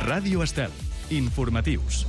Ràdio Estel. Informatius.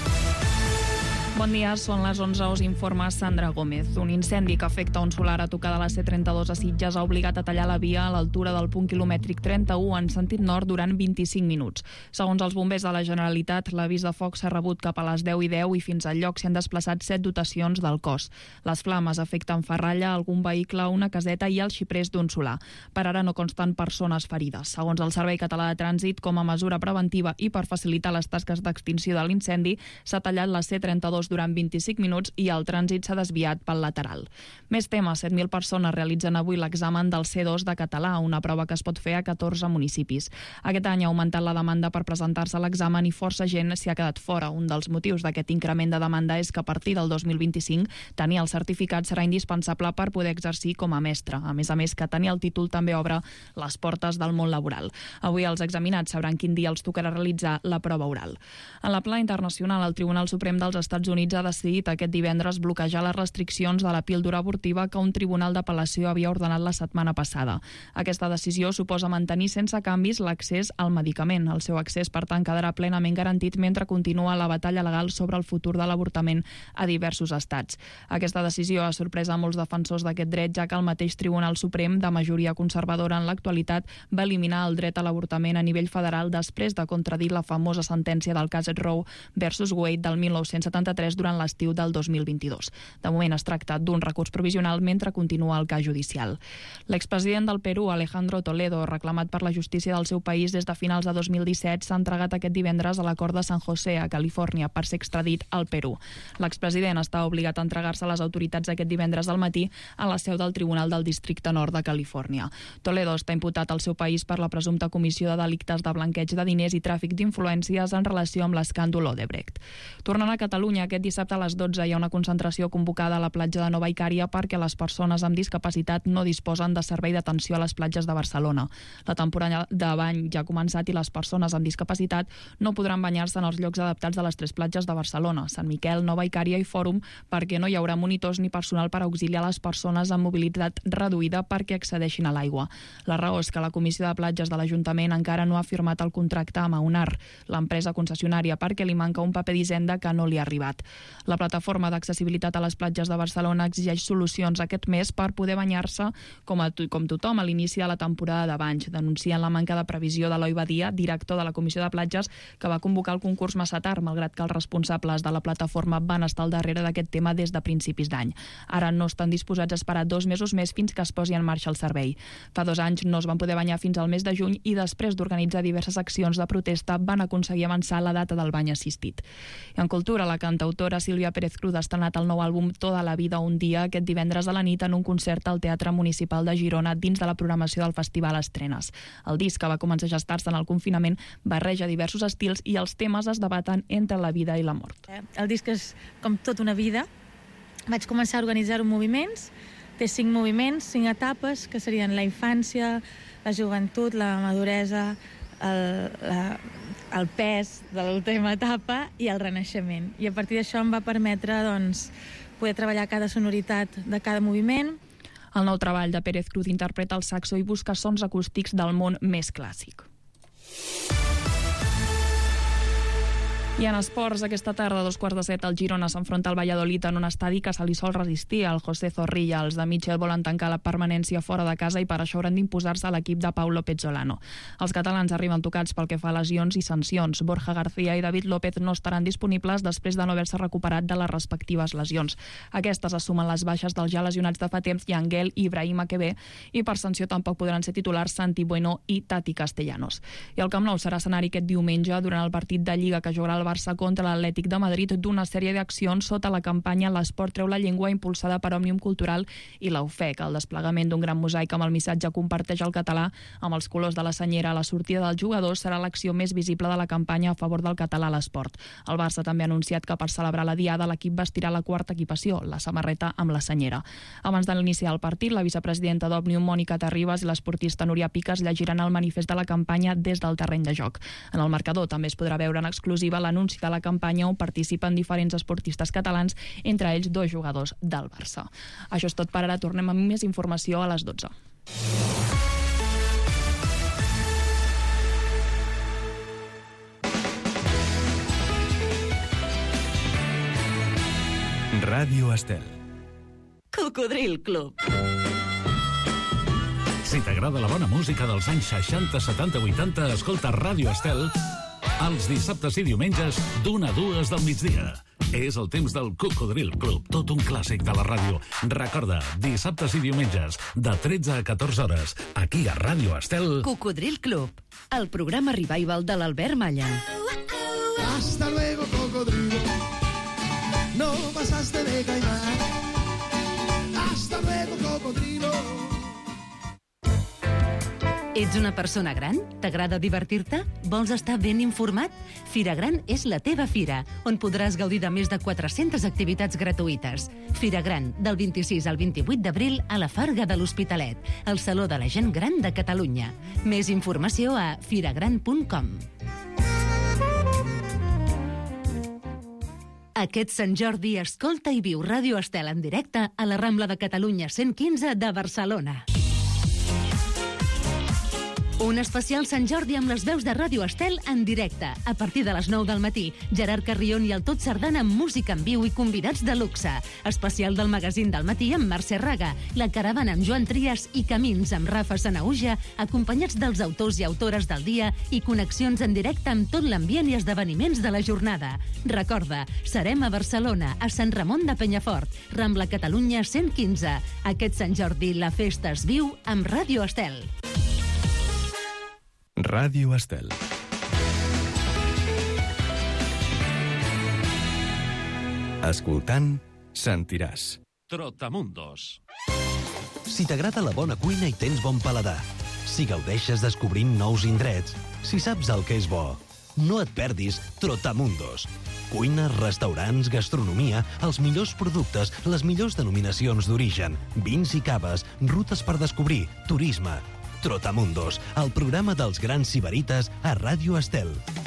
Bon dia, són les 11, us informa Sandra Gómez. Un incendi que afecta un solar a tocar de la C32 a Sitges ha obligat a tallar la via a l'altura del punt quilomètric 31 en sentit nord durant 25 minuts. Segons els bombers de la Generalitat, l'avís de foc s'ha rebut cap a les 10:10 i fins al lloc s'hi han desplaçat 7 dotacions del cos. Les flames afecten Ferralla, algun vehicle, una caseta i els xiprers d'un solar. Per ara no consten persones ferides. Segons el Servei Català de Trànsit, com a mesura preventiva i per facilitar les tasques d'extinció de l'incendi, s'ha tallat la C32 durant 25 minuts i el trànsit s'ha desviat pel lateral. Més temes, 7.000 persones realitzen avui l'examen del C2 de català, una prova que es pot fer a 14 municipis. Aquest any ha augmentat la demanda per presentar-se a l'examen i força gent s'hi ha quedat fora. Un dels motius d'aquest increment de demanda és que a partir del 2025 tenir el certificat serà indispensable per poder exercir com a mestre. A més, que tenir el títol també obre les portes del món laboral. Avui els examinats sabran quin dia els tocarà realitzar la prova oral. En la plana internacional, el Tribunal Suprem dels Estats Units ha decidit aquest divendres bloquejar les restriccions de la píldora abortiva que un tribunal d'apel·lació havia ordenat la setmana passada. Aquesta decisió suposa mantenir sense canvis l'accés al medicament. El seu accés, per tant, quedarà plenament garantit mentre continua la batalla legal sobre el futur de l'avortament a diversos estats. Aquesta decisió ha sorprès a molts defensors d'aquest dret, ja que el mateix Tribunal Suprem, de majoria conservadora en l'actualitat, va eliminar el dret a l'avortament a nivell federal després de contradir la famosa sentència del cas Roe versus Wade del 1973 durant l'estiu del 2022. De moment es tracta d'un recurs provisional mentre continua el cas judicial. L'expresident del Perú, Alejandro Toledo, reclamat per la justícia del seu país des de finals de 2017, s'ha entregat aquest divendres a la Cort de San José, a Califòrnia, per ser extradit al Perú. L'expresident està obligat a entregar-se a les autoritats aquest divendres al matí a la seu del Tribunal del Districte Nord de Califòrnia. Toledo està imputat al seu país per la presumpta comissió de delictes de blanqueig de diners i tràfic d'influències en relació amb l'escàndol Odebrecht. Tornant a Catalunya, aquest dissabte a les 12 hi ha una concentració convocada a la platja de Nova Icària perquè les persones amb discapacitat no disposen de servei d'atenció a les platges de Barcelona. La temporada de bany ja ha començat i les persones amb discapacitat no podran banyar-se en els llocs adaptats de les 3 platges de Barcelona, Sant Miquel, Nova Icària i Fòrum, perquè no hi haurà monitors ni personal per auxiliar les persones amb mobilitat reduïda perquè accedeixin a l'aigua. La raó és que la Comissió de Platges de l'Ajuntament encara no ha firmat el contracte amb AUNAR, l'empresa concessionària, perquè li manca un paper d'Hisenda que no li ha arribat. La plataforma d'accessibilitat a les platges de Barcelona exigeix solucions aquest mes per poder banyar-se com tothom a l'inici de la temporada de banys. Denuncien la manca de previsió de Eloi Badia, director de la Comissió de Platges, que va convocar el concurs massa tard, malgrat que els responsables de la plataforma van estar al darrere d'aquest tema des de principis d'any. Ara no estan disposats a esperar 2 mesos més fins que es posi en marxa el servei. Fa 2 anys no es van poder banyar fins al mes de juny i després d'organitzar diverses accions de protesta van aconseguir avançar la data del bany assistit. I en cultura, la cantautora Sílvia Pérez Cruz ha estrenat el nou àlbum Toda la vida un dia aquest divendres a la nit en un concert al Teatre Municipal de Girona dins de la programació del Festival Estrenes. El disc, que va començar a gestar-se en el confinament, barreja diversos estils i els temes es debaten entre la vida i la mort. El disc és com tota una vida. Vaig començar a organitzar moviments, té 5 moviments, 5 etapes, que serien la infància, la joventut, la maduresa, el pes de l'última etapa i el renaixement. I a partir d'això em va permetre poder treballar cada sonoritat de cada moviment. El nou treball de Pérez Cruz interpreta el saxo i busca sons acústics del món més clàssic. I en esports, aquesta tarda, a 7:15, el Girona s'enfronta al Valladolid en un estadi que se li sol resistir. El José Zorrilla, els de Mitchell, volen tancar la permanència fora de casa i per això hauran d'imposar-se a l'equip de Paulo Pezzolano. Els catalans arriben tocats pel que fa a lesions i sancions. Borja García i David López no estaran disponibles després de no haver-se recuperat de les respectives lesions. Aquestes assumen les baixes dels ja lesionats de fa temps Yangel i Ibrahim Akebe, i per sanció tampoc podran ser titulars Santi Bueno i Tati Castellanos. I el Camp Nou serà escenari aquest diumenge durant el partit de Lliga que jugarà el Barça contra l'Atlètic de Madrid d'una sèrie d'accions sota la campanya L'Esport treu la llengua, impulsada per Òmnium Cultural i la UFEC. El desplegament d'un gran mosaic amb el missatge Comparteix el català amb els colors de la senyera a la sortida dels jugadors serà l'acció més visible de la campanya a favor del català a l'esport. El Barça també ha anunciat que per celebrar la diada l'equip vestirà la 4ª equipació, la samarreta amb la senyera. Abans de l'iniciar el partit, la vicepresidenta d'Òmnium, Mònica Terribas, i l'esportista Núria Piques llegiran el manifest de la campanya des del terreny de joc. En el marcador també es podrà veure en exclusiva l'anunci de la campanya on participen diferents esportistes catalans, entre ells 2 jugadors del Barça. Això és tot per ara, tornem amb més informació a les 12. Ràdio Estel. Cocodril Club. Si t'agrada la bona música dels anys 60, 70, 80, escolta Ràdio Estel els dissabtes i diumenges d'1 a 2 del migdia. És el temps del Cocodril Club, tot un clàssic de la ràdio. Recorda, dissabtes i diumenges, de 13 a 14 hores, aquí a Ràdio Estel. Cocodril Club, el programa revival de l'Albert Malla. Hasta luego, cocodrilo. No pasaste de caimán. Hasta luego, cocodrilo. Ets una persona gran? T'agrada divertir-te? Vols estar ben informat? Fira Gran és la teva fira, on podràs gaudir de més de 400 activitats gratuïtes. Fira Gran, del 26 al 28 d'abril a la Farga de l'Hospitalet, el Saló de la Gent Gran de Catalunya. Més informació a firagran.com. Aquest Sant Jordi escolta i viu Ràdio Estel en directe a la Rambla de Catalunya 115 de Barcelona. Un especial Sant Jordi amb les veus de Ràdio Estel en directe. A partir de les 9 del matí, Gerard Carrion i el Tot Sardana amb música en viu i convidats de luxe. Especial del magazín del matí amb Mercè Raga, La Caravana amb Joan Trias i Camins amb Rafa Sanahuja, acompanyats dels autors i autores del dia i connexions en directe amb tot l'ambient i esdeveniments de la jornada. Recorda, serem a Barcelona, a Sant Ramon de Penyafort, Rambla Catalunya 115. Aquest Sant Jordi la festa es viu amb Ràdio Estel. Ràdio Estel. Escoltant, sentiràs. Trotamundos. Si t'agrada la bona cuina i tens bon paladar, si gaudeixes descobrint nous indrets, si saps el que és bo, no et perdis Trotamundos. Cuina, restaurants, gastronomia, els millors productes, les millors denominacions d'origen, vins i caves, rutes per descobrir, turisme. Trotamundos, el programa dels grans sibarites a Ràdio Estel.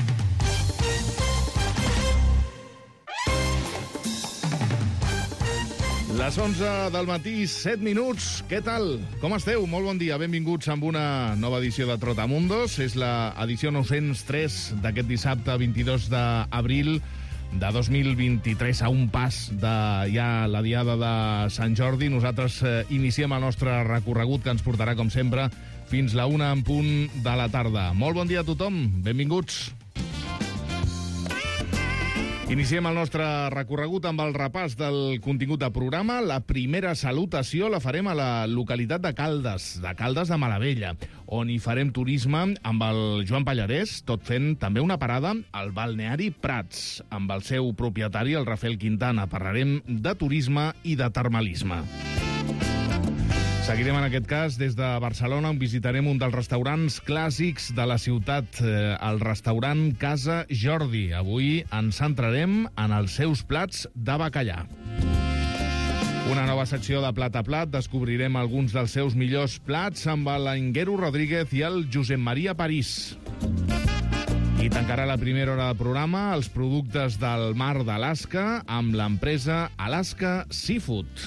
Les 11 del matí, 7 minuts. Què tal? Com esteu? Molt bon dia. Benvinguts amb una nova edició de Trotamundos. És l'edició 903 d'aquest dissabte 22 d'abril de 2023, a un pas de ja la diada de Sant Jordi. Nosaltres iniciem el nostre recorregut, que ens portarà, com sempre, fins la 1 en punt de la tarda. Molt bon dia a tothom, benvinguts. Iniciem el nostre recorregut amb el repàs del contingut de programa. La primera salutació la farem a la localitat de Caldes de Malavella, on hi farem turisme amb el Joan Pallarès, tot fent també una parada al balneari Prats, amb el seu propietari, el Rafael Quintana. Parlarem de turisme i de termalisme. Seguirem en aquest cas des de Barcelona, on visitarem un dels restaurants clàssics de la ciutat, el restaurant Casa Jordi. Avui ens centrarem en els seus plats de bacallà. Una nova secció de Plat a Plat. Descobrirem alguns dels seus millors plats amb l'Enguero Rodríguez i el Josep Maria París. I tancarà la primera hora del programa els productes del mar d'Alaska amb l'empresa Alaska Seafood.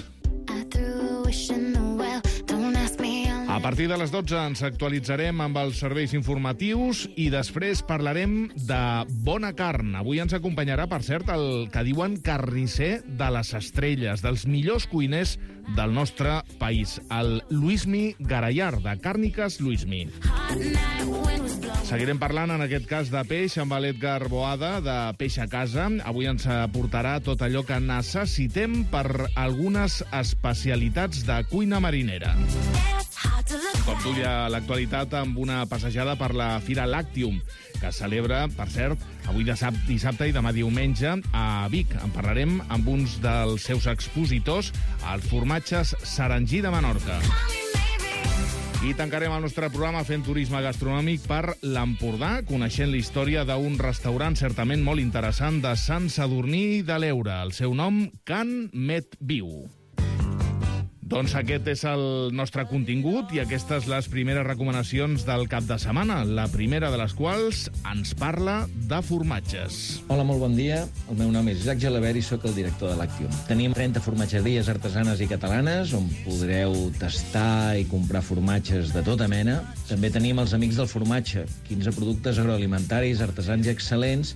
A partir de les 12 ens actualitzarem amb els serveis informatius i després parlarem de bona carn. Avui ens acompanyarà, per cert, el que diuen carnisser de les estrelles, dels millors cuiners del nostre país, el Luismi Garayar, de Càrniques Luismi. Seguirem parlant, en aquest cas, de peix amb l'Edgar Boada, de Peix a Casa. Avui ens aportarà tot allò que necessitem per algunes especialitats de cuina marinera. Com duia l'actualitat amb una passejada per la Fira Lactium, que es celebra, per cert, avui dissabte i demà diumenge a Vic. En parlarem amb uns dels seus expositors, els formatges Sarangí de Menorca. I tancarem el nostre programa fent turisme gastronòmic per l'Empordà, coneixent la història d'un restaurant certament molt interessant de Sant Sadurní de l'Eure. El seu nom, Can Met Viu. Doncs aquest és el nostre contingut i aquestes les primeres recomanacions del cap de setmana, la primera de les quals ens parla de formatges. Hola, molt bon dia. El meu nom és Isaac Gelabert i sóc el director de Lactium. Tenim 30 formatgeries artesanes i catalanes on podreu tastar i comprar formatges de tota mena. També tenim els Amics del Formatge, 15 productes agroalimentaris, artesans i excel·lents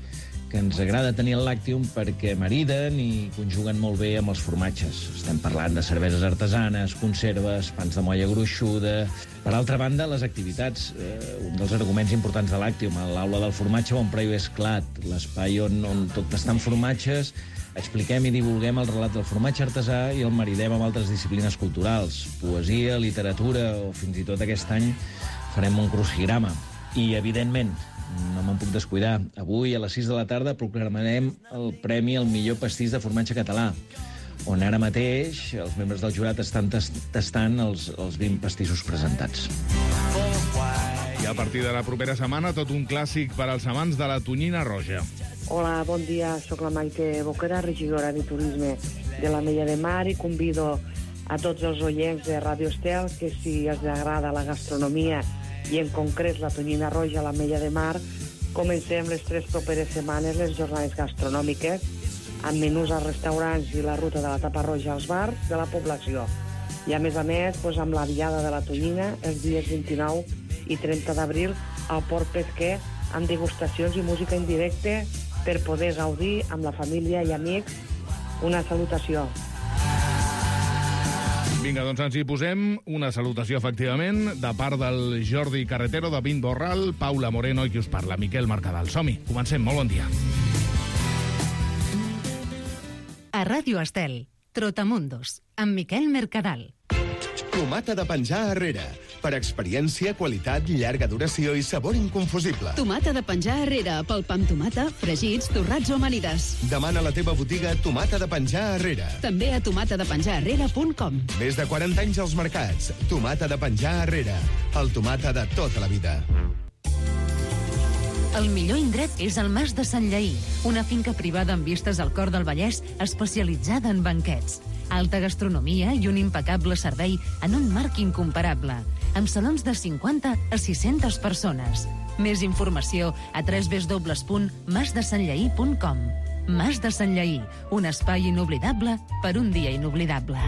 que ens agrada tenir el Làctium perquè mariden i conjuguen molt bé amb els formatges. Estem parlant de cerveses artesanes, conserves, pans de molla gruixuda... Per altra banda, les activitats. Un dels arguments importants de Làctium, a l'aula del formatge, on preu és Clat, l'espai on tot està en formatges, expliquem i divulguem el relat del formatge artesà i el maridem amb altres disciplines culturals, poesia, literatura o fins i tot aquest any farem un crucigrama. I, evidentment, no me'n puc descuidar, avui a les 6 de la tarda proclamarem el premi al millor pastís de formatge català, on ara mateix els membres del jurat estan tastant els 20 pastissos presentats. I a partir de la propera setmana, tot un clàssic per als amants de la tonyina roja. Hola, bon dia, sóc la Maite Boquera, regidora de Turisme de l'Ametlla de Mar, i convido a tots els oients de Ràdio Estel que si els agrada la gastronomia i en concret la tonyina roja a l'Ametlla de Mar, comencem les 3 properes setmanes les jornades gastronòmiques amb menús als restaurants i la ruta de la tapa roja als bars de la població. I a més, amb la diada de la tonyina els dies 29 i 30 d'abril al Port Pesquer amb degustacions i música en directe per poder gaudir amb la família i amics. Una salutació. Vinga, doncs ens hi posem. Una salutació, efectivament, de part del Jordi Carretero, de Vint Borral, Paula Moreno i qui us parla, Miquel Mercadal. Som-hi, comencem. Molt bon dia. A Ràdio Estel, Trotamundos, amb Miquel Mercadal. Tomata de penjar arrere. Per experiència, qualitat, llarga duració i sabor inconfusible. Tomata de penjar arrere, pel pa amb tomata, fregits, torrats o amanides. Demana a la teva botiga Tomata de penjar arrere. També a tomatadepenjararrere.com. Més de 40 anys als mercats. Tomata de penjar arrere. El tomata de tota la vida. El millor indret és el Mas de Sant Lleí, una finca privada amb vistes al cor del Vallès especialitzada en banquets. Alta gastronomia i un impecable servei en un marc incomparable, amb salons de 50 a 600 persones. Més informació a www.masdesantlleí.com. Mas de Sant Lleí, un espai inoblidable per un dia inoblidable.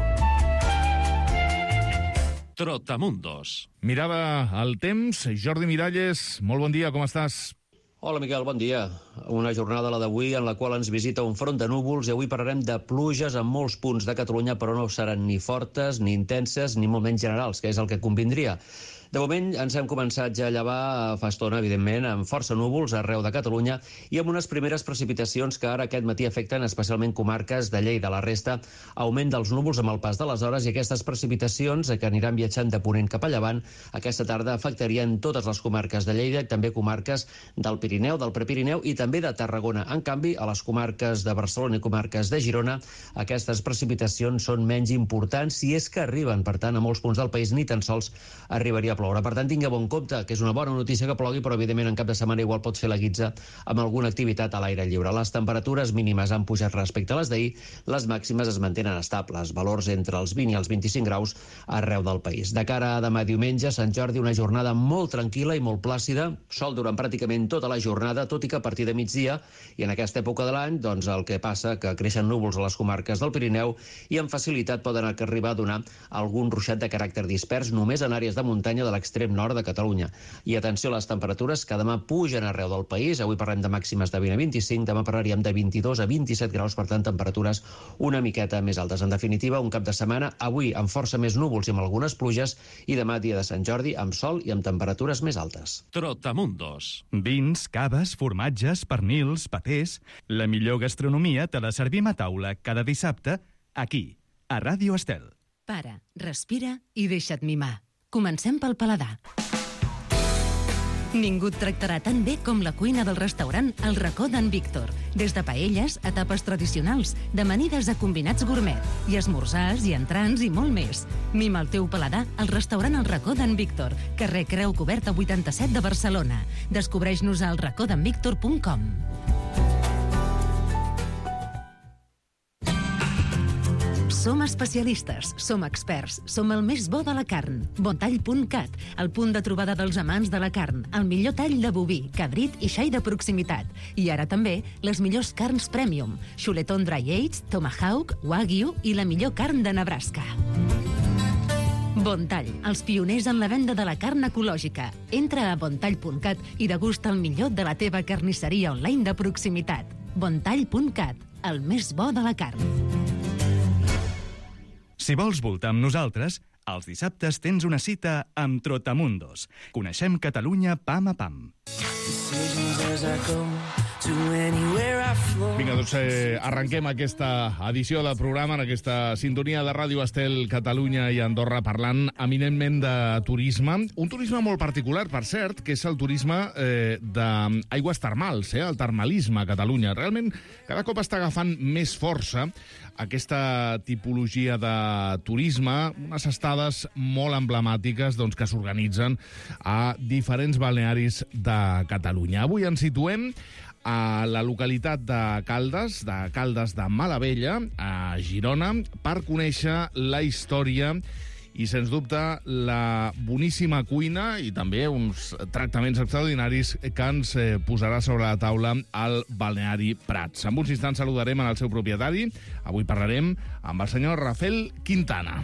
Trotamundos. Mirada al temps. Jordi Miralles, molt bon dia, com estàs? Hola, Miquel, bon dia. Una jornada, la d'avui, en la qual ens visita un front de núvols i avui parlarem de pluges en molts punts de Catalunya, però no seran ni fortes, ni intenses, ni molt menys generals, que és el que convindria. De moment ens hem començat ja a llevar fa estona, evidentment, amb força núvols arreu de Catalunya i amb unes primeres precipitacions que ara aquest matí afecten especialment comarques de Lleida. La resta, augment dels núvols amb el pas de les hores i aquestes precipitacions que aniran viatjant de ponent cap a llevant aquesta tarda afectarien totes les comarques de Lleida i també comarques del Pirineu, del Prepirineu i també de Tarragona. En canvi, a les comarques de Barcelona i comarques de Girona, aquestes precipitacions són menys importants si és que arriben. Per tant, a molts punts del país ni tan sols arribaria a ploure. Per tant, tinga bon compte, que és una bona notícia que plogui, però evidentment en cap de setmana igual pot fer la guitza amb alguna activitat a l'aire lliure. Les temperatures mínimes han pujat respecte a les d'ahir, les màximes es mantenen estables, valors entre els 20 i els 25 graus arreu del país. De cara a demà diumenge, Sant Jordi, una jornada molt tranquil·la i molt plàcida, sol durant pràcticament tota la jornada, tot i que a partir de migdia, i en aquesta època de l'any, doncs el que passa que creixen núvols a les comarques del Pirineu i amb facilitat poden arribar a donar algun ruixat de caràcter dispers només en àrees de muntanya de l'extrem nord de Catalunya. I atenció a les temperatures que demà pugen arreu del país. Avui parlem de màximes de 20 a 25, demà parlaríem de 22 a 27 graus, per tant, temperatures una miqueta més altes. En definitiva, un cap de setmana, avui amb força més núvols i amb algunes pluges, i demà, dia de Sant Jordi, amb sol i amb temperatures més altes. Trotamundos. Vins, caves, formatges, pernils, patés... La millor gastronomia te la servim a taula cada dissabte, aquí, a Ràdio Estel. Para, respira i deixa't mimar. Comencem pel paladar. Ningú et tractarà tan bé com la cuina del restaurant El Racó d'en Víctor. Des de paelles a tapes tradicionals, d'amanides a combinats gourmet, i esmorzars i entrants i molt més. Mima el teu paladar al restaurant El Racó d'en Víctor, carrer Creu Coberta 87 de Barcelona. Descobreix-nos a elracódenvictor.com. Som especialistes, som experts, som el més bo de la carn. Bontall.cat, el punt de trobada dels amants de la carn, el millor tall de boví, cabrit i xai de proximitat. I ara també les millors carns premium, chuletón dry aged, tomahawk, wagyu i la millor carn de Nebraska. Bontall, els pioners en la venda de la carn ecològica. Entra a bontall.cat i degusta el millor de la teva carnisseria online de proximitat. Bontall.cat, el més bo de la carn. Si vols voltar amb nosaltres, els dissabtes tens una cita amb Trotamundos. Coneixem Catalunya pam a pam. Vinga, doncs arrenquem aquesta edició del programa en aquesta sintonia de Ràdio Estel Catalunya i Andorra parlant eminentment de turisme. Un turisme molt particular, per cert, que és el turisme d'aigües termals, el termalisme a Catalunya. Realment, cada cop està agafant més força aquesta tipologia de turisme, unes estades molt emblemàtiques que s'organitzen a diferents balnearis de Catalunya. Avui ens situem a la localitat de Caldes de Malavella, a Girona, per conèixer la història i, sens dubte, la boníssima cuina i també uns tractaments extraordinaris que ens posarà sobre la taula el balneari Prats. En uns instants saludarem el seu propietari. Avui parlarem amb el senyor Rafael Quintana.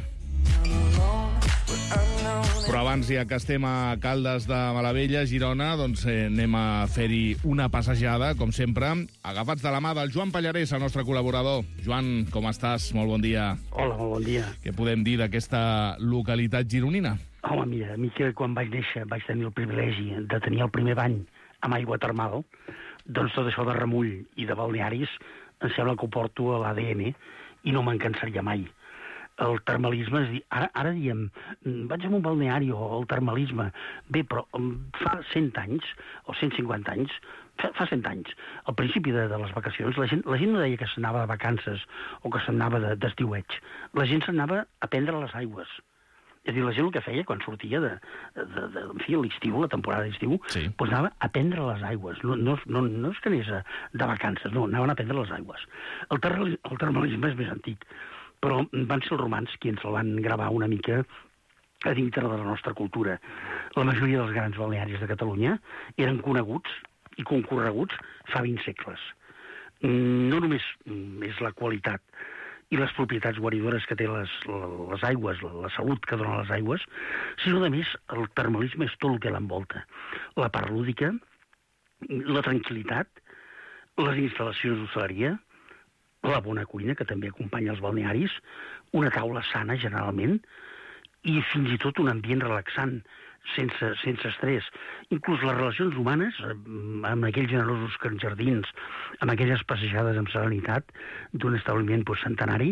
Però abans, ja que estem a Caldes de Malavella, Girona, doncs anem a fer-hi una passejada, com sempre, agafats de la mà del Joan Pallarès, el nostre col·laborador. Joan, com estàs? Molt bon dia. Hola, molt bon dia. Què podem dir d'aquesta localitat gironina? Home, mira, a mi que quan vaig néixer vaig tenir el privilegi de tenir el primer bany amb aigua termal, doncs tot això de remull i de balnearis em sembla que ho porto a l'ADN i no me'n cansaria mai. El termalisme, és dir, ara diem, vaig a un balneari o el termalisme. Bé, però fa 100 anys, o 150 anys, fa 100 anys, al principi de les vacacions, la gent no deia que s'anava de vacances o que s'anava d'estiueig. La gent s'anava a prendre les aigües. És a dir, la gent el que feia quan sortia en fi, l'estiu, la temporada d'estiu, doncs anava a prendre les aigües. No és que anés de vacances, no, anaven a prendre les aigües. El termalisme és més antic, però van ser els romans qui ens el van gravar una mica a dintre de la nostra cultura. La majoria dels grans balnearis de Catalunya eren coneguts i concorreguts fa 20 segles. No només és la qualitat i les propietats guaridores que té les aigües, la salut que donen les aigües, sinó, a més, el termalisme és tot el que l'envolta. La part lúdica, la tranquil·litat, les instal·lacions d'hostaleria, la bona cuina, que també acompanya els balnearis, una taula sana, generalment, i fins i tot un ambient relaxant, sense estrès. Inclús les relacions humanes, amb aquells generosos jardins, amb aquelles passejades amb serenitat d'un establiment centenari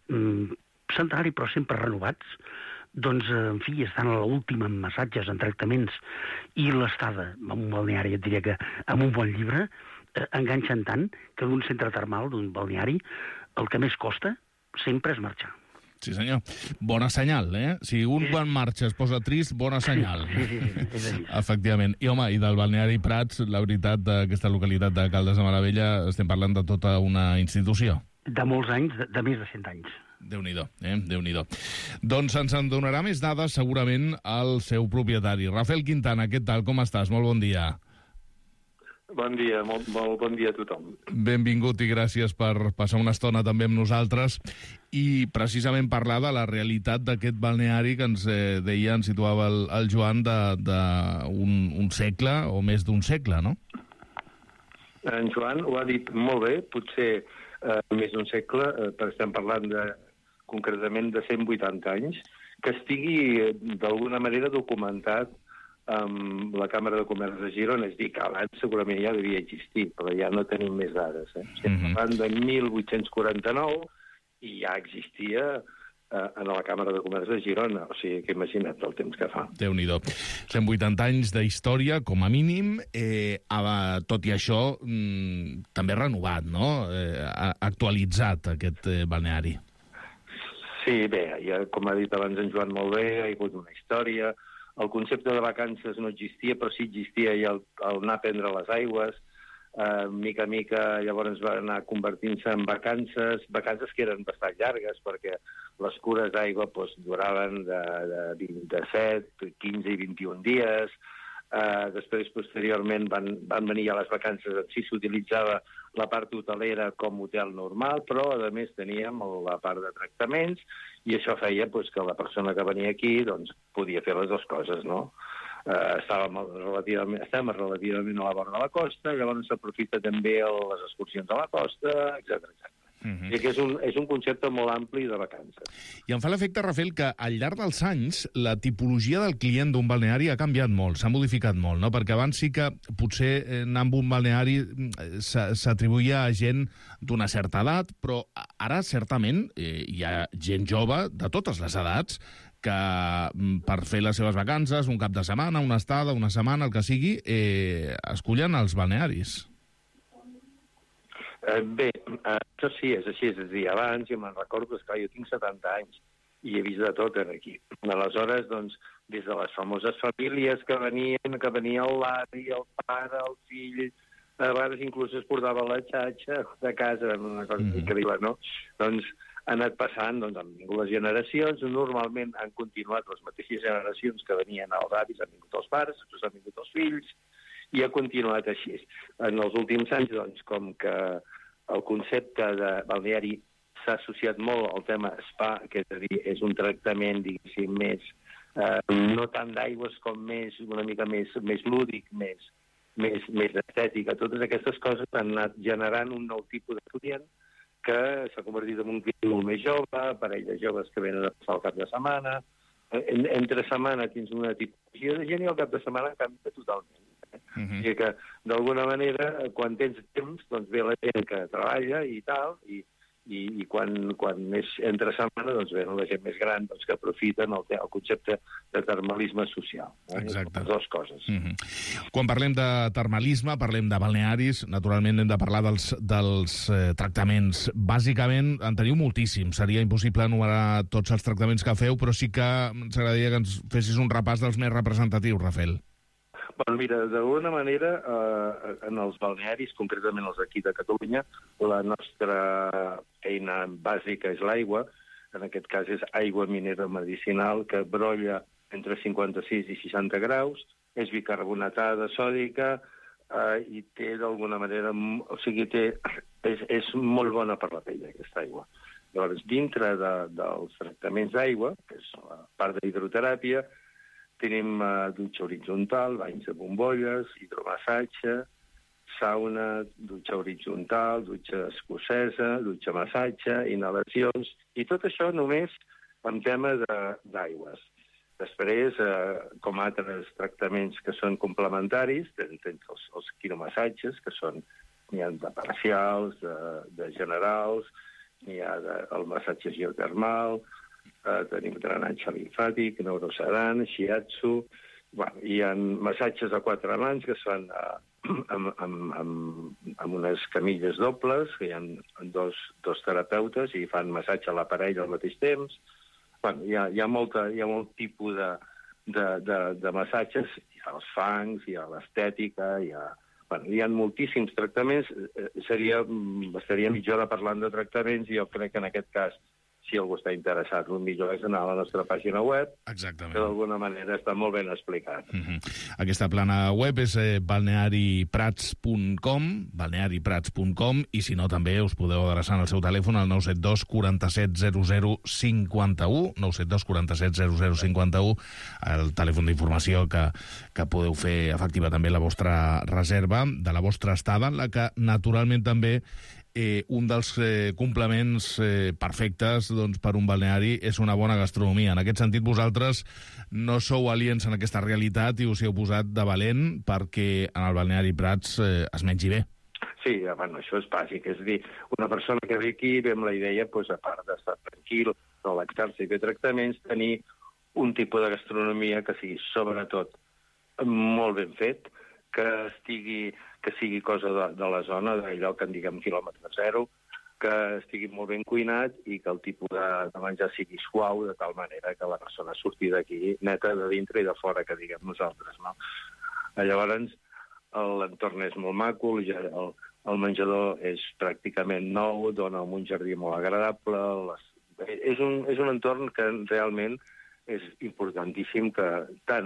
però sempre renovats, doncs, en fi, estan a l'última en massatges, en tractaments, i l'estada en un balneari, et diria que amb un bon llibre, enganxen tant que d'un centre termal, d'un balneari, el que més costa sempre és marxar. Sí, senyor. Bona senyal, Si un quan marxa es posa trist, bona senyal. Sí, és així. Efectivament. I, home, i del balneari Prats, la veritat, d'aquesta localitat de Caldes de Malavella, estem parlant de tota una institució. De molts anys, de més de 100 anys. Déu-n'hi-do, Déu-n'hi-do. Doncs ens en donarà més dades, segurament, el seu propietari. Rafael Quintana, què tal? Com estàs? Molt bon dia. Bon dia, molt bon dia a tothom. Benvingut i gràcies per passar una estona també amb nosaltres i precisament parlar de la realitat d'aquest balneari que ens deia, ens situava el Joan, d'un segle o més d'un segle, no? En Joan ho ha dit molt bé, potser més d'un segle, perquè estem parlant concretament de 180 anys, que estigui d'alguna manera documentat amb la Càmera de Comerç de Girona, és dir, que abans segurament ja devia existir, però ja no tenim més dades. Estem parlant de 1849 i ja existia en la Càmera de Comerç de Girona, o sigui que imagina't el temps que fa. Déu-n'hi-do. 180 anys de història, com a mínim, tot i això, també renovat, no? Actualitzat, aquest balneari. Sí, bé, ja, com ha dit abans en Joan molt bé, hi ha hagut una història. El concepte de vacances no existia, però sí existia ja el anar a prendre les aigües. Mica a mica llavors va anar convertint-se en vacances que eren bastant llargues, perquè les cures d'aigua duraven de 27, 15 i 21 dies. Després, posteriorment, van venir ja les vacances, sí s'utilitzava la part hotelera com hotel normal, però, a més, teníem la part de tractaments, i això feia que la persona que venia aquí podia fer les dues coses, no? Estem relativament a la vora de la costa, llavors s'aprofita també les excursions a la costa, etc. I que és un concepte molt ampli de vacances. I em fa l'efecte, Rafael, que al llarg dels anys la tipologia del client d'un balneari ha canviat molt, s'ha modificat molt, no? Perquè abans sí que potser anar amb un balneari s'atribuïa a gent d'una certa edat, però ara certament hi ha gent jove de totes les edats que per fer les seves vacances, un cap de setmana, una estada, una setmana, el que sigui, escullen els balnearis. Bé, això sí, és així. És a dir, abans, jo me'n recordo, esclar, jo tinc 70 anys i he vist de tot aquí. Aleshores, des de les famoses famílies que venia l'avi, el pare, el fill, a vegades inclús es portava la xatxa de casa, una cosa increïble, no? Ha anat passant, han vingut les generacions, normalment han continuat les mateixes generacions que venien els avis, han vingut els pares, després han vingut els fills, i ha continuat així. En els últims anys, com que el concepte de balneari s'ha associat molt al tema spa, que és a dir, és un tractament, diguéssim, més, no tant d'aigües com una mica més lúdic, més estètica. Totes aquestes coses han anat generant un nou tipus de client que s'ha convertit en un client molt més jove, parelles joves que venen a passar el cap de setmana. Entre setmana tens una tipologia de gent i al cap de setmana canvia totalment. O sigui que, d'alguna manera, quan tens temps, ve la gent que treballa i tal, i quan és entre setmana, venen la gent més gran que aprofiten el concepte de termalisme social. Exacte. Les dues coses. Quan parlem de termalisme, parlem de balnearis, naturalment hem de parlar dels tractaments. Bàsicament, en teniu moltíssims. Seria impossible enumerar tots els tractaments que feu, però sí que ens agradaria que ens fessis un repàs dels més representatius, Rafael. Bueno, mira, d'alguna manera, en els balnearis, concretament els d'aquí de Catalunya, la nostra eina bàsica és l'aigua. En aquest cas és aigua minera medicinal que brolla entre 56 i 60 graus, és bicarbonatada sòdica i té d'alguna manera... O sigui, és molt bona per la pell, aquesta aigua. Llavors, dintre dels tractaments d'aigua, que és la part d'hidroteràpia, tenim dutxa horitzontal, banys de bombolles, hidromassatge, sauna, dutxa horitzontal, dutxa escocesa, dutxa massatge, inhalacions, i tot això només en tema d'aigües. Després, com altres tractaments que són complementaris, tens els quiromassatges, que n'hi ha de parcials, de generals, n'hi ha el massatge geotermal, tenim drenatge limfàtic, neurosedant, shiatsu, hi ha massatges a 4 mans que són amb unes camilles dobles, que hi ha dos terapeutes i fan massatge a la parella al mateix temps. Hi ha molt tipus de massatges, hi ha els fangs, hi ha l'estètica, hi ha moltíssims tractaments. Estaria mitja hora parlant de tractaments i jo crec que en aquest cas, si algú està interessat, el millor és anar a la nostra pàgina web, exactament, que d'alguna manera està molt ben explicat. Aquesta plana web és balneariprats.com, i si no també us podeu adreçar al seu telèfon al 972 47 00 51, 972 47 00 51, el telèfon d'informació que podeu fer efectiva també la vostra reserva de la vostra estada, en la que naturalment també un dels complements perfectes per un balneari és una bona gastronomia. En aquest sentit, vosaltres no sou aliens en aquesta realitat i us hi heu posat de valent perquè en el balneari Prats es mengi bé. Sí, bueno, això és bàsic. És a dir, una persona que ve aquí ve amb la idea, a part d'estar tranquil, relaxar-se i fer tractaments, tenir un tipus de gastronomia que sigui, sobretot, molt ben fet, que sigui cosa de la zona, d'allò que en diguem quilòmetre zero, que estigui molt ben cuinat i que el tipus de menjar sigui suau, de tal manera que la persona surti d'aquí neta de dintre i de fora, que diguem nosaltres, no? Llavors, l'entorn és molt maco, el menjador és pràcticament nou, dona un jardí molt agradable, és un entorn que realment és importantíssim que tant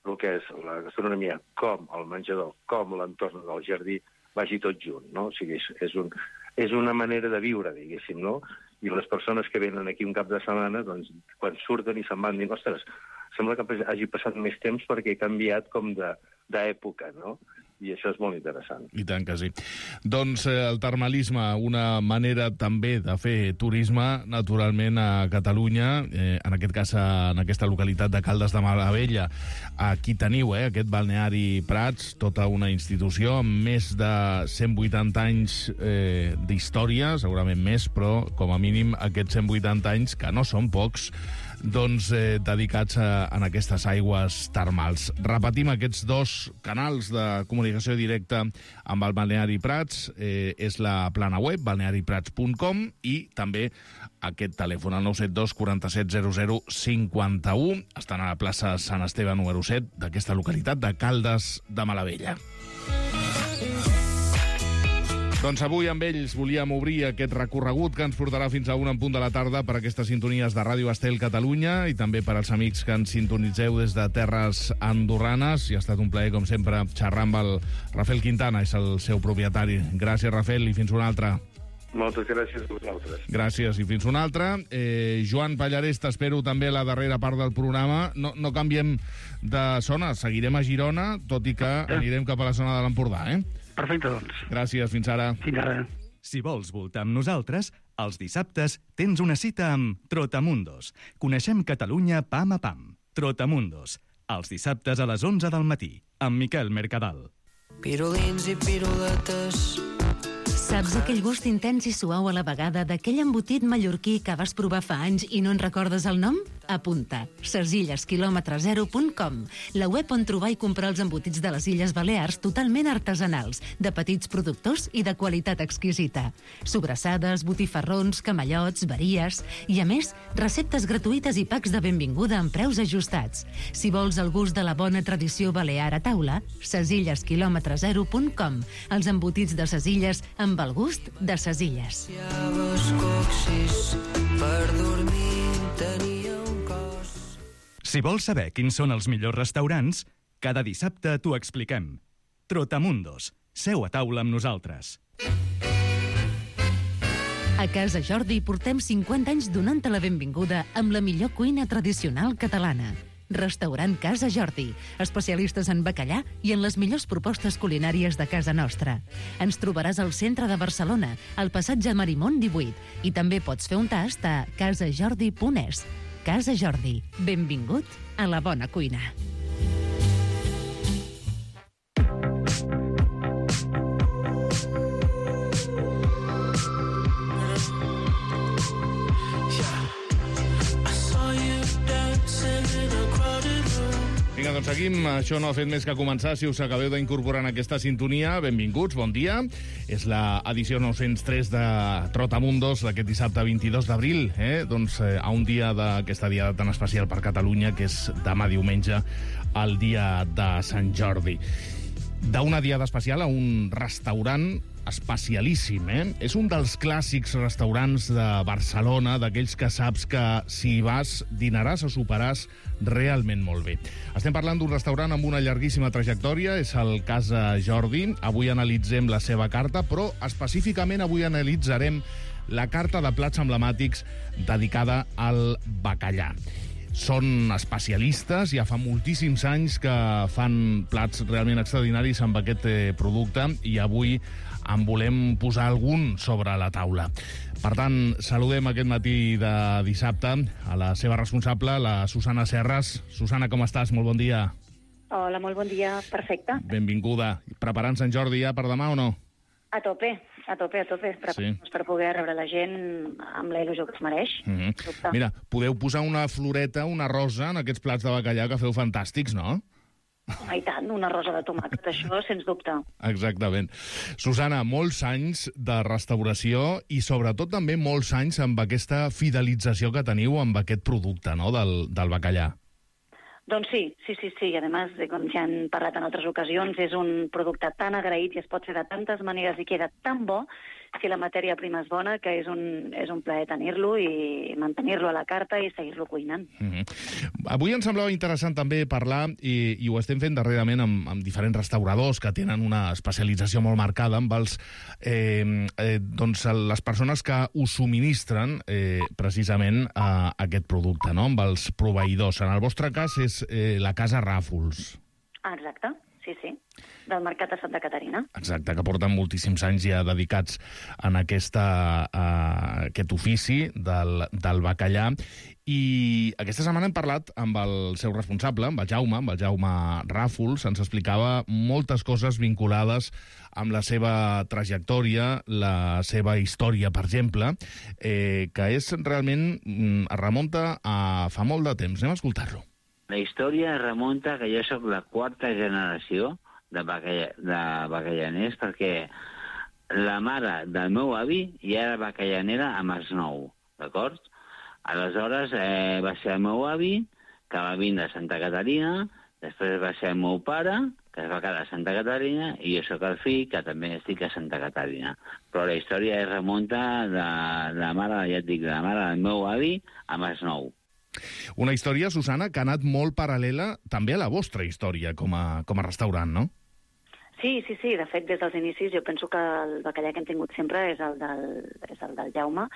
el que és la gastronomia, com el menjador, com l'entorn del jardí, vagi tot junt, no? O sigui, és una manera de viure, diguéssim, no? I les persones que venen aquí un cap de setmana, doncs, quan surten i se'n van dir, ostres, sembla que hagi passat més temps perquè he canviat com d'època, no? I això és molt interessant. I tant que sí. Doncs el termalisme, una manera també de fer turisme, naturalment, a Catalunya, en aquest cas en aquesta localitat de Caldes de Malavella. Aquí teniu aquest balneari Prats, tota una institució amb més de 180 anys d'història, segurament més, però com a mínim aquests 180 anys, que no són pocs, doncs dedicats a aquestes aigües termals. Repetim aquests dos canals de comunicació directa amb el Balneari Prats. És la plana web, balneariprats.com, i també aquest telèfon, el 972 47 00 51. Estan a la plaça Sant Esteve número 7 d'aquesta localitat de Caldes de Malavella. Doncs avui amb ells volíem obrir aquest recorregut que ens portarà fins a 1:00 de la tarda per aquestes sintonies de Ràdio Estel Catalunya i també per als amics que ens sintonitzeu des de terres andorranes. I ha estat un plaer, com sempre, xerrar amb el Rafael Quintana, és el seu propietari. Gràcies, Rafael, i fins una altra. Moltes gràcies a vosaltres. Gràcies, i fins una altra. Joan Pallarès, t'espero també a la darrera part del programa. No canviem de zona, seguirem a Girona, tot i que anirem cap a la zona de l'Empordà, Perfecte, doncs. Gràcies, fins ara. Fins ara. Si vols voltar amb nosaltres, els dissabtes tens una cita amb Trotamundos. Coneixem Catalunya pam a pam. Trotamundos, els dissabtes a les 11 del matí, amb Miquel Mercadal. Pirulins i piruletes. Saps aquell gust intens i suau a la vegada d'aquell embotit mallorquí que vas provar fa anys i no en recordes el nom? Apunta. SesIllesKilometre0.com, la web on trobar i comprar els embotits de les Illes Balears totalment artesanals, de petits productors i de qualitat exquisita. Sobrassades, botifarrons, camallots, varies i, a més, receptes gratuïtes i packs de benvinguda amb preus ajustats. Si vols el gust de la bona tradició balear a taula, SesIllesKilometre0.com, els embotits de Ses Illes amb el gust de Ses Illes. Per dormir tenia un cos. Si vols saber quins són els millors restaurants, cada dissabte t'ho expliquem. Trotamundos, seu a taula amb nosaltres. A Casa Jordi portem 50 anys donant-te la benvinguda amb la millor cuina tradicional catalana. Restaurant Casa Jordi, especialistes en bacallà i en les millors propostes culinàries de casa nostra. Ens trobaràs al centre de Barcelona, al passatge Marimón 18, i també pots fer un tast a casajordi.es. Casa Jordi, benvingut a la bona cuina. Vinga, doncs seguim. Això no ha fet més que començar. Si us acabeu d'incorporar en aquesta sintonia, benvinguts, bon dia. És la edició 903 de Trotamundos d'aquest dissabte 22 d'abril, doncs a un dia d'aquesta diada tan especial per Catalunya, que és demà diumenge, el dia de Sant Jordi. D'una diada especial a un restaurant especialíssim, És un dels clàssics restaurants de Barcelona, d'aquells que saps que si hi vas dinaràs o soparàs realment molt bé. Estem parlant d'un restaurant amb una llarguíssima trajectòria, és el Casa Jordi. Avui analitzem la seva carta, però específicament avui analitzarem la carta de plats emblemàtics dedicada al bacallà. Són especialistes, ja fa moltíssims anys que fan plats realment extraordinaris amb aquest producte i avui en volem posar algun sobre la taula. Per tant, saludem aquest matí de dissabte a la seva responsable, la Susana Serres. Susana, com estàs? Molt bon dia. Hola, molt bon dia. Perfecte. Benvinguda. Preparant Sant Jordi ja per demà o no? A tope. Per poder rebre la gent amb la il·lusió que es mereix. Mira, podeu posar una floreta, una rosa en aquests plats de bacallà que feu fantàstics, no? I tant, una rosa de tomàquet, això sens dubte. Exactament. Susana, molts anys de restauració i sobretot també molts anys amb aquesta fidelització que teniu amb aquest producte, no?, del bacallà. Doncs sí. I a més, com ja hem parlat en altres ocasions, és un producte tan agraït i es pot fer de tantes maneres i queda tan bo si la matèria prima és bona, que és un plaer tenir-lo i mantenir-lo a la carta i seguir-lo cuinant. Avui ens semblava interessant també parlar, i ho estem fent darrerament amb diferents restauradors que tenen una especialització molt marcada, amb les persones que us subministren precisament aquest producte, no? Amb els proveïdors. En el vostre cas és la Casa Ràfols. Exacte, sí. Del Mercat de Santa Caterina. Exacte, que porten moltíssims anys ja dedicats en aquest ofici del bacallà. I aquesta setmana hem parlat amb el seu responsable, amb el Jaume Ràfols. Ens explicava moltes coses vinculades amb la seva trajectòria, la seva història, per exemple, que és realment, es remunta a fa molt de temps. Anem a escoltar-lo. La història remunta que jo sóc la quarta generació de bacallaners, perquè la mare del meu avi ja era bacallanera a Masnou, d'acord? Aleshores va ser el meu avi, que va vindre a Santa Caterina, després va ser el meu pare, que es va quedar a Santa Caterina, i jo sóc el fill, que també estic a Santa Caterina. Però la història remunta de la mare, ja et dic, de la mare del meu avi a Masnou. Una història, Susana, que ha anat molt paral·lela també a la vostra història com a restaurant, no? Sí. De fet, des dels inicis jo penso que el bacallà que hem tingut sempre és el del Jaume.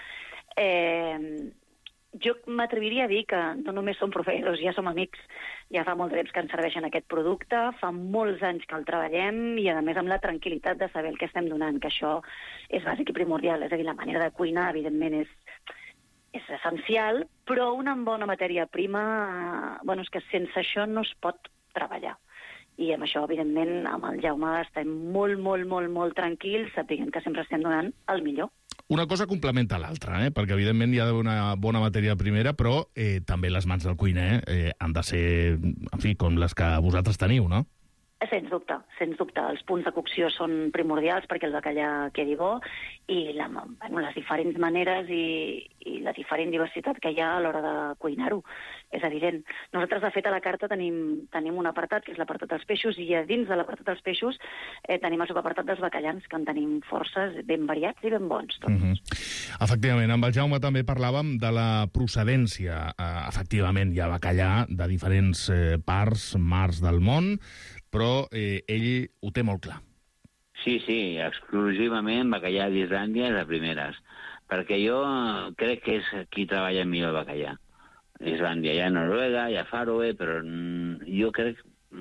Jo m'atreviria a dir que no només som proveïdors, ja som amics. Ja fa molt temps que ens serveixen aquest producte, fa molts anys que el treballem i, a més, amb la tranquil·litat de saber el que estem donant, que això és bàsic i primordial. És a dir, la manera de cuinar, evidentment, és essencial, però una bona matèria prima, és que sense això no es pot treballar. I amb això, evidentment, amb el Jaume estem molt tranquils, sapiguem que sempre estem donant el millor. Una cosa complementa l'altra, perquè evidentment hi ha d'haver una bona matèria primera, però també les mans del cuiner han de ser, en fi, com les que vosaltres teniu, no? Sens dubte. Els punts de cocció són primordials perquè el bacallà quedi bo i les diferents maneres i la diferent diversitat que hi ha a l'hora de cuinar-ho. És evident. Nosaltres, de fet, a la carta tenim un apartat, que és l'apartat dels peixos, i a dins de l'apartat dels peixos tenim el subapartat dels bacallans, que en tenim forces ben variats i ben bons. Efectivament, amb el Jaume també parlàvem de la procedència. Efectivament, hi ha bacallà de diferents parts, mars del món, però ell ho té molt clar. Sí, exclusivament bacallà d'Islàndia de primeres, perquè jo crec que és qui treballa millor el bacallà. Islàndia, hi ha Noruega, hi ha Faroe, però jo crec,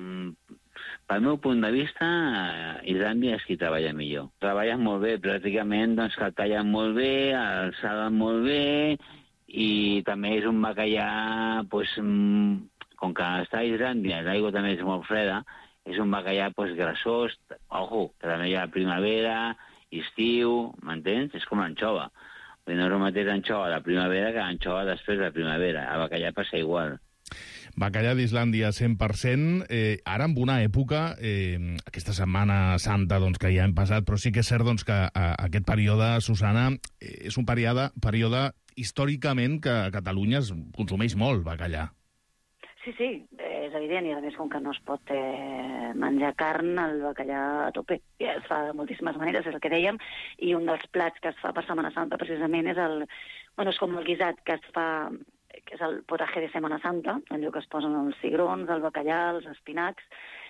pel meu punt de vista, Islàndia és qui treballa millor. Treballen molt bé, pràcticament, que el tallen molt bé, el salen molt bé, i també és un bacallà, com que està a Islàndia, l'aigua també és molt freda, és un bacallà grassós, que també hi ha primavera, estiu, m'entens? És com l'anxova. No és el mateix l'anxova de primavera que l'anxova després de primavera. El bacallà passa igual. Bacallà d'Islàndia 100%, ara en una època, aquesta Setmana Santa que ja hem passat, però sí que és cert que aquest període, Susana, és un període històricament que a Catalunya es consumeix molt bacallà. Sí, és evident, i a més com que no es pot menjar carn, el bacallà a tope. Ja es fa de moltíssimes maneres, és el que dèiem, i un dels plats que es fa per Setmana Santa precisament és és com el guisat que es fa, que és el potaje de Setmana Santa, allò que es posen els cigrons, el bacallà, els espinacs,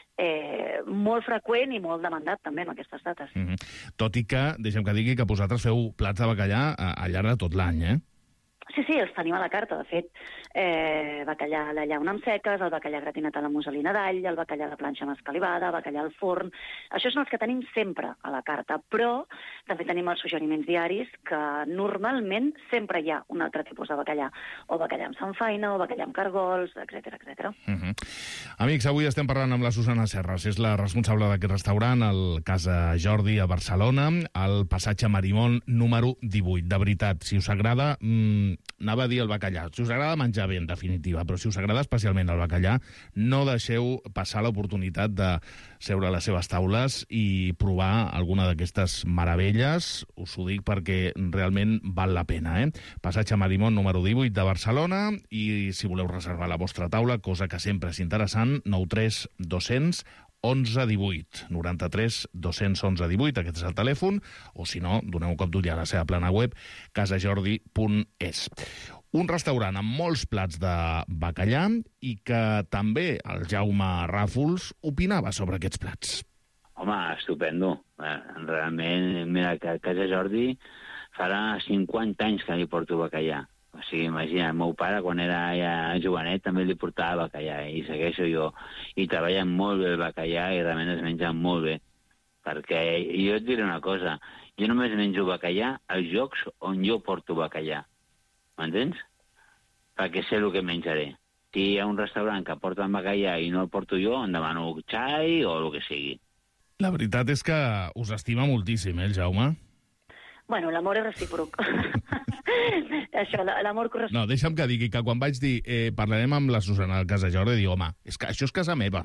molt freqüent i molt demandat també en aquestes dates. Tot i que, deixem que digui que vosaltres feu plats de bacallà al llarg de tot l'any, Sí, els tenim a la carta, de fet. Bacallà a la llauna amb seques, el bacallà gratinat a la muselina d'all, el bacallà de planxa amb escalivada, bacallà al forn. Això són els que tenim sempre a la carta, però també tenim els suggeriments diaris que normalment sempre hi ha un altre tipus de bacallà, o bacallà amb samfaina, o bacallà amb cargols, etc. Amics, avui estem parlant amb la Susana Serres, és la responsable d'aquest restaurant, el Casa Jordi a Barcelona, al passatge Marimón número 18. De veritat, si us agrada, anava a dir el bacallà, si us agrada menjar bé, en definitiva, però si us agrada especialment el bacallà, no deixeu passar l'oportunitat de seure a les seves taules i provar alguna d'aquestes meravelles. Us ho dic perquè realment val la pena, Passatge Marimón número 18 de Barcelona, i si voleu reservar la vostra taula, cosa que sempre és interessant, 93 200 11 18. 93 211 18, aquest és el telèfon, o si no, doneu un cop d'ull a la seva plana web, casajordi.es. Un restaurant amb molts plats de bacallà i que també el Jaume Ràfols opinava sobre aquests plats. Home, estupendo. Realment, mira, que a Casa Jordi farà 50 anys que li porto bacallà. O sigui, imagina, el meu pare, quan era ja jovenet, també li portava bacallà, i segueixo jo. I treballen molt bé el bacallà i realment es mengen molt bé. Perquè jo et diré una cosa, jo només menjo bacallà als llocs on jo porto bacallà. M'entens? Perquè sé el que menjaré. Si hi ha un restaurant que porta bacallà i no el porto jo, em demano xai o el que sigui. La veritat és que us estima moltíssim, el Jaume? Bueno, l'amor és recíproc. Això, l'amor correspon... No, deixa'm que digui que quan vaig dir parlarem amb la Susana del Casa Jordi, dic, home, és que això és casa meva.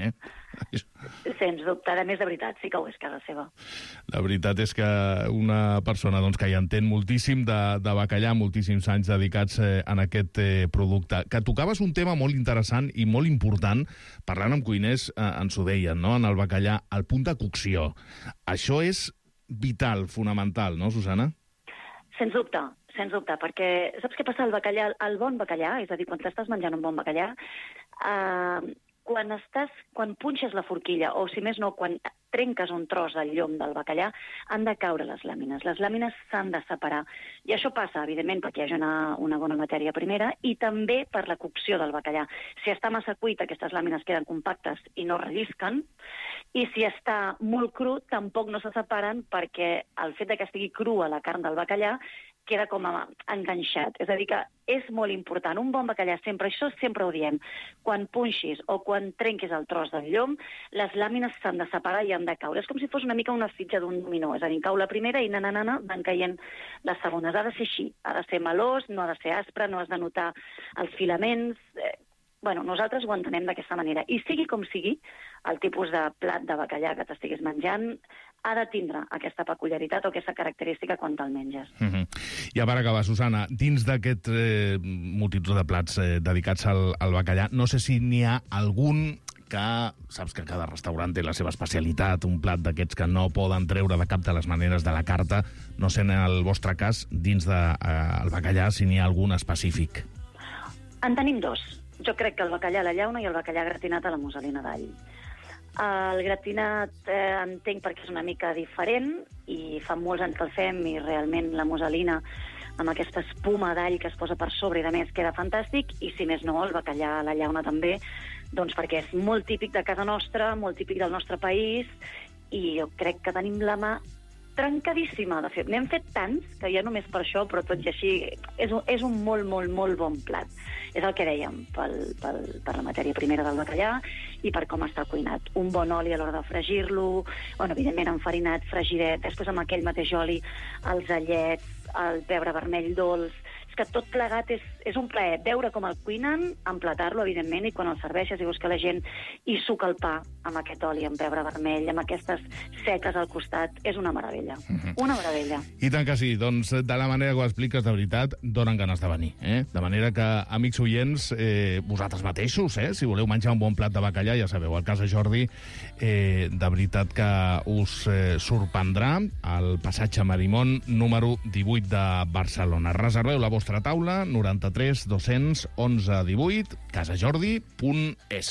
Sens dubte, a més de veritat, sí que ho és casa seva. La veritat és que una persona doncs, que hi entén moltíssim de bacallà, moltíssims anys dedicats en aquest producte. Que tocaves un tema molt interessant i molt important, parlant amb cuiners, ens ho deien, no? En el bacallà, el punt de cocció. Això és vital, fonamental, no, Susana? Sens dubte, perquè saps què passa al bacallà? El bon bacallà, és a dir, quan t'estàs menjant un bon bacallà, quan punxes la forquilla, o si més no, quan trenques un tros del llom del bacallà, han de caure les làmines. Les làmines s'han de separar. I això passa, evidentment, perquè hi hagi una bona matèria primera i també per la cocció del bacallà. Si està massa cuit, aquestes làmines queden compactes i no rellisquen, i si està molt cru, tampoc no se separen perquè el fet que estigui crua la carn del bacallà queda com enganxat. És a dir, que és molt important. Un bon bacallà sempre, això sempre ho diem, quan punxis o quan trenquis el tros del llom, les làmines s'han de separar i han de caure. És com si fos una mica una fitxa d'un dominó. És a dir, cau la primera i van caient les segones. Ha de ser així. Ha de ser melós, no ha de ser aspre, no has de notar els filaments... Bueno, nosaltres ho entenem d'aquesta manera. I sigui com sigui, el tipus de plat de bacallà que t'estiguis menjant ha de tindre aquesta peculiaritat o aquesta característica quan te'l menges. I per acabar, Susana, dins d'aquest multitud de plats dedicats al bacallà, no sé si n'hi ha algun que, saps que cada restaurant té la seva especialitat, un plat d'aquests que no poden treure de cap de les maneres de la carta, no sé en el vostre cas, dins del bacallà, si n'hi ha algun específic. En tenim dos. Jo crec que el bacallà a la llauna i el bacallà gratinat a la muselina d'all. El gratinat entenc perquè és una mica diferent i fa molts anys que el fem i realment la muselina amb aquesta espuma d'all que es posa per sobre i de més queda fantàstic, i si més no el bacallà a la llauna també, doncs perquè és molt típic de casa nostra, molt típic del nostre país, i jo crec que tenim la mà trencadíssima de fer. N'hem fet tants que ja només per això, però tot i així és un molt, molt, molt bon plat. És el que dèiem, per la matèria primera del bacallà i per com està cuinat. Un bon oli a l'hora de fregir-lo, bueno, evidentment enfarinat, fregidet, després amb aquell mateix oli, els allets, el pebre vermell dolç. És que tot plegat és un plaer. Veure com el cuinen, emplatar-lo, evidentment, i quan el serveixes i veus que la gent hi suca el pa amb aquest oli, amb pebre vermell, amb aquestes seques al costat, és una meravella. Una meravella. I tant que sí. Doncs, de la manera que ho expliques, de veritat, donen ganes de venir. De manera que, amics oients, vosaltres mateixos, si voleu menjar un bon plat de bacallà, ja sabeu, al Casa Jordi, de veritat que us sorprendrà, al passatge Marimón, número 18 de Barcelona. Reserveu la vostra taula, 93 200 11 18, casajordi.es.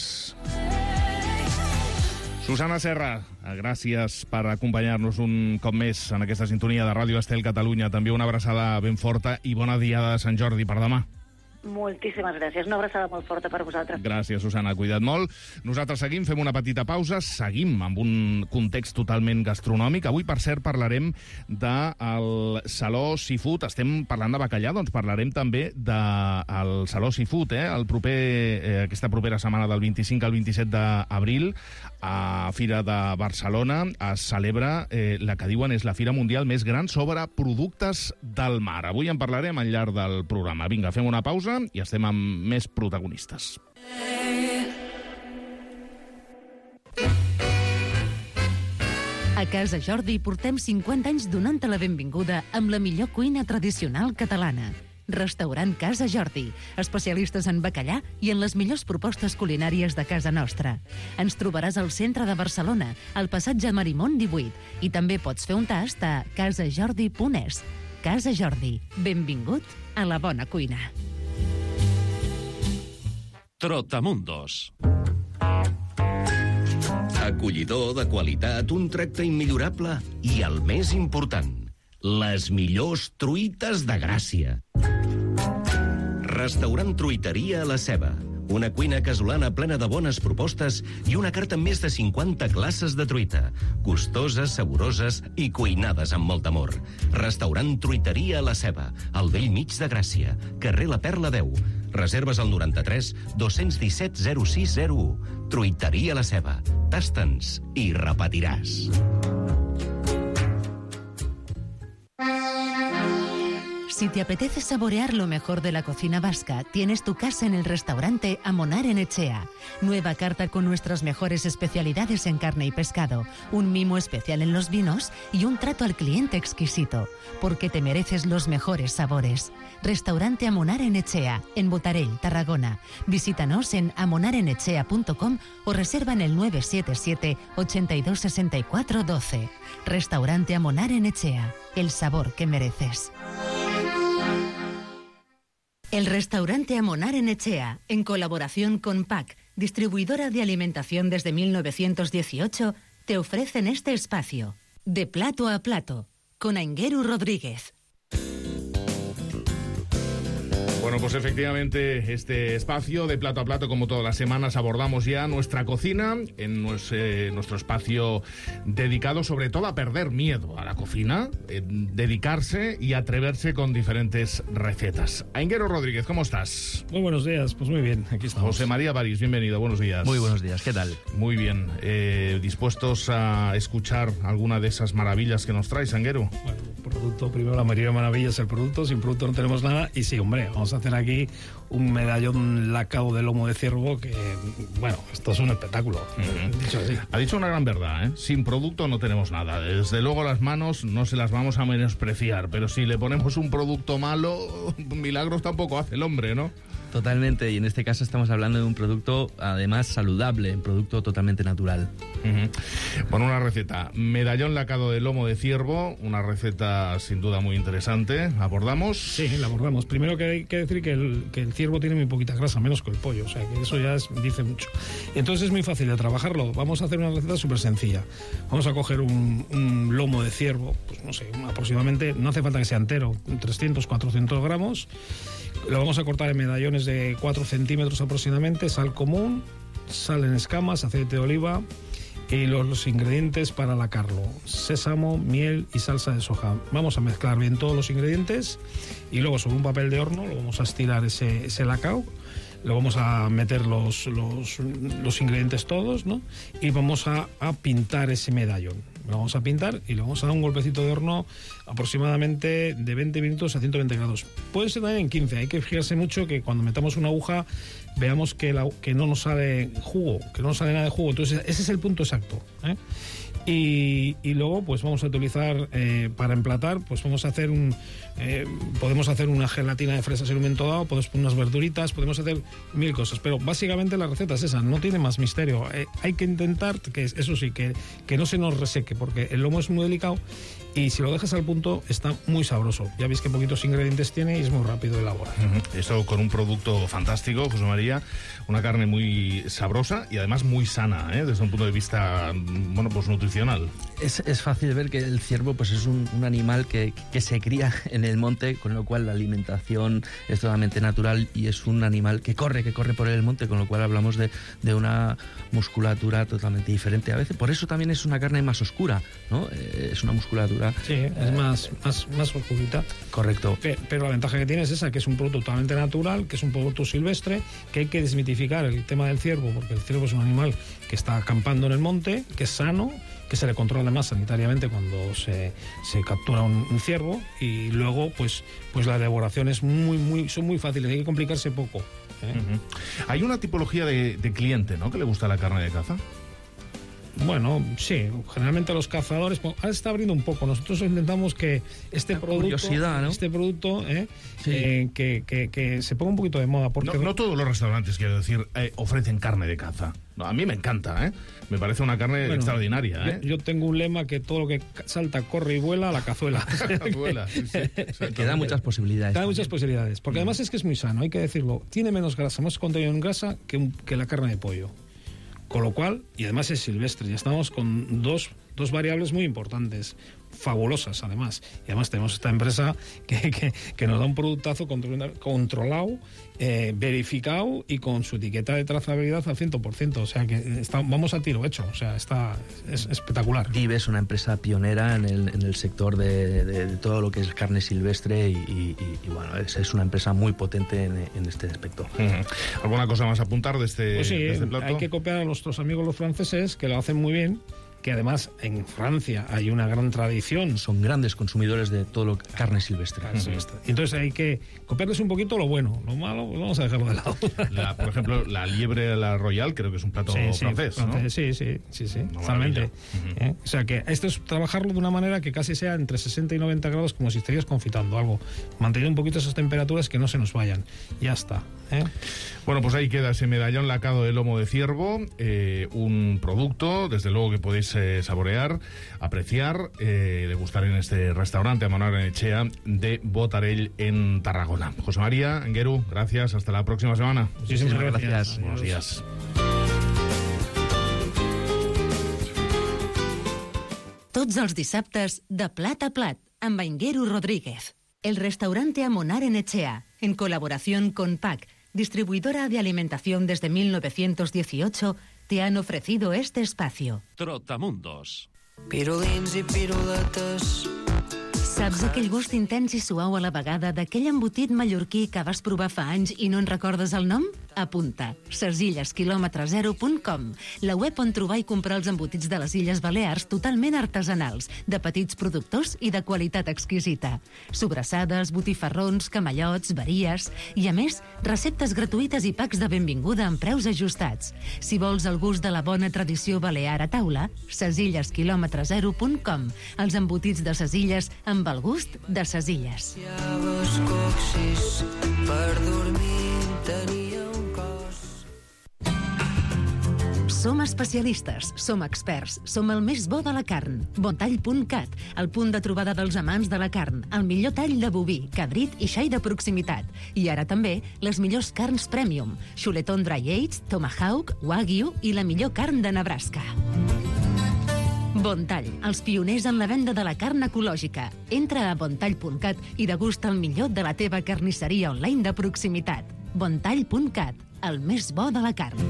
Susana Serra, gràcies per acompanyar-nos un cop més en aquesta sintonia de Ràdio Estel Catalunya. També una abraçada ben forta i bona diada de Sant Jordi per demà. Moltíssimes gràcies. Una abraçada molt forta per vosaltres. Gràcies, Susana. Cuida't molt. Nosaltres seguim, fem una petita pausa, seguim amb un context totalment gastronòmic. Avui, per cert, parlarem del Saló Seafood. Estem parlant de bacallà, doncs parlarem també del Saló Seafood. Aquesta propera setmana del 25 al 27 d'abril a Fira de Barcelona es celebra la que diuen és la Fira Mundial més gran sobre productes del mar. Avui en parlarem al llarg del programa. Vinga, fem una pausa i estem amb més protagonistes. A Casa Jordi portem 50 anys donant-te la benvinguda amb la millor cuina tradicional catalana. Restaurant Casa Jordi, especialistes en bacallà i en les millors propostes culinàries de casa nostra. Ens trobaràs al centre de Barcelona, al passatge Marimón 18, i també pots fer un tast a casajordi.es. Casa Jordi, benvingut a la bona cuina. Trotamundos. Acollidor, de qualitat, un tracte immillorable i, el més important, les millors truites de Gràcia. Restaurant Truiteria La Ceba. Una cuina casolana plena de bones propostes i una carta amb més de 50 classes de truita. Gustoses, saboroses i cuinades amb molt amor. Restaurant Truiteria La Ceba, al vell mig de Gràcia, carrer La Perla 10. Reserves al 93 217 0601. Truiteria La Ceba. Tasta'ns i repetiràs. Si te apetece saborear lo mejor de la cocina vasca, tienes tu casa en el restaurante Amonar en Echea. Nueva carta con nuestras mejores especialidades en carne y pescado, un mimo especial en los vinos y un trato al cliente exquisito, porque te mereces los mejores sabores. Restaurante Amonar en Echea, en Botarell, Tarragona. Visítanos en amonarenechea.com o reserva en el 977 82 64 12. Restaurante Amonar en Echea, el sabor que mereces. El restaurante Amonar en Echea, en colaboración con PAC, distribuidora de alimentación desde 1918, te ofrecen este espacio, De Plato a Plato, con Aingeru Rodríguez. Bueno, pues efectivamente este espacio de Plato a Plato, como todas las semanas, abordamos ya nuestra cocina en nuestro espacio dedicado sobre todo a perder miedo a la cocina, dedicarse y atreverse con diferentes recetas. Aingeru Rodríguez, ¿cómo estás? Muy buenos días, pues muy bien, aquí estamos. José María París, bienvenido, buenos días. Muy buenos días, ¿qué tal? Muy bien, ¿dispuestos a escuchar alguna de esas maravillas que nos traes, Aingeru? Bueno, producto, primero la mayoría de maravillas, el producto, sin producto no tenemos nada, y sí, hombre, vamos a hacer aquí un medallón lacado de lomo de ciervo que, bueno, esto es un espectáculo. Dicho así. Ha dicho una gran verdad, ¿eh? Sin producto no tenemos nada. Desde luego las manos no se las vamos a menospreciar, pero si le ponemos un producto malo, milagros tampoco hace el hombre, ¿no? Totalmente, y en este caso estamos hablando de un producto además saludable, un producto totalmente natural. Bueno, una receta, medallón lacado de lomo de ciervo, una receta sin duda muy interesante. ¿Abordamos? Sí, la abordamos. Primero que hay que decir que el ciervo tiene muy poquita grasa, menos que el pollo, o sea que eso ya dice mucho. Entonces es muy fácil de trabajarlo. Vamos a hacer una receta súper sencilla. Vamos a coger un lomo de ciervo, pues no sé, aproximadamente, no hace falta que sea entero, 300, 400 gramos. Lo vamos a cortar en medallones de 4 centímetros aproximadamente, sal común, sal en escamas, aceite de oliva y los ingredientes para lacarlo: sésamo, miel y salsa de soja. Vamos a mezclar bien todos los ingredientes y luego sobre un papel de horno lo vamos a estirar ese lacao. Lo vamos a meter los ingredientes todos, ¿no? Y vamos a pintar ese medallón. Lo vamos a pintar y le vamos a dar un golpecito de horno aproximadamente de 20 minutos a 120 grados. Puede ser también en 15. Hay que fijarse mucho que cuando metamos una aguja veamos que no nos sale jugo, que no nos sale nada de jugo. Entonces ese es el punto exacto, ¿eh? Y luego pues vamos a utilizar para emplatar, pues podemos hacer una gelatina de fresas en un momento dado, podemos poner unas verduritas, podemos hacer mil cosas, pero básicamente la receta es esa, no tiene más misterio. Hay que intentar que eso sí, que no se nos reseque, porque el lomo es muy delicado y si lo dejas al punto está muy sabroso. Ya veis que poquitos ingredientes tiene y es muy rápido de elaborar. Eso con un producto fantástico, José María, una carne muy sabrosa y además muy sana, desde un punto de vista, bueno, pues nutricional. Es fácil ver que el ciervo pues es un animal que se cría en el monte, con lo cual la alimentación es totalmente natural y es un animal que corre por el monte, con lo cual hablamos de una musculatura totalmente diferente a veces. Por eso también es una carne más oscura, ¿no? Es una musculatura... Sí, es más oscurita. Correcto. Pero la ventaja que tiene es esa, que es un producto totalmente natural, que es un producto silvestre, que hay que desmitificar el tema del ciervo, porque el ciervo es un animal que está acampando en el monte, que es sano, que se le controla más sanitariamente cuando se captura un ciervo, y luego pues la elaboración son muy fáciles, hay que complicarse poco, ¿eh? Hay una tipología de cliente, ¿no?, que le gusta la carne de caza. Bueno, sí, generalmente los cazadores... Ahora está abriendo un poco. Nosotros intentamos que este producto... curiosidad, ¿no? Este producto que se ponga un poquito de moda. Porque No todos los restaurantes, quiero decir, ofrecen carne de caza. No, a mí me encanta, ¿eh? Me parece una carne extraordinaria, ¿eh? Yo tengo un lema que todo lo que salta, corre y vuela, a la cazuela. Vuela, sí, que da muchas posibilidades. Da muchas posibilidades. Porque además es que es muy sano, hay que decirlo. Tiene menos grasa, más contenido en grasa que la carne de pollo. Con lo cual, y además es silvestre, ya estamos con dos variables muy importantes, fabulosas además. Y además tenemos esta empresa que nos da un productazo controlado, verificado y con su etiqueta de trazabilidad al 100%. O sea que vamos a tiro hecho, o sea, es espectacular. DIV es una empresa pionera en el sector de todo lo que es carne silvestre y bueno, es una empresa muy potente en este aspecto. ¿Alguna cosa más a apuntar de este, pues sí, de este plato? Hay que copiar a nuestros amigos los franceses, que lo hacen muy bien, que además en Francia hay una gran tradición. Son grandes consumidores de todo lo que carne silvestre. Entonces hay que copiarles un poquito lo bueno, lo malo pues vamos a dejarlo de lado. Por ejemplo, la liebre la Royal creo que es un plato francés, ¿no? Sí, totalmente. O sea que esto es trabajarlo de una manera que casi sea entre 60 y 90 grados, como si estuvieras confitando algo. Mantener un poquito esas temperaturas que no se nos vayan. Ya está. Bueno, pues ahí queda ese medallón lacado de lomo de ciervo, un producto, desde luego, que podéis saborear, apreciar, degustar en este restaurante Amonar en Echea de Botarell en Tarragona. José María Engueru, gracias, hasta la próxima semana. Muchísimas gracias. Buenos días. Tots els dissabtes, de plat a plat, amb Engueru Rodríguez. El restaurante Amonar en Echea, en colaboración con PAC, distribuidora de alimentación desde 1918, te han ofrecido este espacio. Trotamundos. Pirulins i piruletes. Saps aquell gust intens i suau a la vegada d'aquell embotit mallorquí que vas provar fa anys i no en recordes el nom? Apunta, sesillesquilometre0.com, la web on trobar i comprar els embotits de les Illes Balears totalment artesanals, de petits productors i de qualitat exquisita. Sobrassades, botifarrons, camallots, varies i, a més, receptes gratuïtes i packs de benvinguda amb preus ajustats. Si vols el gust de la bona tradició balear a taula, sesillesquilometre0.com, els embotits de ses Illes amb el gust de ses Illes. Coxis per dormir tenia un cos. Som especialistes, som experts, som el més bo de la carn. Bontall.cat, el punt de trobada dels amants de la carn, el millor tall de boví, cabrit i xai de proximitat. I ara també les millors carns premium, chuletón dry aged, tomahawk, wagyu i la millor carn de Nebraska. Bontall, els pioners en la venda de la carn ecològica. Entra a bontall.cat i degusta el millor de la teva carnisseria online de proximitat. Bontall.cat, el més bo de la carn.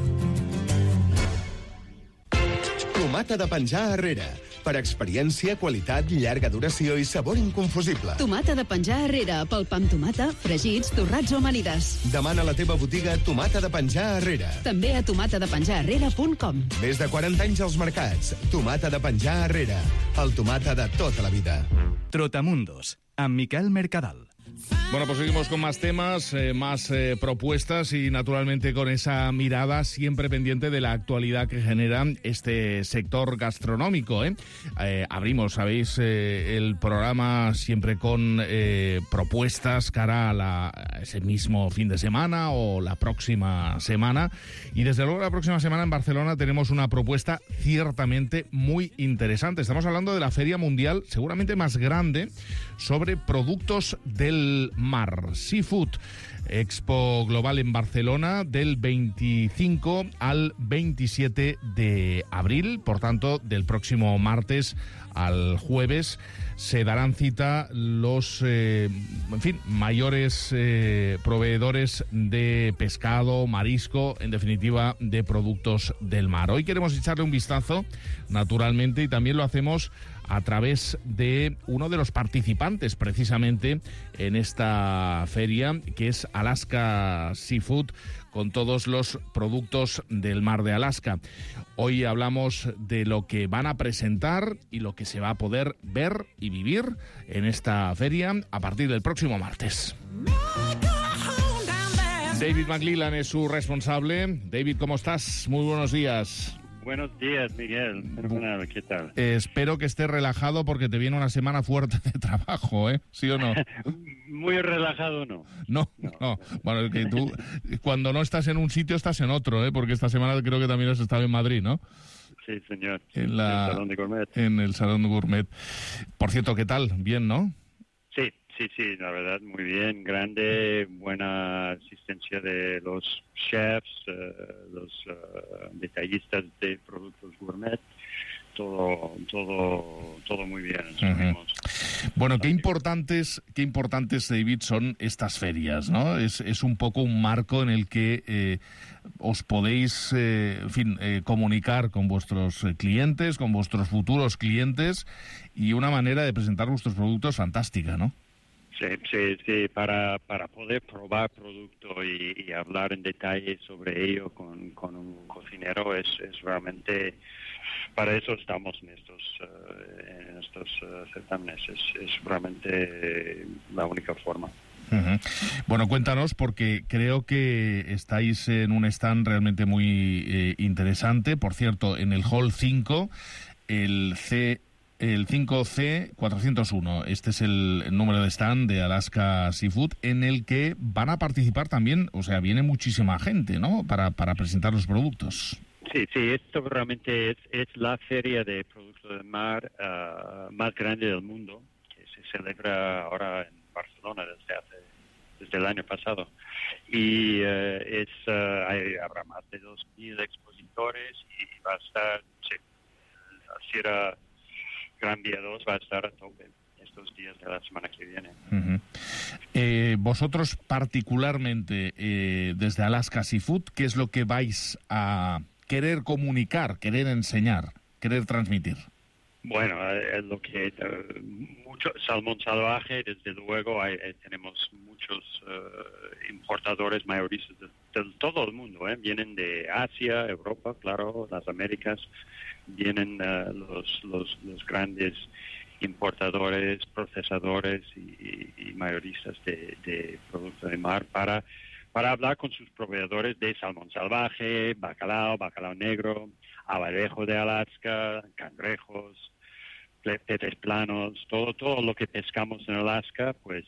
Tomata de penjar Herrera. Per experiència, qualitat, llarga duració i sabor inconfusible. Tomata de penjar Herrera, pel pa amb tomata, fregits, torrats o amanides. Demana a la teva botiga Tomata de penjar Herrera. També a tomatadepenjarherrera.com. Més de 40 anys als mercats. Tomata de penjar Herrera. El tomata de tota la vida. Trotamundos, amb Miquel Mercadal. Bueno, pues seguimos con más temas, más propuestas y naturalmente con esa mirada siempre pendiente de la actualidad que genera este sector gastronómico. Abrimos, sabéis, el programa siempre con propuestas cara a ese mismo fin de semana o la próxima semana. Y desde luego la próxima semana en Barcelona tenemos una propuesta ciertamente muy interesante. Estamos hablando de la Feria Mundial, seguramente más grande, sobre productos del mar, Seafood. Expo Global en Barcelona del 25 al 27 de abril, por tanto, del próximo martes al jueves se darán cita los mayores proveedores de pescado, marisco, en definitiva, de productos del mar. Hoy queremos echarle un vistazo, naturalmente, y también lo hacemos a través de uno de los participantes precisamente en esta feria, que es Alaska Seafood, con todos los productos del mar de Alaska. Hoy hablamos de lo que van a presentar y lo que se va a poder ver y vivir en esta feria a partir del próximo martes. David McLellan es su responsable. David, ¿cómo estás? Muy buenos días. Buenos días, Miguel. Fenomenal, ¿qué tal? Espero que estés relajado porque te viene una semana fuerte de trabajo, ¿eh? ¿Sí o no? Muy relajado, no. No. Bueno, es que tú, cuando no estás en un sitio, estás en otro, ¿eh? Porque esta semana creo que también has estado en Madrid, ¿no? Sí, señor. En el Salón de Gourmet. En el Salón de Gourmet. Por cierto, ¿qué tal? Bien, ¿no? Sí, la verdad, muy bien, grande, buena asistencia de los chefs, los detallistas de productos gourmet, todo muy bien. Bueno, qué importantes, David, son estas ferias, ¿no? Es un poco un marco en el que os podéis, comunicar con vuestros clientes, con vuestros futuros clientes, y una manera de presentar vuestros productos fantástica, ¿no? Sí, para poder probar producto y hablar en detalle sobre ello con un cocinero es realmente, para eso estamos en estos certámenes, es realmente la única forma. Bueno, cuéntanos, porque creo que estáis en un stand realmente muy interesante. Por cierto, en el Hall 5, el 5C401. Este es el número de stand de Alaska Seafood, en el que van a participar también, o sea, viene muchísima gente, ¿no?, para presentar los productos. Sí, esto realmente es la feria de productos de mar más grande del mundo, que se celebra ahora en Barcelona desde el año pasado. Y habrá más de 2.000 expositores y va a estar, así era, Gran Vía 2 va a estar a tope estos días de la semana que viene. Vosotros particularmente, desde Alaska Seafood, ¿qué es lo que vais a querer comunicar, querer enseñar, querer transmitir? Bueno, lo que mucho salmón salvaje, desde luego, tenemos muchos importadores mayoristas de todo el mundo, vienen de Asia, Europa, claro, las Américas, vienen los grandes importadores, procesadores y mayoristas de productos de mar para hablar con sus proveedores de salmón salvaje, bacalao negro, abadejo de Alaska, cangrejos, peces planos, todo lo que pescamos en Alaska, pues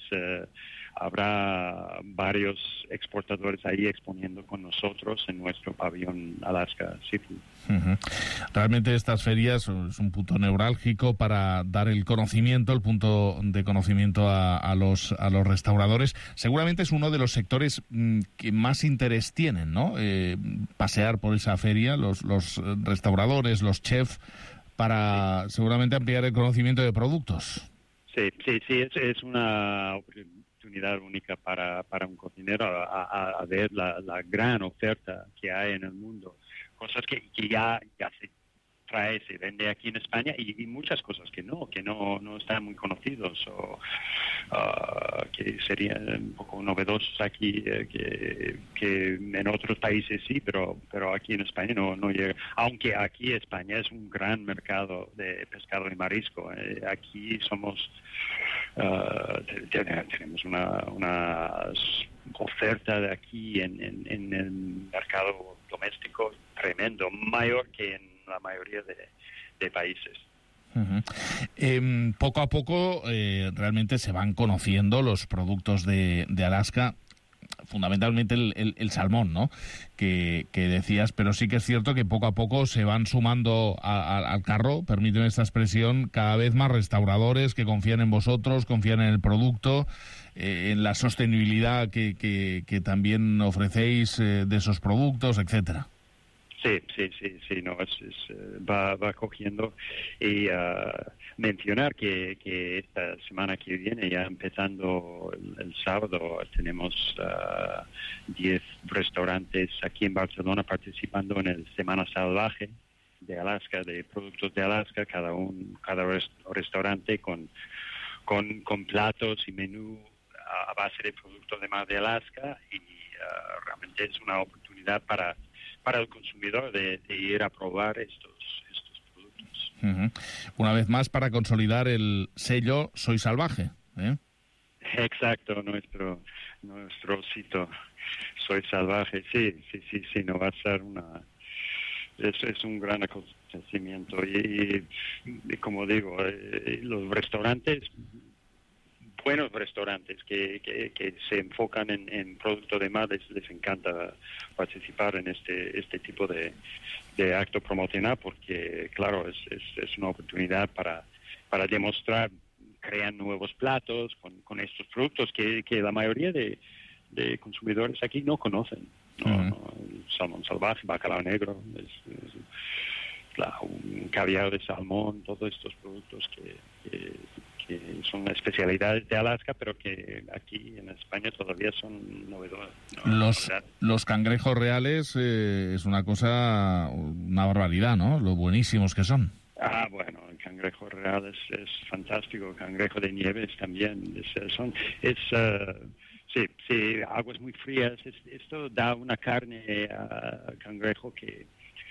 habrá varios exportadores ahí exponiendo con nosotros en nuestro pabellón Alaska Seafood. Realmente estas ferias es un punto neurálgico para dar el punto de conocimiento a los restauradores. Seguramente es uno de los sectores que más interés tienen, ¿no? Pasear por esa feria, los restauradores, los chefs, para seguramente ampliar el conocimiento de productos. Sí, es una oportunidad única para un cocinero a ver la gran oferta que hay en el mundo. Cosas que ya se vende aquí en España y muchas cosas que no están muy conocidos o que serían un poco novedosos aquí, que en otros países sí, pero aquí en España no llega. Aunque aquí España es un gran mercado de pescado y marisco. Aquí tenemos una oferta de aquí en el mercado doméstico tremendo, mayor que en la mayoría de países. Poco a poco realmente se van conociendo los productos de Alaska, fundamentalmente el salmón, ¿no?, que decías, pero sí que es cierto que poco a poco se van sumando al carro, permíteme esta expresión, cada vez más restauradores que confían en vosotros, confían en el producto, en la sostenibilidad que también ofrecéis de esos productos, etcétera. Sí, no, va cogiendo. Y mencionar que esta semana que viene, ya empezando el sábado, tenemos 10 restaurantes aquí en Barcelona participando en el Semana Salvaje de Alaska, de productos de Alaska, cada restaurante con platos y menú a base de productos de mar de Alaska, y realmente es una oportunidad para el consumidor de ir a probar estos productos. Una vez más, para consolidar el sello Soy Salvaje, ¿eh? Exacto, nuestro sitio Soy Salvaje, sí, no va a ser es un gran acontecimiento. Y como digo, los restaurantes, buenos restaurantes que se enfocan en producto de mar, les encanta participar en este tipo de acto promocional, porque claro, es una oportunidad para demostrar, crean nuevos platos con estos productos que la mayoría de consumidores aquí no conocen. Salmón salvaje, bacalao negro, claro, un caviar de salmón, todos estos productos que son especialidades de Alaska, pero que aquí en España todavía son novedosas. Los cangrejos reales es una barbaridad, ¿no? Lo buenísimos que son. Bueno, el cangrejo real es fantástico, el cangrejo de nieves también. Sí, aguas muy frías. Esto da una carne a cangrejo que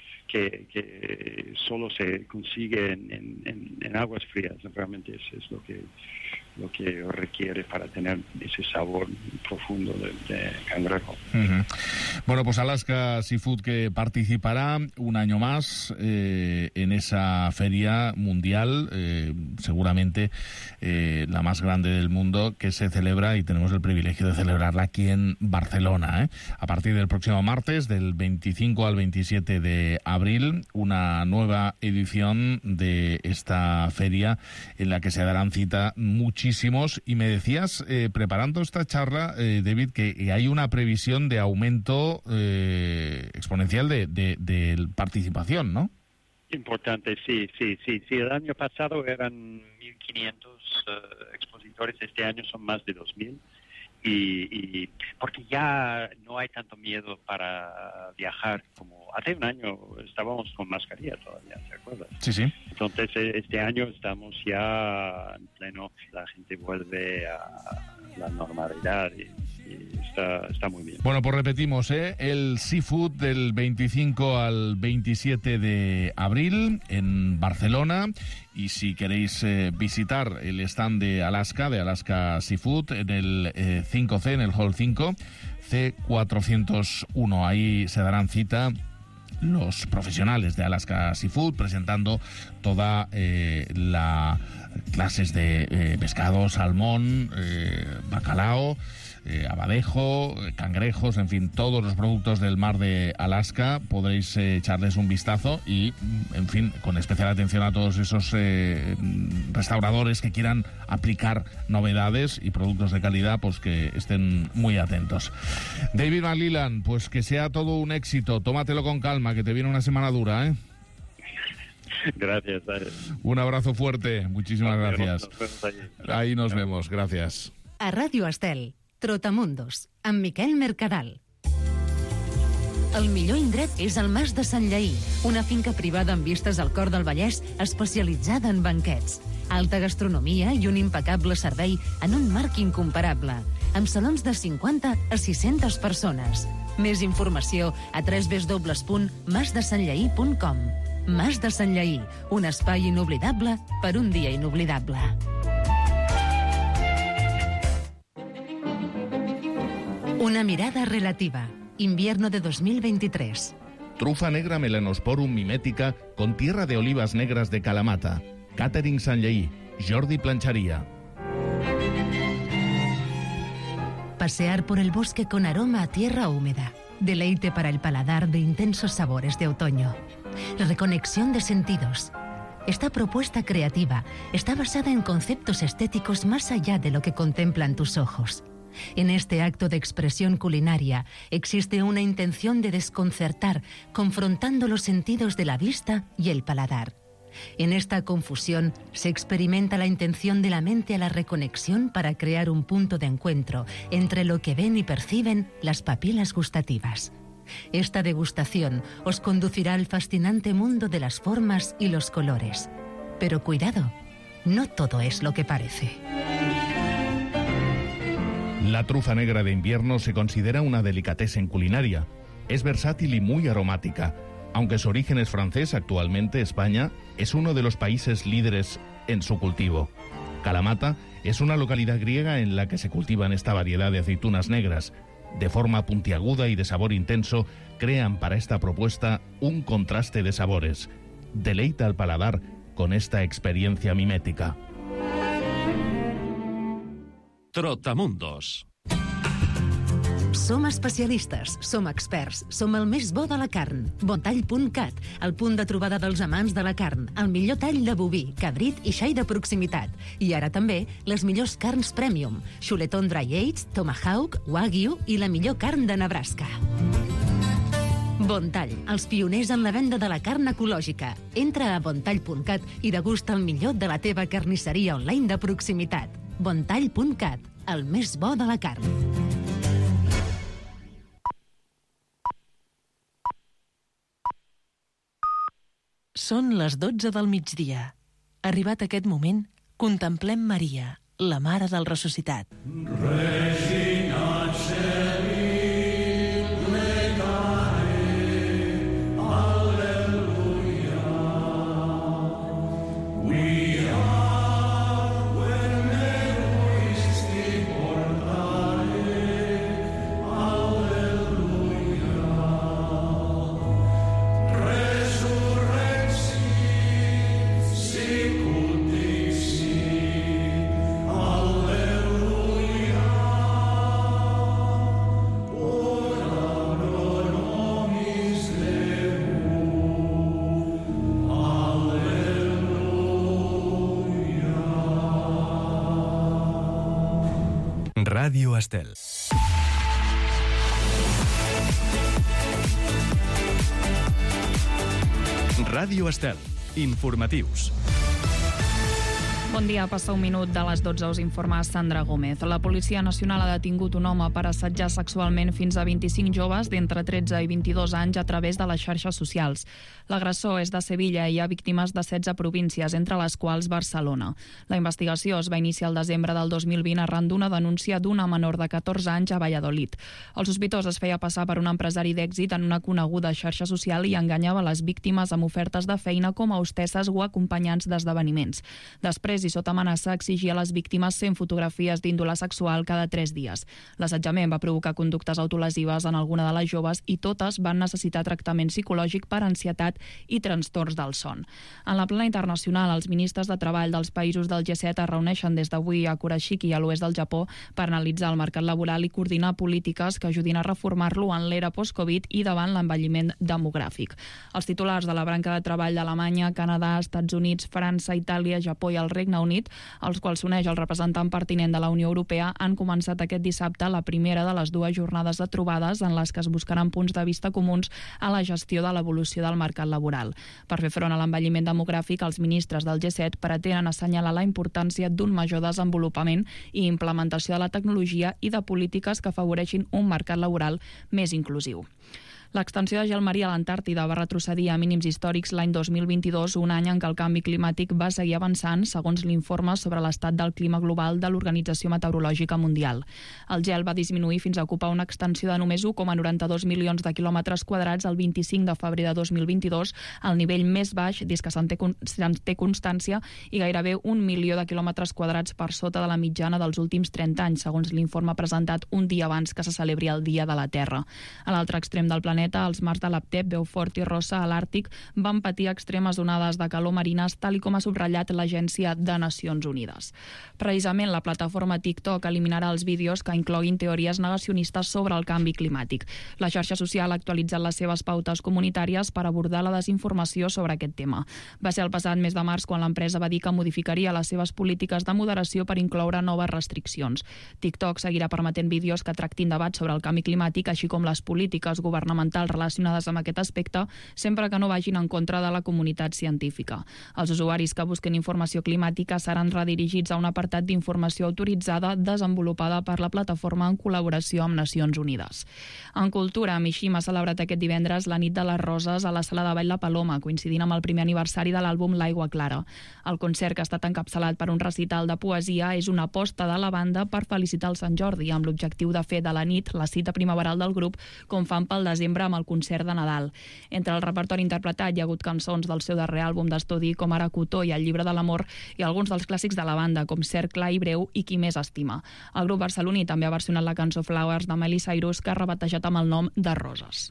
solo se consigue en aguas frías. Realmente es lo que requiere para tener ese sabor profundo de cangrejo. Bueno, pues Alaska Seafood, que participará un año más en esa feria mundial, seguramente la más grande del mundo, que se celebra, y tenemos el privilegio de celebrarla aquí en Barcelona, a partir del próximo martes, del 25 al 27 de abril, una nueva edición de esta feria en la que se darán cita muchísimos. Y me decías, preparando esta charla, David, que hay una previsión de aumento exponencial de participación, ¿no? Importante, sí. El año pasado eran 1.500 expositores, este año son más de 2.000. Y porque ya no hay tanto miedo para viajar como hace un año. Estábamos con mascarilla todavía, ¿te acuerdas? Sí. Entonces este año estamos ya en pleno, la gente vuelve a la normalidad y está muy bien. Bueno, pues repetimos, el Seafood del 25 al 27 de abril en Barcelona. Y si queréis visitar el stand de Alaska Seafood, en el 5C, en el Hall 5, C401. Ahí se darán cita los profesionales de Alaska Seafood presentando toda la clases de pescado, salmón, bacalao, abadejo, cangrejos, en fin, todos los productos del mar de Alaska. Podréis echarles un vistazo y, en fin, con especial atención a todos esos restauradores que quieran aplicar novedades y productos de calidad, pues que estén muy atentos. David McLellan, pues que sea todo un éxito. Tómatelo con calma, que te viene una semana dura, ¿eh? Gracias. Un abrazo fuerte. Muchísimas gracias. Ahí nos vemos. Gracias. A Ràdio Estel, Trotamundos, amb Miquel Mercadal. El millor indret és el Mas de Sant Lleí, una finca privada amb vistes al cor del Vallès especialitzada en banquets. Alta gastronomia i un impecable servei en un marc incomparable, amb salons de 50 a 600 persones. Més informació a www.masdesantlleí.com. Mas de Sant Lleí, un espai inoblidable per un dia inoblidable. Una mirada relativa. Invierno de 2023. Trufa negra Melanosporum mimética con tierra de olivas negras de Kalamata. Catering Sant Lleí. Jordi Plancharía. Pasear por el bosque con aroma a tierra húmeda. Deleite para el paladar de intensos sabores de otoño. Reconexión de sentidos. Esta propuesta creativa está basada en conceptos estéticos más allá de lo que contemplan tus ojos. En este acto de expresión culinaria existe una intención de desconcertar, confrontando los sentidos de la vista y el paladar. En esta confusión se experimenta la intención de la mente a la reconexión para crear un punto de encuentro entre lo que ven y perciben las papilas gustativas. Esta degustación os conducirá al fascinante mundo de las formas y los colores. Pero cuidado, no todo es lo que parece. La trufa negra de invierno se considera una delicatessen culinaria. Es versátil y muy aromática. Aunque su origen es francés, actualmente España es uno de los países líderes en su cultivo. Kalamata es una localidad griega en la que se cultivan esta variedad de aceitunas negras. de forma puntiaguda y de sabor intenso, crean para esta propuesta un contraste de sabores. Deleita al paladar con esta experiencia mimética. Trotamundos. Som especialistes, som experts, som el més bo de la carn. Bontall.cat, el punt de trobada dels amants de la carn, el millor tall de boví, cabrit i xai de proximitat. I ara també les millors carns premium, chuletón dry aged, tomahawk, wagyu i la millor carn de Nebraska. Bontall, els pioners en la venda de la carn ecològica. Entra a bontall.cat i degusta el millor de la teva carnisseria online de proximitat. Bontall.cat, el més bo de la carn. Són les 12 del migdia. Arribat aquest moment, contemplem Maria, la Mare del Ressuscitat. Ràdio Estel. Ràdio Estel. Informatius. Bon dia, passa un minut de les 12, us informa Sandra Gómez. La Policia Nacional ha detingut un home per assetjar sexualment fins a 25 joves d'entre 13 i 22 anys a través de les xarxes socials. L'agressor és de Sevilla i hi ha víctimes de 16 províncies, entre les quals Barcelona. La investigació es va iniciar el desembre del 2020 arran d'una denúncia d'una menor de 14 anys a Valladolid. El sospitós es feia passar per un empresari d'èxit en una coneguda xarxa social i enganyava les víctimes amb ofertes de feina com a hostesses o acompanyants d'esdeveniments. Després, i sota amenaça, exigia a les víctimes 100 fotografies d'índole sexual cada 3 dies. L'assetjament va provocar conductes autolesives en alguna de les joves i totes van necessitar tractament psicològic per ansietat i trastorns del son. En la plana internacional, els ministres de treball dels països del G7 es reuneixen des d'avui a Kurashiki, a l'oest del Japó, per analitzar el mercat laboral i coordinar polítiques que ajudin a reformar-lo en l'era post-Covid i davant l'envelliment demogràfic. Els titulars de la branca de treball d'Alemanya, Canadà, Estats Units, França, Itàlia, Japó i el Regne Unit, als quals s'uneix el representant pertinent de la Unió Europea, han començat aquest dissabte la primera de les 2 jornades de trobades en les que es buscaran punts de vista comuns a la gestió de l'evolució del mercat laboral. Per fer front a l'envelliment demogràfic, els ministres del G7 pretenen assenyalar la importància d'un major desenvolupament i implementació de la tecnologia i de polítiques que afavoreixin un mercat laboral més inclusiu. L'extensió de gel marí a l'Antàrtida va retrocedir a mínims històrics l'any 2022, un any en què el canvi climàtic va seguir avançant, segons l'informe sobre l'estat del clima global de l'Organització Meteorològica Mundial. El gel va disminuir fins a ocupar una extensió de només 1,92 milions de quilòmetres quadrats el 25 de febrer de 2022, el nivell més baix des que se'n té constància i gairebé 1 milió de quilòmetres quadrats per sota de la mitjana dels últims 30 anys, segons l'informe presentat un dia abans que se celebri el Dia de la Terra. A l'altre extrem del planeta, els mars de Laptep, Beaufort i Rossa a l'Àrtic van patir extremes onades de calor marines, tal com ha subratllat l'Agència de Nacions Unides. Precisament, la plataforma TikTok eliminarà els vídeos que incloguin teories negacionistes sobre el canvi climàtic. La xarxa social ha actualitzat les seves pautes comunitàries per abordar la desinformació sobre aquest tema. Va ser el passat mes de març quan l'empresa va dir que modificaria les seves polítiques de moderació per incloure noves restriccions. TikTok seguirà permetent vídeos que tractin debats sobre el canvi climàtic, així com les polítiques governamentals relacionades amb aquest aspecte, sempre que no vagin en contra de la comunitat científica. Els usuaris que busquen informació climàtica seran redirigits a un apartat d'informació autoritzada desenvolupada per la plataforma en col·laboració amb Nacions Unides. En cultura, Mishima ha celebrat aquest divendres la Nit de les Roses a la Sala de Ball La Paloma, coincidint amb el primer aniversari de l'àlbum L'Aigua Clara. El concert, que ha estat encapçalat per un recital de poesia, és una aposta de la banda per felicitar el Sant Jordi, amb l'objectiu de fer de la nit la cita primaveral del grup, com fan pel desembre setembre amb el concert de Nadal. Entre el repertori interpretat hi ha hagut cançons del seu darrer àlbum d'estudi com ara Cotó i El llibre de l'amor i alguns dels clàssics de la banda com Cercle i Breu i Qui més estima. El grup barceloní també ha versionat la cançó Flowers de Miley Cyrus, que ha rebatejat amb el nom de Roses.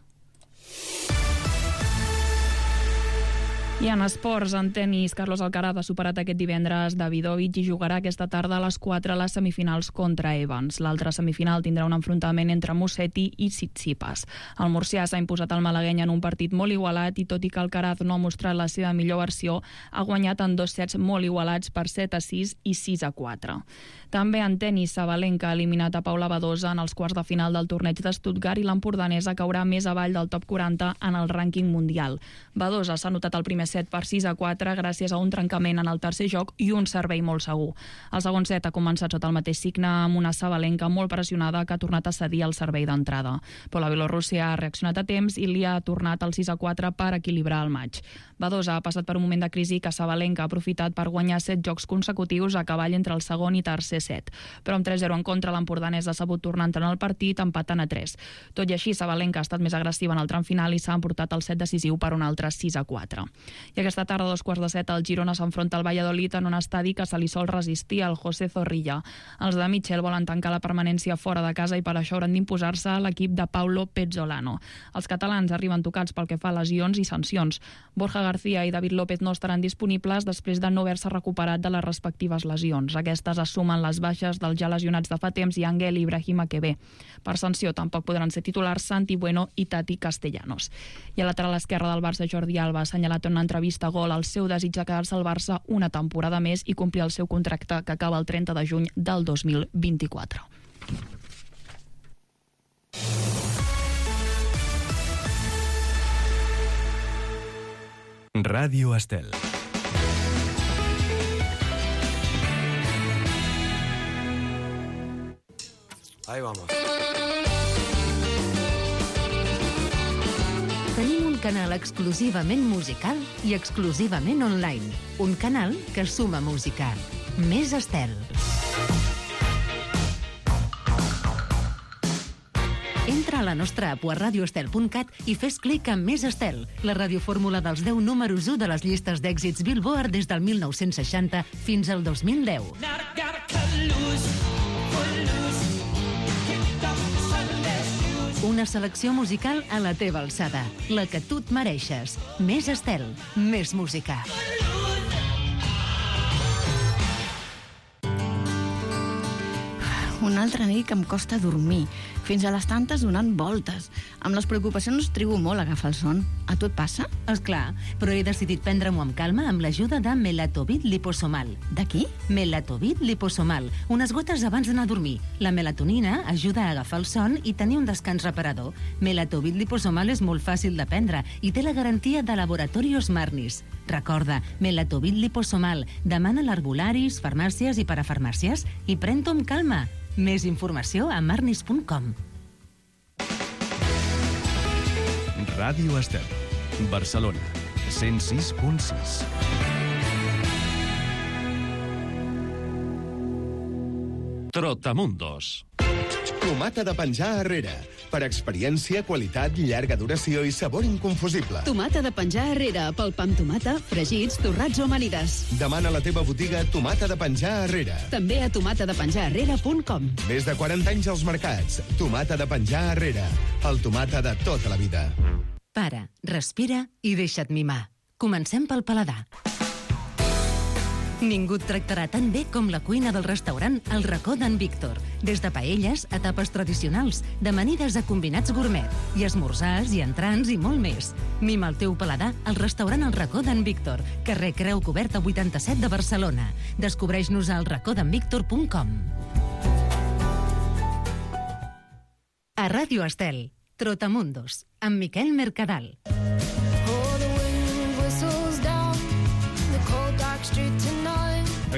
I en esports, en tenis, Carlos Alcaraz ha superat aquest divendres Davidovich i jugarà aquesta tarda a les 4 a les semifinals contra Evans. L'altra semifinal tindrà un enfrontament entre Musetti i Tsitsipas. El murcià s'ha imposat al malagueny en un partit molt igualat i tot i que Alcaraz no ha mostrat la seva millor versió, ha guanyat en 2 sets molt igualats per 7-6 i 6-4. També en tenis, Sabalenka ha eliminat a Paula Badosa en els quarts de final del torneig de Stuttgart i l'empordanesa caurà més avall del top 40 en el rànquing mundial. Badosa s'ha notat el primer set per 6-4 gràcies a un trencament en el tercer joc i un servei molt segur. El segon set ha començat sota el mateix signe amb una Sabalenka molt pressionada que ha tornat a cedir el servei d'entrada. Però la Bielorússia ha reaccionat a temps i li ha tornat el 6-4 per equilibrar el maig. Badosa ha passat per un moment de crisi que Sabalenka ha aprofitat per guanyar 7 jocs consecutius a cavall entre el segon i tercer set. Però amb 3-0 en contra, l'empordanesa ha sabut tornar a entrar en el partit empatant a 3. Tot i així, Sabalenka ha estat més agressiva en el tram final i s'ha emportat el set decisiu per un altre 6-4. I aquesta tarda, a 2:15, el Girona s'enfronta al Valladolid en un estadi que se li sol resistir al José Zorrilla. Els de Michel volen tancar la permanència fora de casa i per això hauran d'imposar-se a l'equip de Paulo Pezzolano. Els catalans arriben tocats pel que fa a lesions i sancions. Borja García i David López no estaran disponibles després de no haver-se recuperat de les respectives lesions. Aquestes assumen les baixes dels ja lesionats de fa temps i Ángel i Ibrahim Akebe. Per sanció tampoc podran ser titulars Santi Bueno i Tati Castellanos. I a lateral esquerre del Barça, Jordi Alba ha assenyalat en una entrevista a Gol el seu desig de quedar-se al Barça una temporada més i complir el seu contracte que acaba el 30 de juny del 2024. Ràdio Estel. Ahí vamos. Tenim un canal exclusivament musical i exclusivament online. Un canal que suma música. Més Estel. Entra a la nostra app a radioestel.cat i fes clic en Més Estel, la radiofórmula dels 10 números 1 de les llistes d'èxits Billboard des del 1960 fins al 2010. Una selecció musical a la teva alçada, la que tu et mereixes. Més Estel, més música. Una altra nit que em costa dormir, fins a les tantes donant voltes. Amb les preocupacions trigo molt a agafar el son. A tu et passa? Esclar, però he decidit prendre-m'ho amb calma amb l'ajuda de Melatovit Liposomal. De qui? Melatovit Liposomal, unes gotes abans d'anar a dormir. La melatonina ajuda a agafar el son i tenir un descans reparador. Melatovit Liposomal és molt fàcil de prendre i té la garantia de Laboratorios Marnis. Recorda, Melatovit Liposomal. Demana a l'herbolaris, farmàcies i parafarmàcies i pren-t'ho amb calma. Més informació a marnis.com. Ràdio Estel, Barcelona, 106.6. Trotamundos. Tomata de penjar Herrera. Per experiència, qualitat, llarga duració i sabor inconfusible. Tomata de penjar Herrera, pel pa amb tomata, fregits, torrats o amanides. Demana a la teva botiga Tomata de penjar Herrera. També a tomatadepenjarherrera.com. Més de 40 anys als mercats. Tomata de penjar Herrera. El tomata de tota la vida. Para, respira i deixa't mimar. Comencem pel paladar. Ningú et tractarà tan bé com la cuina del restaurant El Racó d'en Víctor. Des de paelles a tapes tradicionals, d'amanides a combinats gourmet, i esmorzars i entrants i molt més. Mima el teu paladar al restaurant El Racó d'en Víctor, carrer Creu Coberta 87 de Barcelona. Descobreix-nos al racódenvictor.com. A Ràdio Estel, Trotamundos, amb Miquel Mercadal.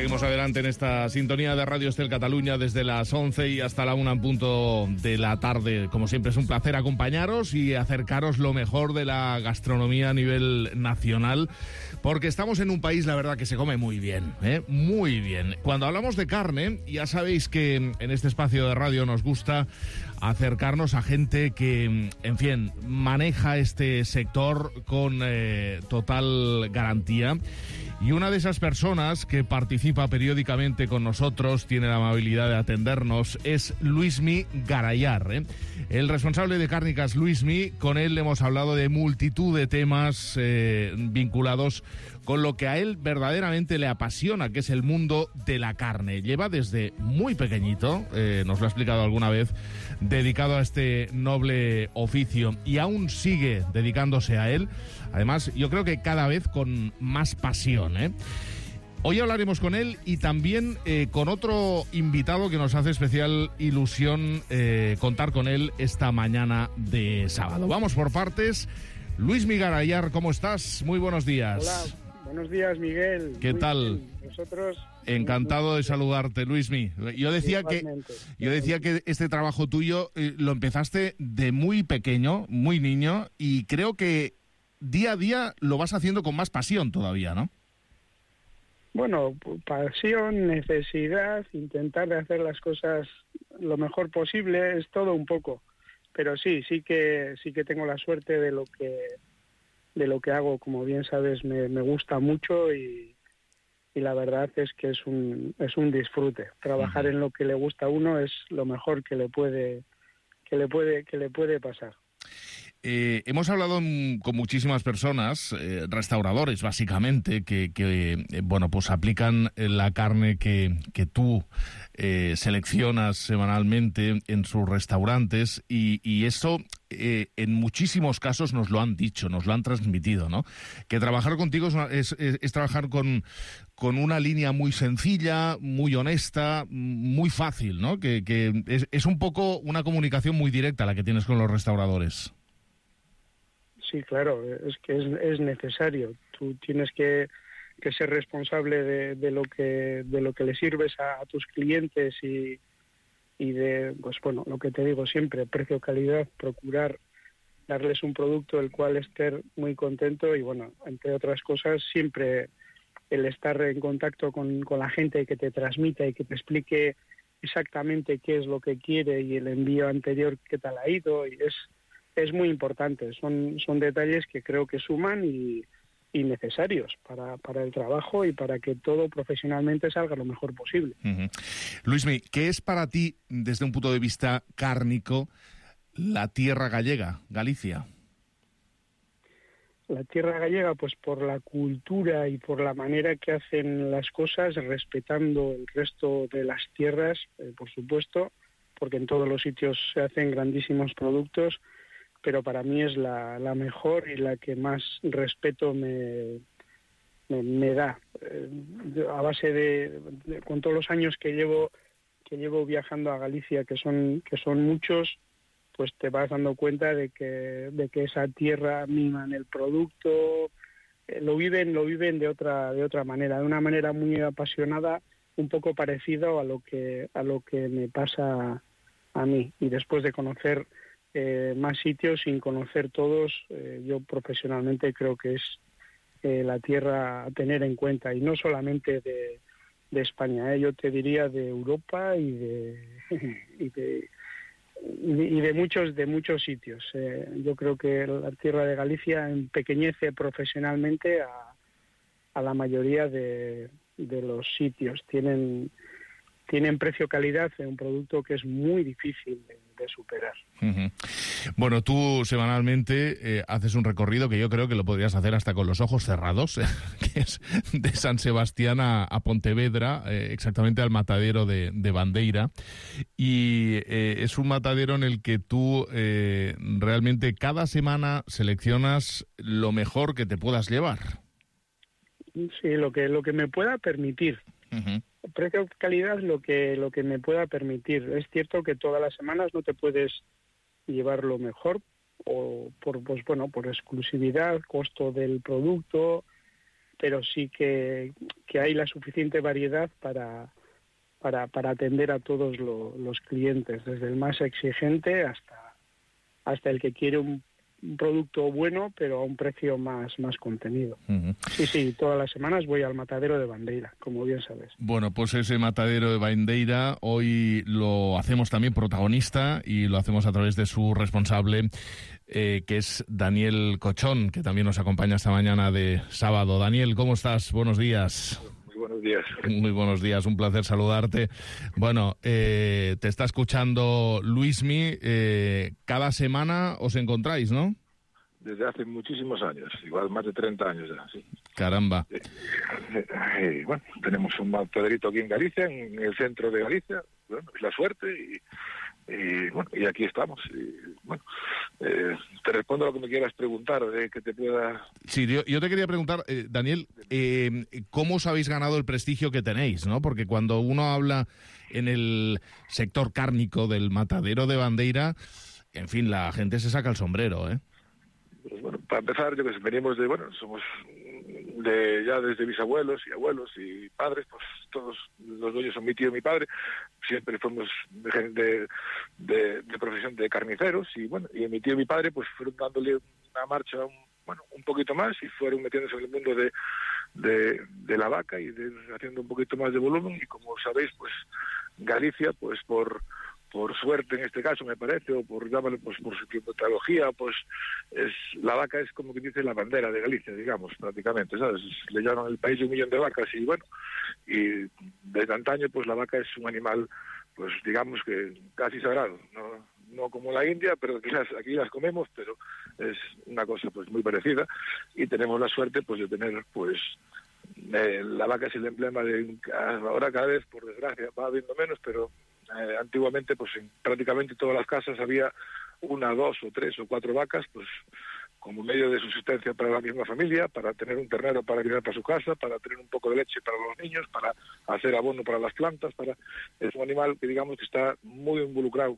Seguimos adelante en esta sintonía de Radio Estel Cataluña desde las 11 y hasta la 1 en punto de la tarde. Como siempre es un placer acompañaros y acercaros lo mejor de la gastronomía a nivel nacional, porque estamos en un país, la verdad, que se come muy bien, muy bien. Cuando hablamos de carne, ya sabéis que en este espacio de radio nos gusta acercarnos a gente que, en fin, maneja este sector con total garantía. Y una de esas personas que participa periódicamente con nosotros, tiene la amabilidad de atendernos, es Luismi Garayar, el responsable de Cárnicas Luismi. Con él hemos hablado de multitud de temas vinculados con lo que a él verdaderamente le apasiona, que es el mundo de la carne. Lleva desde muy pequeñito, nos lo ha explicado alguna vez, dedicado a este noble oficio y aún sigue dedicándose a él. Además, yo creo que cada vez con más pasión, Hoy hablaremos con él y también con otro invitado que nos hace especial ilusión contar con él esta mañana de sábado. Vamos por partes. Luismi Garayar, ¿cómo estás? Muy buenos días. Hola, buenos días, Miguel. ¿Qué tal? Nosotros... Encantado de saludarte, Luismi. Yo decía que este trabajo tuyo lo empezaste de muy pequeño, muy niño, y creo que día a día lo vas haciendo con más pasión todavía, ¿no? Bueno, pasión, necesidad, intentar de hacer las cosas lo mejor posible, es todo un poco. Pero sí que tengo la suerte de lo que hago. Como bien sabes, me gusta mucho y la verdad es que es un disfrute. Trabajar en lo que le gusta a uno es lo mejor que le puede pasar. Hemos hablado con muchísimas personas, restauradores básicamente, que bueno, pues aplican la carne que tú seleccionas semanalmente en sus restaurantes y eso en muchísimos casos nos lo han dicho, nos lo han transmitido, ¿no? Que trabajar contigo es trabajar con una línea muy sencilla, muy honesta, muy fácil, ¿no? Que es un poco una comunicación muy directa la que tienes con los restauradores. Sí, claro, es que es necesario. Tú tienes que ser responsable de lo que le sirves a tus clientes y de, pues bueno, lo que te digo siempre, precio, calidad, procurar darles un producto del cual estar muy contento y, bueno, entre otras cosas, siempre el estar en contacto con la gente que te transmita y que te explique exactamente qué es lo que quiere y el envío anterior qué tal ha ido, y es muy importante. Son detalles que creo que suman y necesarios para el trabajo y para que todo profesionalmente salga lo mejor posible. Uh-huh. Luismi, ¿qué es para ti, desde un punto de vista cárnico, la tierra gallega, Galicia? La tierra gallega, pues por la cultura y por la manera que hacen las cosas, respetando el resto de las tierras, por supuesto, porque en todos los sitios se hacen grandísimos productos, pero para mí es la mejor y la que más respeto me da. A base de con todos los años que llevo viajando a Galicia, que son muchos, pues te vas dando cuenta de que esa tierra mima en el producto, lo viven de otra manera, de una manera muy apasionada, un poco parecido a lo que me pasa a mí. Y después de conocer más sitios, sin conocer todos, yo profesionalmente creo que es la tierra a tener en cuenta, y no solamente de España, yo te diría de Europa y de muchos sitios. Yo creo que la tierra de Galicia empequeñece profesionalmente a la mayoría de los sitios. Tienen precio-calidad en un producto que es muy difícil de superar. Uh-huh. Bueno, tú semanalmente haces un recorrido que yo creo que lo podrías hacer hasta con los ojos cerrados, que es de San Sebastián a Pontevedra, exactamente al matadero de Bandeira, y es un matadero en el que tú realmente cada semana seleccionas lo mejor que te puedas llevar. Sí, lo que me pueda permitir. Uh-huh. Precio calidad lo que me pueda permitir. Es cierto que todas las semanas no te puedes llevar lo mejor, o por exclusividad, costo del producto, pero sí que hay la suficiente variedad para atender a todos los clientes, desde el más exigente hasta el que quiere un producto bueno, pero a un precio más contenido. Sí, todas las semanas voy al matadero de Bandeira, como bien sabes. Bueno, pues ese matadero de Bandeira hoy lo hacemos también protagonista y lo hacemos a través de su responsable, que es Daniel Cochón, que también nos acompaña esta mañana de sábado. Daniel, ¿cómo estás? Buenos días. Muy buenos días. Muy buenos días, un placer saludarte. Bueno, te está escuchando Luismi. Cada semana os encontráis, ¿no? Desde hace muchísimos años, igual más de 30 años ya, sí. Caramba. Bueno, tenemos un mataderito aquí en Galicia, en el centro de Galicia. Bueno, es la suerte y aquí estamos. Y, bueno, te respondo a lo que me quieras preguntar, que te pueda... Sí, yo te quería preguntar, Daniel, ¿cómo os habéis ganado el prestigio que tenéis, ¿no? Porque cuando uno habla en el sector cárnico del matadero de Bandeira, en fin, la gente se saca el sombrero, ¿eh? Pues bueno, para empezar, yo que sé, venimos somos ya desde bisabuelos y abuelos y padres, pues todos los dueños son mi tío y mi padre, siempre fuimos de profesión de carniceros y bueno, y mi tío y mi padre pues fueron dándole una marcha un poquito más y fueron metiéndose en el mundo de la vaca y haciendo un poquito más de volumen y como sabéis, pues Galicia, pues por suerte en este caso me parece, o por llamarlo pues por su climatología, pues la vaca es como que dice la bandera de Galicia, digamos, prácticamente, ¿sabes? Le llaman el país de 1 millón de vacas y bueno, y de antaño pues la vaca es un animal, pues digamos que casi sagrado, no como la India, pero quizás aquí las comemos, pero es una cosa pues muy parecida y tenemos la suerte pues de tener pues la vaca es el emblema de, ahora cada vez por desgracia va habiendo menos, pero antiguamente pues en prácticamente todas las casas había 1, 2 o 3 o 4 vacas pues como medio de subsistencia para la misma familia, para tener un ternero para criar para su casa, para tener un poco de leche para los niños, para hacer abono para las plantas, es un animal que digamos que está muy involucrado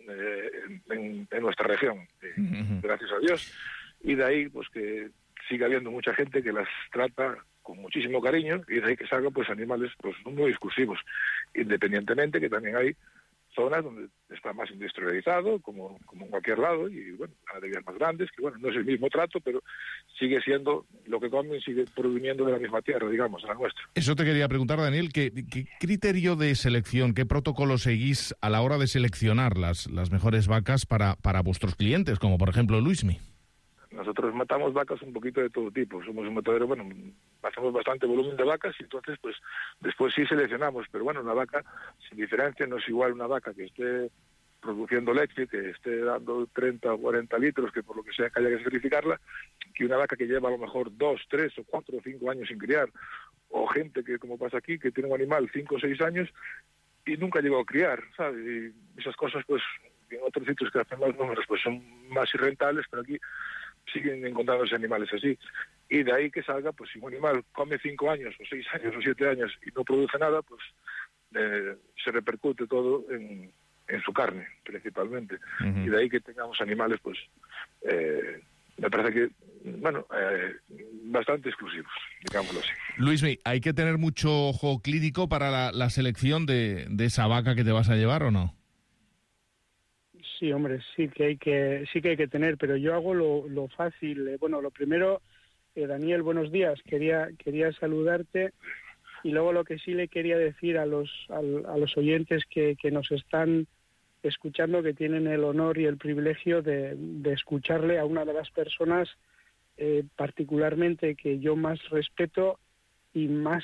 en nuestra región, gracias a Dios, y de ahí pues que sigue habiendo mucha gente que las trata con muchísimo cariño y de ahí que salgan pues animales pues muy exclusivos, independientemente que también hay zonas donde está más industrializado como en cualquier lado y bueno, ganaderías más grandes que bueno, no es el mismo trato pero sigue siendo lo que comen, sigue proviniendo de la misma tierra, digamos, la nuestra. Eso te quería preguntar, Daniel, ¿qué criterio de selección, qué protocolo seguís a la hora de seleccionar las mejores vacas para vuestros clientes, como por ejemplo Luismi? Nosotros matamos vacas un poquito de todo tipo. Somos un matadero, bueno, hacemos bastante volumen de vacas y entonces, pues, después sí seleccionamos. Pero bueno, una vaca, sin diferencia, no es igual una vaca que esté produciendo leche, que esté dando 30 o 40 litros, que por lo que sea que haya que sacrificarla, que una vaca que lleva a lo mejor 2, 3 o 4 o 5 años sin criar. O gente que, como pasa aquí, que tiene un animal 5 o 6 años y nunca llegó a criar, ¿sabes? Y esas cosas, pues, en otros sitios que hacen más números, pues son más irrentables, pero aquí siguen encontrándose animales así. Y de ahí que salga, pues si un animal come 5 años, o 6 años, o 7 años y no produce nada, pues se repercute todo en su carne, principalmente. Y de ahí que tengamos animales, pues, me parece que, bueno, bastante exclusivos, digámoslo así. Luismi, ¿hay que tener mucho ojo clínico para la selección de esa vaca que te vas a llevar o no? Sí, hombre, sí que hay que tener, pero yo hago lo fácil. Bueno, lo primero, Daniel, buenos días. Quería saludarte y luego lo que sí le quería decir a los oyentes que nos están escuchando, que tienen el honor y el privilegio de escucharle a una de las personas particularmente que yo más respeto y más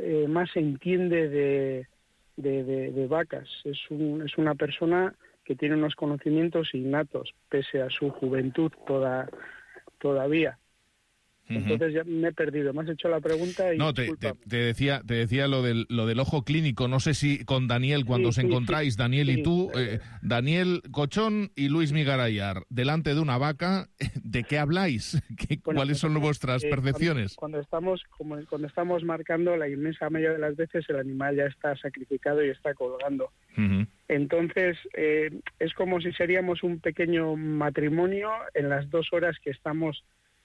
entiende de vacas. Es una persona que tiene unos conocimientos innatos, pese a su juventud todavía. Entonces ya me he perdido. Me has hecho la pregunta y... No, te decía lo del ojo clínico. No sé si con Daniel, cuando os encontráis, Daniel y tú, Daniel Cochón y Luismi Garayar, delante de una vaca, ¿de qué habláis? ¿Cuáles son vuestras percepciones? Cuando estamos marcando, la inmensa mayoría de las veces el animal ya está sacrificado y está colgando. Entonces, es como si seríamos un pequeño matrimonio en las 2 horas que estamos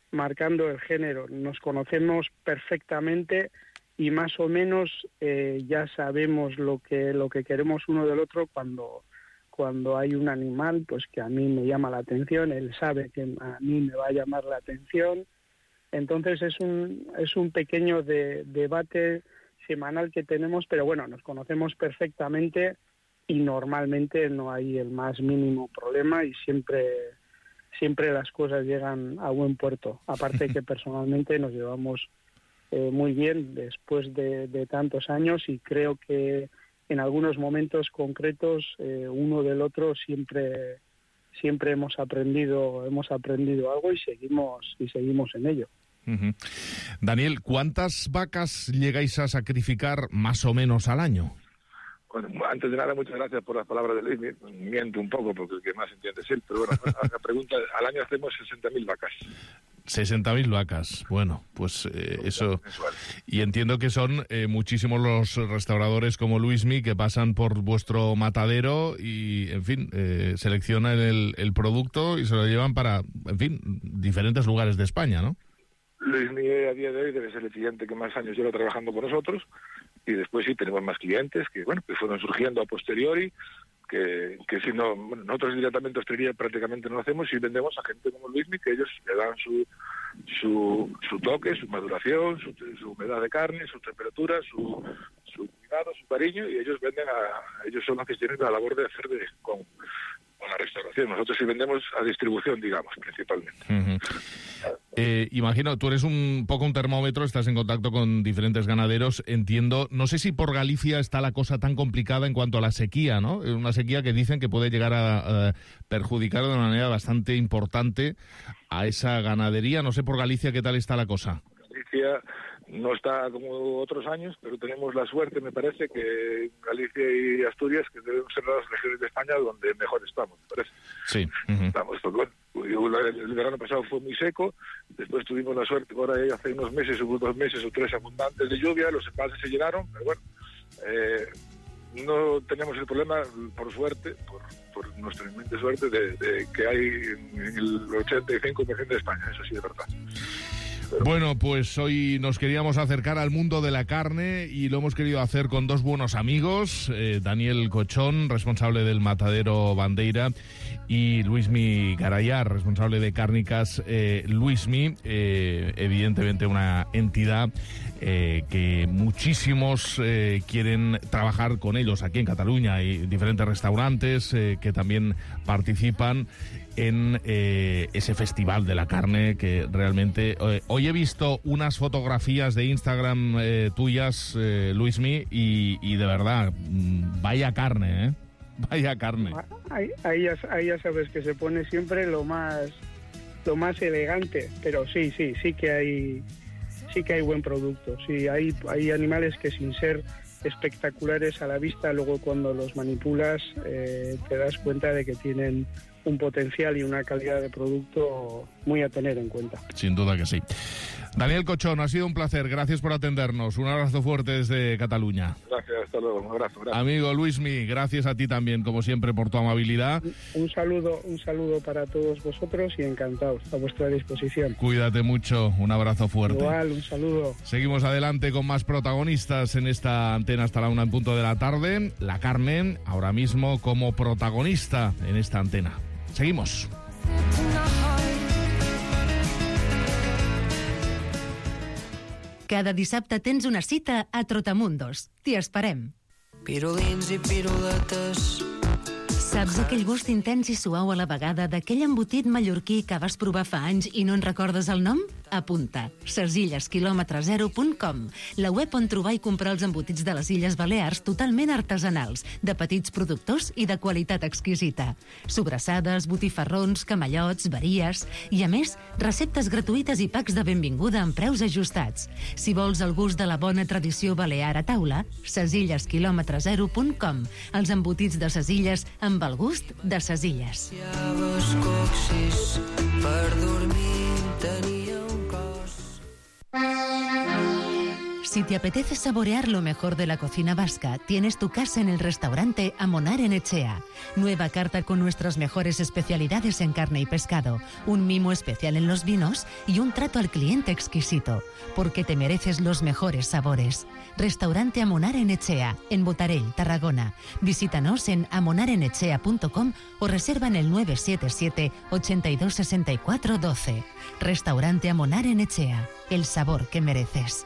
marcando el género. Nos conocemos perfectamente y más o menos ya sabemos lo que queremos uno del otro cuando hay un animal pues que a mí me llama la atención, él sabe que a mí me va a llamar la atención. Entonces es un pequeño debate semanal que tenemos, pero bueno, nos conocemos perfectamente y normalmente no hay el más mínimo problema y siempre las cosas llegan a buen puerto. Aparte que personalmente nos llevamos muy bien después de tantos años y creo que en algunos momentos concretos uno del otro siempre hemos aprendido algo y seguimos en ello. Uh-huh. Daniel, ¿cuántas vacas llegáis a sacrificar más o menos al año? Bueno, antes de nada, muchas gracias por las palabras de Luis. Miento un poco porque el que más entiende es él, pero bueno, la pregunta, al año hacemos 60.000 vacas. 60.000 vacas, bueno, pues eso. Y entiendo que son muchísimos los restauradores como Luismi que pasan por vuestro matadero y, en fin, seleccionan el producto y se lo llevan para, en fin, diferentes lugares de España, ¿no? Luismi a día de hoy debe ser el cliente que más años lleva trabajando con nosotros y después sí tenemos más clientes que fueron surgiendo a posteriori, que si no, bueno, nosotros directamente hostelería prácticamente no lo hacemos y vendemos a gente como Luismi, que ellos le dan su toque, su maduración, su humedad de carne, su temperatura, su cuidado, su cariño, y ellos ellos son los que tienen la labor de hacer con la restauración. Nosotros sí vendemos a distribución, digamos, principalmente. Uh-huh. Imagino, tú eres un poco un termómetro, estás en contacto con diferentes ganaderos, entiendo. No sé si por Galicia está la cosa tan complicada en cuanto a la sequía, ¿no? Una sequía que dicen que puede llegar a perjudicar de una manera bastante importante a esa ganadería. No sé por Galicia qué tal está la cosa. Galicia no está como otros años, pero tenemos la suerte, me parece, que Galicia y Asturias, que deben ser las regiones de España donde mejor estamos, me parece. Sí. Uh-huh. Estamos, pues, bueno, el verano pasado fue muy seco, después tuvimos la suerte, ahora hace unos meses, hubo 2 meses o 3 abundantes de lluvia, los embalses se llenaron, pero bueno, no tenemos el problema, por suerte, por nuestra inmensa suerte, de que hay en el 85% de España, eso sí es verdad. Bueno, pues hoy nos queríamos acercar al mundo de la carne y lo hemos querido hacer con 2 buenos amigos, Daniel Cochón, responsable del matadero Bandeira, y Luismi Garayar, responsable de Cárnicas Luismi, evidentemente una entidad que muchísimos quieren trabajar con ellos aquí en Cataluña. Hay diferentes restaurantes que también participan en ese festival de la carne que realmente... hoy he visto unas fotografías de Instagram tuyas, Luismi, y de verdad, vaya carne, ¿eh? Vaya carne. Ahí ya sabes que se pone siempre lo más elegante, pero sí que hay buen producto. Sí, hay animales que sin ser espectaculares a la vista, luego cuando los manipulas te das cuenta de que tienen un potencial y una calidad de producto muy a tener en cuenta. Sin duda que sí. Daniel Cochón, ha sido un placer. Gracias por atendernos. Un abrazo fuerte desde Cataluña. Gracias, hasta luego. Un abrazo. Gracias. Amigo Luismi, gracias a ti también, como siempre, por tu amabilidad. Un saludo para todos vosotros y encantados, a vuestra disposición. Cuídate mucho. Un abrazo fuerte. Igual, un saludo. Seguimos adelante con más protagonistas en esta antena hasta la 1:00 de la tarde. La carne, ahora mismo como protagonista en esta antena. Seguimos. Cada dissabte tens una cita a Trotamundos. T'hi esperem. Pirulins i piruletes. Saps aquell gust intens i suau a la vegada d'aquell embotit mallorquí que vas provar fa anys i no en recordes el nom? Apunta. SesIllesKilometre0.com, la web on trobar i comprar els embotits de les Illes Balears totalment artesanals, de petits productors i de qualitat exquisita. Sobrassades, botifarrons, camallots, varies i, a més, receptes gratuïtes i packs de benvinguda amb preus ajustats. Si vols el gust de la bona tradició balear a taula, SesIllesKilometre0.com, els embotits de Ses Illes amb el gust de Ses Illes. Coxis per dormir tenia un cos. Si te apetece saborear lo mejor de la cocina vasca, tienes tu casa en el restaurante Amonar en Echea. Nueva carta con nuestras mejores especialidades en carne y pescado, un mimo especial en los vinos y un trato al cliente exquisito, porque te mereces los mejores sabores. Restaurante Amonar en Echea, en Botarell, Tarragona. Visítanos en amonarenechea.com o reserva en el 977 82 64 12. Restaurante Amonar en Echea, el sabor que mereces.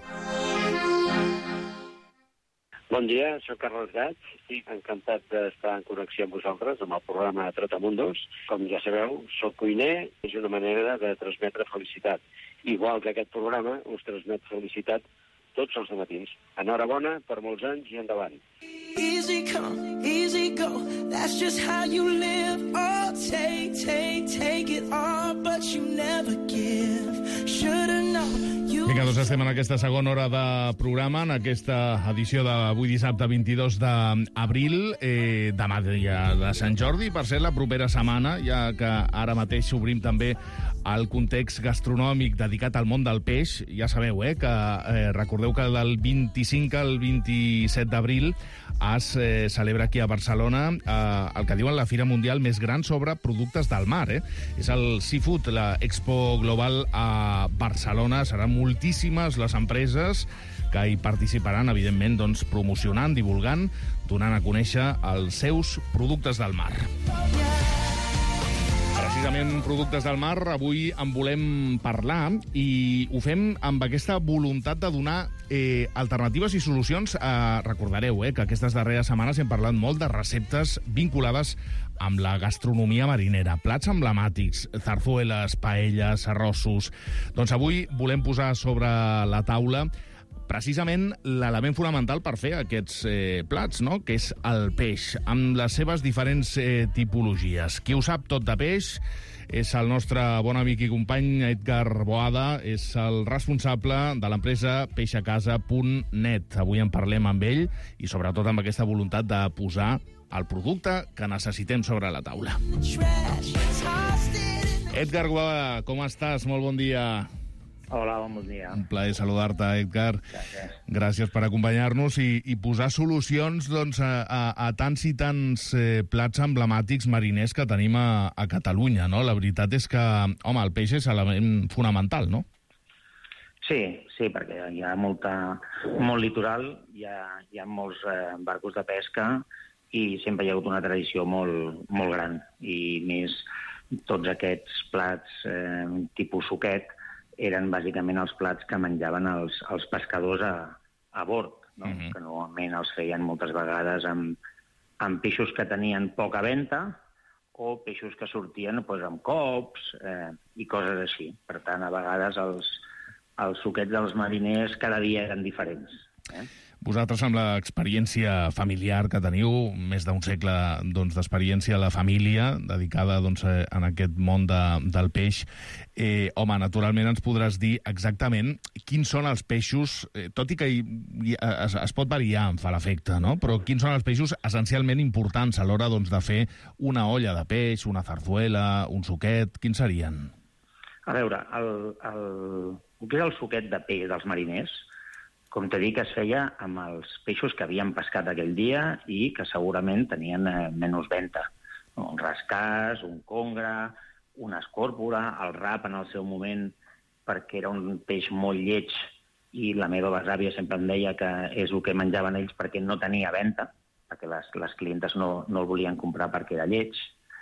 Bon dia, soc Carles Gats i encantat d'estar en connexió amb vosaltres amb el programa Trotamundos. Com ja sabeu, soc cuiner, és una manera de transmetre felicitat. Igual que aquest programa us transmet felicitat tots els matins. Enhorabona per molts anys i endavant. Easy come, easy go, that's just how you live. Oh, take it all, but you never give. Should've known you... Vinga, doncs estem en aquesta segona hora de programa, en aquesta edició d'avui dissabte 22 d'abril, demà dia de Sant Jordi, per ser la propera setmana, ja que ara mateix obrim també el context gastronòmic dedicat al món del peix. Ja sabeu, que recordeu que del 25 al 27 d'abril es celebra aquí a Barcelona el que diuen la Fira Mundial més gran sobre productes del mar. És el Seafood, la Expo Global a Barcelona. Seran moltíssimes les empreses que hi participaran, evidentment, doncs, promocionant, divulgant, donant a conèixer els seus productes del mar. Precisament productes del mar, avui en volem parlar i ho fem amb aquesta voluntat de donar alternatives i solucions. Recordareu que aquestes darreres setmanes hem parlat molt de receptes vinculades amb la gastronomia marinera, plats emblemàtics, zarzueles, paelles, arrossos. Doncs avui volem posar sobre la taula precisament l'element fonamental per fer aquests plats, no? Que és el peix, amb les seves diferents tipologies. Qui ho sap tot de peix és el nostre bon amic i company Edgar Boada, és el responsable de l'empresa peixacasa.net. Avui en parlem amb ell i sobretot amb aquesta voluntat de posar el producte que necessitem sobre la taula. Edgar Boada, com estàs? Molt bon dia. Hola, bon dia. Un plaer saludar-te, Edgar. Gràcies per acompanyar-nos i posar solucions doncs, a tants i tants plats emblemàtics mariners que tenim a Catalunya, no? La veritat és que, home, el peix és element fonamental, no? Sí, perquè hi ha molt litoral, hi ha molts barcos de pesca i sempre hi ha hagut una tradició molt gran. I més tots aquests plats tipus suquet eren bàsicament els plats que menjaven els pescadors a bord, no? Que normalment els feien moltes vegades amb peixos que tenien poca venta o peixos que sortien amb cops i coses així. Per tant, a vegades els suquets dels mariners cada dia eren diferents. Vosaltres, amb l'experiència familiar que teniu, més d'un segle d'experiència a la família dedicada en aquest món del peix, home, naturalment ens podràs dir exactament quins són els peixos, tot i que es pot variar, em fa l'efecte, no? Però quins són els peixos essencialment importants a l'hora de fer una olla de peix, una zarzuela, un suquet, quins serien? A veure, el que és el suquet de peix dels mariners, com t'he dit, es feia amb els peixos que havien pescat aquell dia i que segurament tenien menys venta. Un rascàs, un congre, una escòrpora, el rap en el seu moment, perquè era un peix molt lleig i la meva besàvia sempre em deia que és el que menjaven ells perquè no tenia venta, perquè les clientes no el volien comprar perquè era lleig.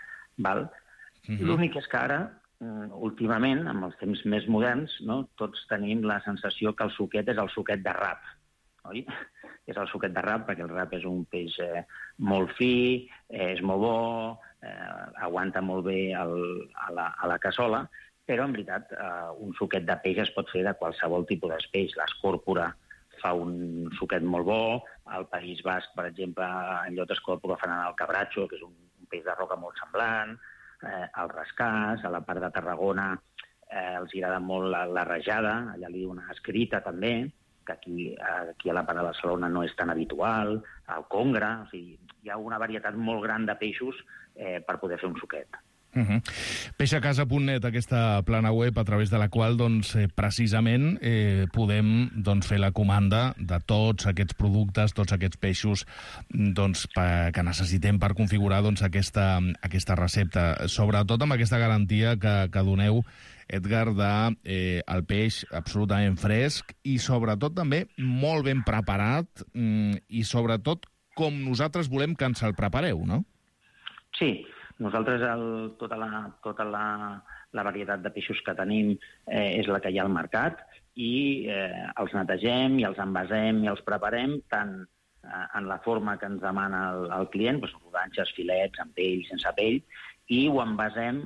L'únic és que ara, últimament, amb els temps més moderns, no, tots tenim la sensació que el suquet és el suquet de rap, oi? És el suquet de rap perquè el rap és un peix molt fi, és molt bo, aguanta molt bé a la cassola, però en veritat un suquet de peix es pot fer de qualsevol tipus de peix. L'escòrpora fa un suquet molt bo, al País Basc, per exemple, en lloc d'escòrpora fan el cabratxo, que és un peix de roca molt semblant, el rascàs, a la part de Tarragona els agrada molt la rajada, allà li diuen escrita també, que aquí a la part de Barcelona no és tan habitual, el congre, o sigui, hi ha una varietat molt gran de peixos per poder fer un suquet. Peixacasa.net, aquesta plana web a través de la qual precisament podem fer la comanda de tots aquests productes, tots aquests peixos que necessitem per configurar aquesta recepta. Sobretot amb aquesta garantia que doneu, Edgar, el peix absolutament fresc i sobretot també molt ben preparat i sobretot com nosaltres volem que ens el prepareu, no? Sí, nosaltres tota la varietat de peixos que tenim és la que hi ha al mercat i els netegem i els envasem i els preparem tant en la forma que ens demana el client, rodanxes, filets, amb pell, sense pell, i ho envasem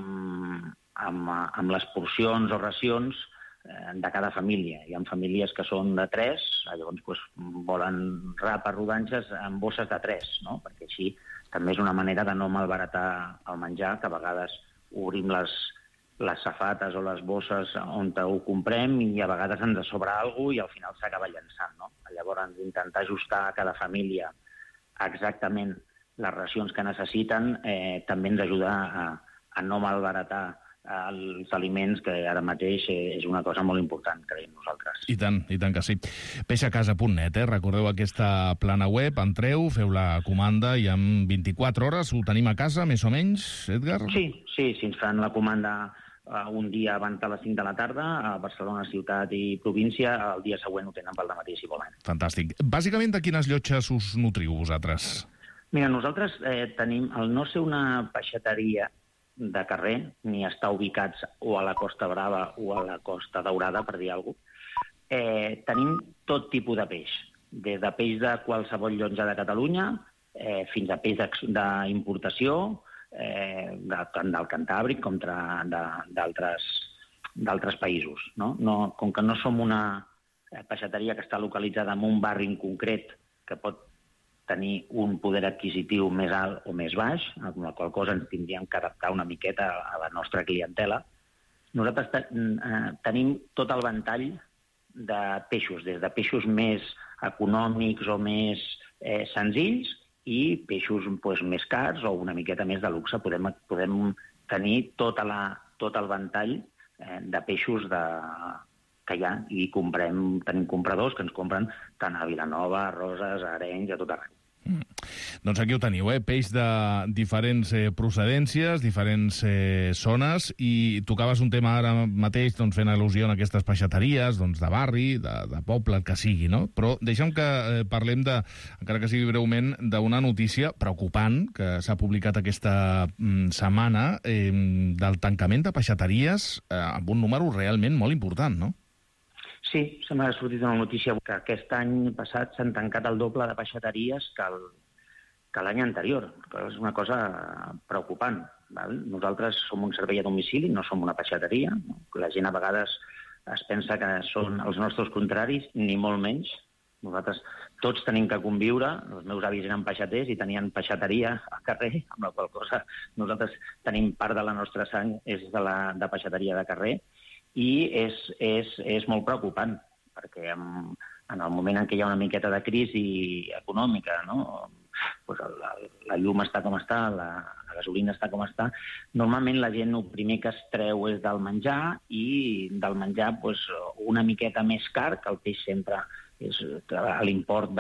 amb les porcions o racions de cada família. Hi ha famílies que són de 3, llavors volen rapes, rodanxes en bosses de 3, no? Perquè així també és una manera de no malbaratar el menjar, que a vegades obrim les safates o les bosses on ho comprem i a vegades ens sobra alguna cosa i al final s'acaba llançant, no? Llavors, intentar ajustar a cada família exactament les racions que necessiten també ens ajuda a no malbaratar els aliments, que ara mateix és una cosa molt important, creiem nosaltres. I tant que sí. Peixacasa.net, recordeu aquesta plana web, entreu, feu la comanda i en 24 hores ho tenim a casa, més o menys, Edgar? Sí, si ens fan la comanda un dia abans de les 5 de la tarda, a Barcelona, ciutat i província, el dia següent ho tenen pel dematí, si volen. Fantàstic. Bàsicament, de quines llotges us nutriu vosaltres? Mira, nosaltres tenim, al no ser una peixateria de carrer, ni estar ubicats o a la Costa Brava o a la Costa Daurada, per dir alguna cosa, tenim tot tipus de peix. Des de peix de qualsevol llotja de Catalunya fins a peix d'importació, tant del Cantàbric com d'altres països. No? Com que no som una peixateria que està localitzada en un barri en concret que pot tenir un poder adquisitiu més alt o més baix, amb la qual cosa ens tindríem que adaptar una miqueta a la nostra clientela. Nosaltres tenim tot el ventall de peixos, des de peixos més econòmics o més senzills i peixos més cars o una miqueta més de luxe. Podem tenir tot el ventall de peixos que hi ha i tenim compradors que ens compren tant a Vilanova, a Roses, a Arenys, a tot arreu. Doncs aquí ho teniu, peix de diferents procedències, diferents zones, i tocaves un tema ara mateix fent al·lusió a aquestes peixateries de barri, de poble, el que sigui, no? Però deixa'm que parlem, encara que sigui breument, d'una notícia preocupant que s'ha publicat aquesta setmana del tancament de peixateries amb un número realment molt important, no? Sí, se m'ha sortit una notícia que aquest any passat s'han tancat el doble de peixateries que l'any anterior, que és una cosa preocupant. Val? Nosaltres som un servei a domicili, no som una peixateria. La gent a vegades es pensa que són els nostres contraris, ni molt menys. Nosaltres tots tenim que conviure. Els meus avis eren peixaters i tenien peixateria al carrer, amb la qual cosa nosaltres tenim part de la nostra sang és de peixateria de carrer. I és molt preocupant, perquè en el moment en què hi ha una miqueta de crisi econòmica, no? La llum està com està, la gasolina està com està, normalment la gent el primer que es treu és del menjar, i del menjar una miqueta més car, que el peix sempre és l'import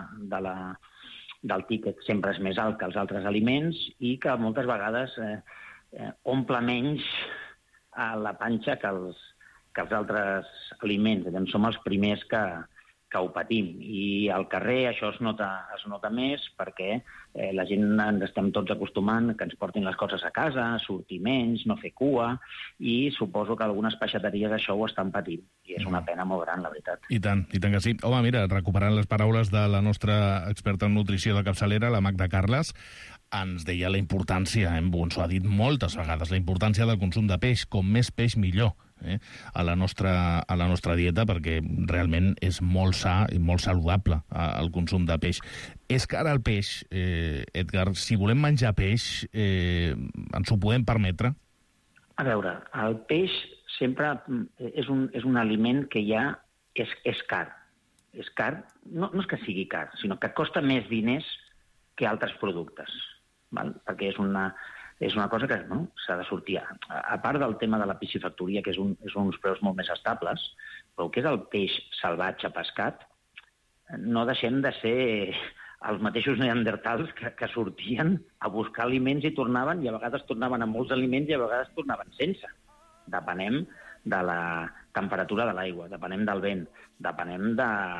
del tíquet sempre és més alt que els altres aliments, i que moltes vegades omple menys a la panxa que els altres aliments. Som els primers que ho patim. I al carrer això es nota més perquè la gent ens estem tots acostumant que ens portin les coses a casa, sortir menys, no fer cua, i suposo que algunes peixateries això ho estan patint. I és una pena molt gran, la veritat. I tant que sí. Home, mira, recuperant les paraules de la nostra experta en nutrició de capçalera, la Magda Carles, ens deia la importància, ens ho ha dit moltes vegades, la importància del consum de peix. Com més peix, millor, a la nostra dieta, perquè realment és molt sa i molt saludable el consum de peix. És car el peix, Edgar? Si volem menjar peix, ens ho podem permetre? A veure, el peix sempre és un aliment que ja és car. És car, no és que sigui car, sinó que costa més diners que altres productes. Val? Perquè és una cosa que s'ha de sortir. A part del tema de la piscifactoria, que és uns preus molt més estables, però el que és el peix salvatge pescat, no deixem de ser els mateixos neandertals que sortien a buscar aliments i tornaven, i a vegades tornaven amb molts aliments i a vegades tornaven sense. Depenem de la temperatura de l'aigua, depenem del vent, depenem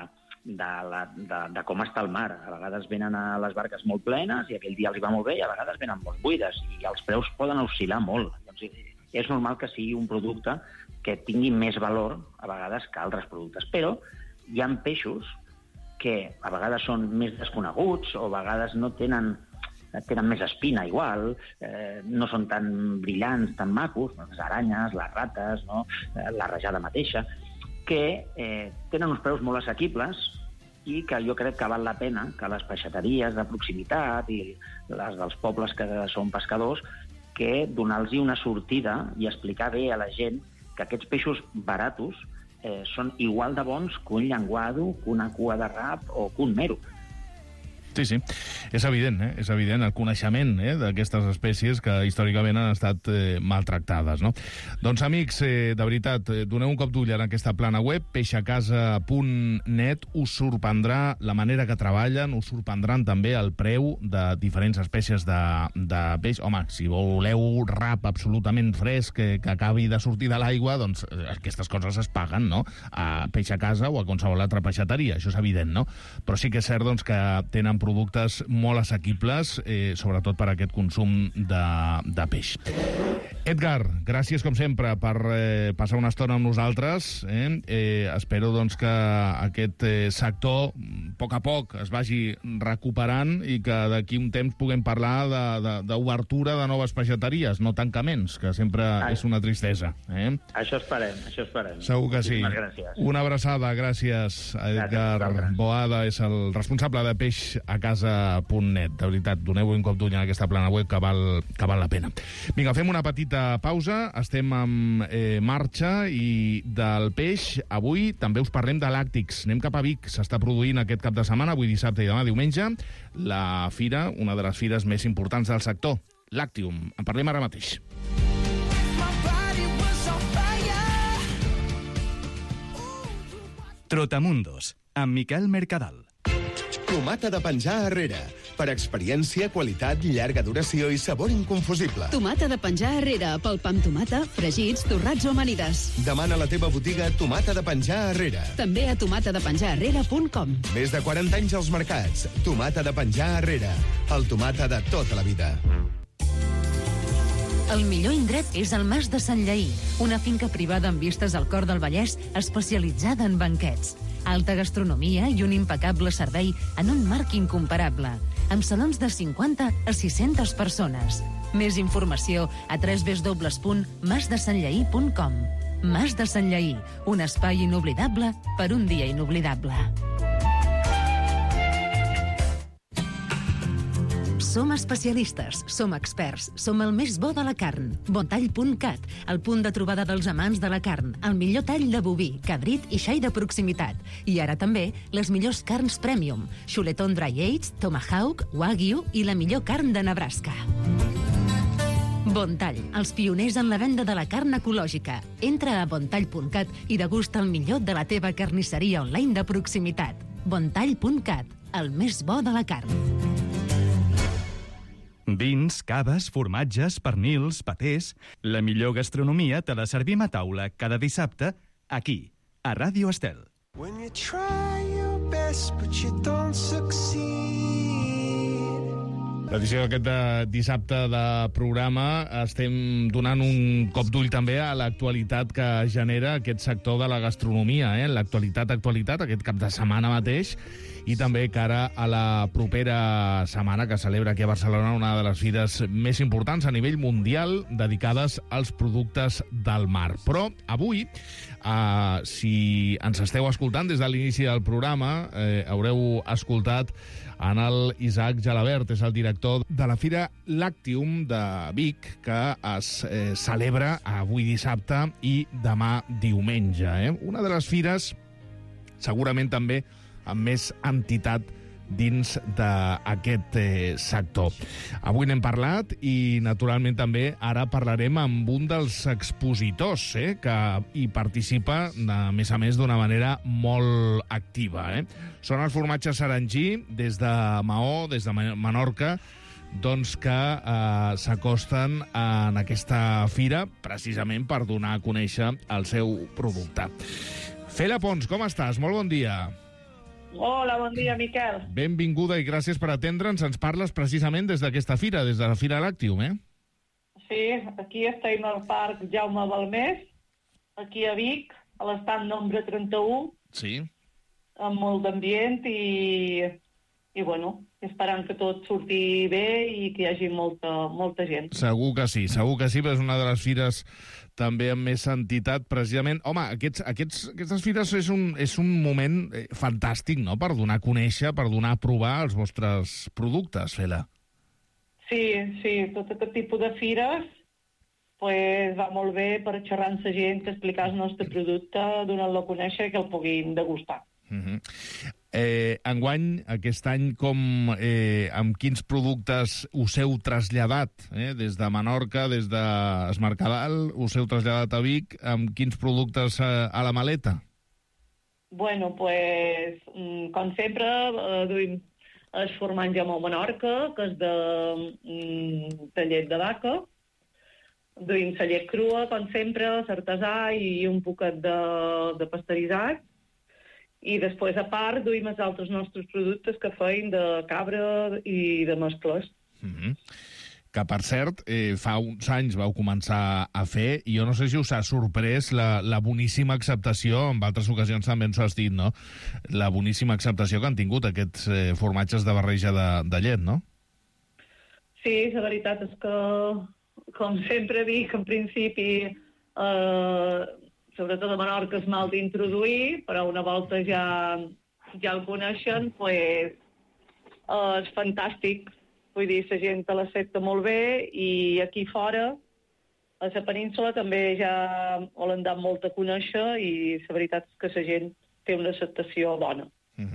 de com està el mar. A vegades venen a les barques molt plenes i aquell dia els va molt bé, i a vegades venen molt buides, i els preus poden oscil·lar molt. Doncs és normal que sigui un producte que tingui més valor a vegades que altres productes. Però hi ha peixos que a vegades són més desconeguts o a vegades no tenen més espina igual, no són tan brillants, tan macos, les aranyes, les rates, la rajada mateixa, que tenen uns preus molt assequibles i que jo crec que val la pena que les peixateries de proximitat i les dels pobles que són pescadors, que donar-los una sortida i explicar bé a la gent que aquests peixos baratos són igual de bons que un llenguado, que una cua de rap o que un mero. Sí, sí, és evident, és evident el coneixement d'aquestes espècies que històricament han estat maltractades, no? Doncs, amics, de veritat, doneu un cop d'ull en aquesta plana web, peixacasa.net, us sorprendrà la manera que treballen, us sorprendran també el preu de diferents espècies de peix. Home, si voleu rap absolutament fresc que acabi de sortir de l'aigua, doncs aquestes coses es paguen, no? A Peixacasa o a qualsevol altra peixateria, això és evident, no? Però sí que és cert, doncs, que tenen productes molt assequibles, sobretot per aquest consum de peix. Edgar, gràcies com sempre per passar una estona amb nosaltres. Espero doncs, que aquest sector a poc es vagi recuperant i que d'aquí un temps puguem parlar d'obertura de noves peixateries, no tancaments, que sempre és una tristesa. Això esperem, això esperem. Segur que sí. Una abraçada, gràcies a Edgar Boada, és el responsable de peixacasa.net. De veritat, doneu un cop d'ull en aquesta plana web que val la pena. Vinga, fem una petita pausa, estem en marxa, i del peix avui també us parlem de làctics. Anem cap a Vic, s'està produint aquest cap de setmana, avui dissabte i demà diumenge, la fira, una de les fires més importants del sector, Lactium. En parlem ara mateix. Trotamundos, amb Miquel Mercadal. Tomata de penjar arrere. Per experiència, qualitat, llarga duració i sabor inconfusible. Tomata de penjar arrere, pel pa amb tomata, fregits, torrats o amanides. Demana a la teva botiga Tomata de penjar arrere. També a tomatadepenjararrere.com. Més de 40 anys als mercats. Tomata de penjar arrere. El tomata de tota la vida. El millor indret és el Mas de Sant Lleí, una finca privada amb vistes al cor del Vallès especialitzada en banquets. Alta gastronomia i un impecable servei en un marc incomparable, amb salons de 50 a 600 persones. Més informació a www.masdesantlleí.com. Mas de Sant Lleí, un espai inoblidable per un dia inoblidable. Som especialistes, som experts, som el més bo de la carn. Bontall.cat, el punt de trobada dels amants de la carn, el millor tall de boví, cabrit i xai de proximitat. I ara també les millors carns premium, xuletón dry aged, tomahawk, wagyu i la millor carn de Nebraska. Bontall, els pioners en la venda de la carn ecològica. Entra a bontall.cat i degusta el millor de la teva carnisseria online de proximitat. Bontall.cat, el més bo de la carn. Vins, caves, formatges, pernils, patés... La millor gastronomia te la servim a taula cada dissabte aquí, a Ràdio Estel. When you try your best but you don't succeed. L'edició d'aquest dissabte de programa estem donant un cop d'ull també a l'actualitat que genera aquest sector de la gastronomia, l'actualitat, aquest cap de setmana mateix, i també cara a la propera setmana que celebra aquí a Barcelona una de les fires més importants a nivell mundial dedicades als productes del mar. Però avui, si ens esteu escoltant des de l'inici del programa, haureu escoltat en el Isaac Gelabert, és el director de la Fira Lactium de Vic, que es celebra avui dissabte i demà diumenge. Una de les fires segurament també amb més entitat dins d'aquest sector. Avui n'hem parlat i, naturalment, també ara parlarem amb un dels expositors que hi participa, a més, d'una manera molt activa. Són els formatges Sarangí, des de Maó, des de Menorca, doncs que s'acosten en aquesta fira precisament per donar a conèixer el seu producte. Fela Pons, com estàs? Molt bon dia. Hola, bon dia, Miquel. Benvinguda i gràcies per atendre'ns. Ens parles precisament des d'aquesta fira, des de la Fira Làctium, Sí, aquí estem al Parc Jaume Balmés, aquí a Vic, a l'estat nombre 31. Sí. Amb molt d'ambient i bueno, esperant que tot surti bé i que hi hagi molta gent. Segur que sí, però és una de les fires també amb més entitat, precisament. Home, aquestes fires és un moment fantàstic, no?, per donar a conèixer, per donar a provar els vostres productes, Fela. Sí, tot aquest tipus de fires pues, va molt bé per xerrar amb la gent, explicar el nostre producte, donar-lo a conèixer i que el puguin degustar. Enguany, aquest any, amb quins productes us heu traslladat? Des de Menorca, des d'Es Mercadal, us heu traslladat a Vic, amb quins productes a la maleta? Bueno, pues, com sempre, duim el formatge amb Menorca, que és de llet de vaca. Duim la llet crua, com sempre, l'artesà i un poquet de pasteuritzat. I després, a part, duim els altres nostres productes que feim de cabra i de mescles. Que, per cert, fa uns anys vau començar a fer, i jo no sé si us ha sorprès la boníssima acceptació, en altres ocasions també ens ho has dit, no?, la boníssima acceptació que han tingut aquests formatges de barreja de llet, no? Sí, la veritat és que, com sempre dic, en principi, sobretot a Menorca és mal d'introduir, però una volta ja el coneixen, pues, és fantàstic. Vull dir, la gent l'accepta molt bé i aquí fora, a la península, també ja ho l'han dat molt a conèixer i la veritat és que la gent té una acceptació bona.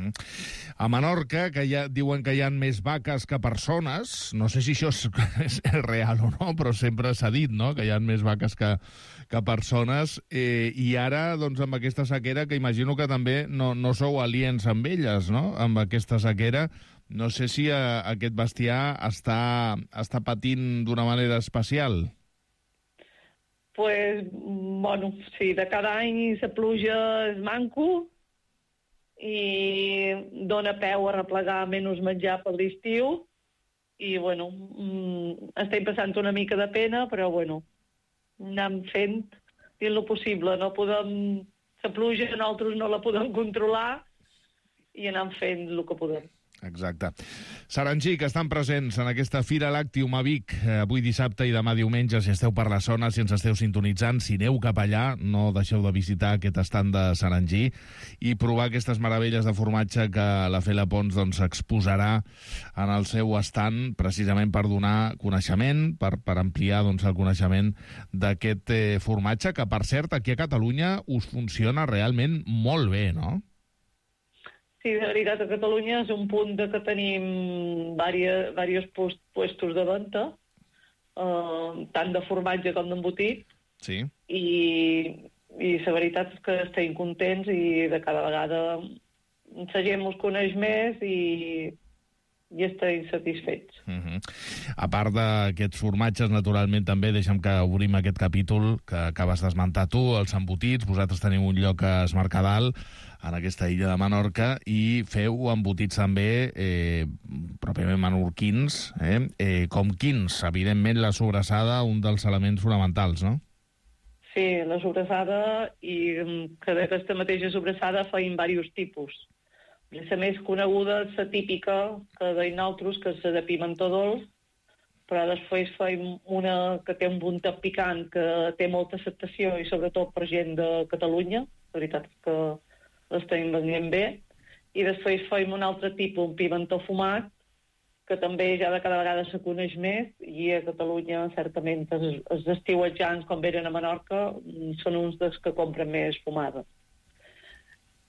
A Menorca, que diuen que hi ha més vaques que persones, no sé si això és real o no, però sempre s'ha dit, no?, que hi ha més vaques que persones, i ara, doncs, amb aquesta sequera, que imagino que també no sou aliens amb elles, no?, amb aquesta sequera, no sé si aquest bestiar està patint d'una manera especial. Pues, bueno, sí, de cada any la pluja és manco, i dona peu a replegar menys menjar per l'estiu i, bueno, estem passant una mica de pena, però, bueno, anem fent dins lo possible. No podem... La pluja nosaltres no la podem controlar i anem fent el que podem. Exacte. Sarangí, que estan presents en aquesta Fira Làctium a Vic, avui dissabte i demà diumenge, si esteu per la zona, si ens esteu sintonitzant, si aneu cap allà, no deixeu de visitar aquest estand de Sarangí i provar aquestes meravelles de formatge que la Fela Pons doncs, exposarà en el seu estand, precisament per donar coneixement, per ampliar doncs, el coneixement d'aquest formatge, que, per cert, aquí a Catalunya us funciona realment molt bé, no? Sí, de veritat, a Catalunya és un punt que tenim diversos puestos de venda, tant de formatge com d'embotit. Sí. I la veritat és que estem contents i de cada vegada la gent ens coneix més i estem satisfets. A part d'aquests formatges, naturalment, també deixa'm que obrim aquest capítol que acabes d'esmentar tu, els embotits. Vosaltres teniu un lloc a Es Mercadal, en aquesta illa de Menorca, i feu embotits també pròpiament menorquins, com quins? Evidentment, la sobrassada, un dels elements fonamentals, no? Sí, la sobrassada, i que d'aquesta mateixa sobrassada feim diversos tipus. La més coneguda és la típica que deim nosaltres, que és la de pimentó dolç, però després feim una que té un puntet picant, que té molta acceptació i sobretot per gent de Catalunya. La veritat és que l'estem venint bé. I després feim un altre tipus, un pimentó fumat, que també ja de cada vegada se coneix més, i a Catalunya, certament, els estiuetjants, quan venen a Menorca, són uns dels que compren més fumada.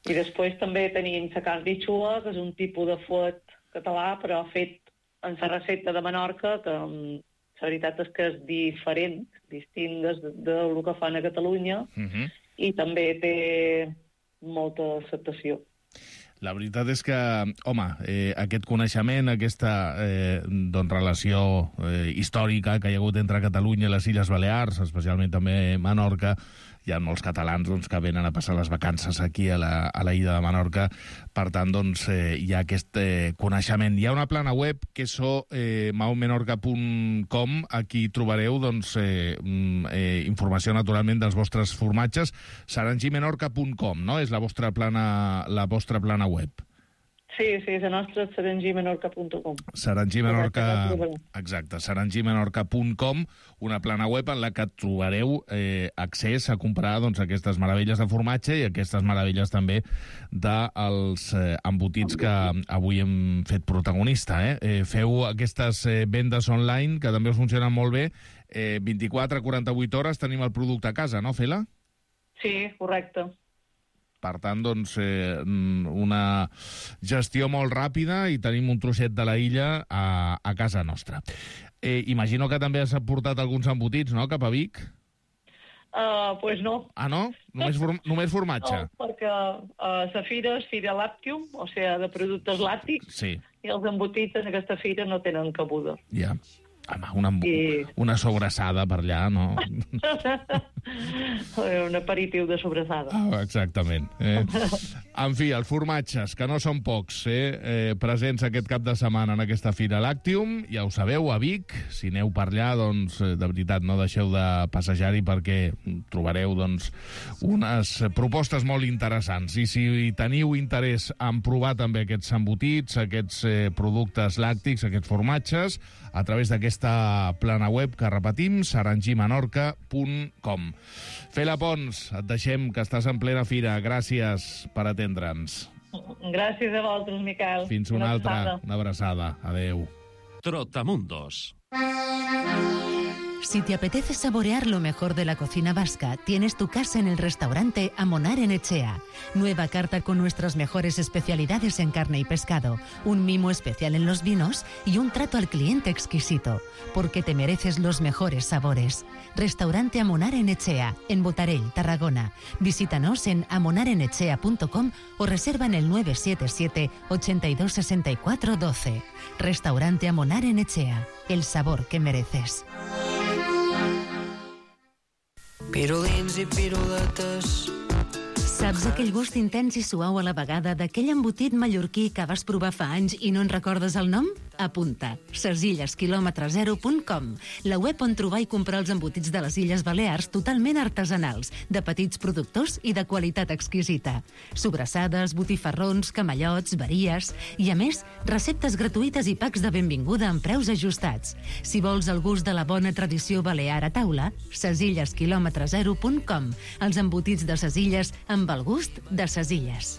I després també tenim la carn-bitxua, que és un tipus de fuet català, però fet en la recepta de Menorca, que la veritat és que és diferent, distint del que fan a Catalunya, i també té molta acceptació. La veritat és que, home, aquest coneixement, aquesta relació històrica que hi ha hagut entre Catalunya i les Illes Balears, especialment també Menorca, hi ha molts catalans que venen a passar les vacances aquí a la illa de Menorca, per tant, hi ha aquest coneixement. Hi ha una plana web que és maumenorca.com, aquí trobareu informació naturalment dels vostres formatges. sarangimenorca.com, no? És la vostra plana web. Sí, la nostra és sarangimenorca.com. Exacte, sarangimenorca.com, una plana web en la que trobareu accés a comprar aquestes meravelles de formatge i aquestes meravelles també dels embotits que avui hem fet protagonista. Feu aquestes vendes online que també us funcionen molt bé. 24-48 hores tenim el producte a casa, no, Fela? Sí, correcte. Per tant, una gestió molt ràpida i tenim un trosset de la illa a casa nostra. Imagino que també has portat alguns embotits, no?, cap a Vic? Pues no. Ah, no? Només formatge? No, perquè la fira és Fira Lactium, o sigui, de productes làctics, sí. I els embotits en aquesta fira no tenen cabuda. Ja. Home, una sobrassada per allà, no? Un aperitiu de sobrassada. Exactament. En fi, els formatges, que no són pocs, presents aquest cap de setmana en aquesta Fira Lactium, ja ho sabeu, a Vic. Si aneu per allà, de veritat, no deixeu de passejar-hi perquè trobareu, unes propostes molt interessants. I si teniu interès en provar també aquests embotits, aquests productes làctics, aquests formatges, a través d'aquesta plana web que repetim, sarangimenorca.com. Fela Pons, et deixem, que estàs en plena fira. Gràcies per atendre'ns. Gràcies a vosaltres, Miquel. Fins una altra. Una abraçada. Adéu. Trotamundos. Si te apetece saborear lo mejor de la cocina vasca, tienes tu casa en el restaurante Amonar en Echea. Nueva carta con nuestras mejores especialidades en carne y pescado, un mimo especial en los vinos y un trato al cliente exquisito, porque te mereces los mejores sabores. Restaurante Amonar en Echea, en Botarell, Tarragona. Visítanos en amonarenechea.com o reserva en el 977 82 64 12. Restaurante Amonar en Echea, el sabor que mereces. Pirulins i piruletes. Saps aquell gust intens i suau a la vegada d'aquell embotit mallorquí que vas provar fa anys i no en recordes el nom? Apunta, sesillasquilometre0.com, la web on trobar i comprar els embotits de les Illes Balears totalment artesanals, de petits productors i de qualitat exquisita. Sobrassades, botifarrons, camallots, varies i, a més, receptes gratuïtes i packs de benvinguda amb preus ajustats. Si vols el gust de la bona tradició balear a taula, sesillasquilometre0.com, els embotits de ses Illes amb el gust de ses Illes.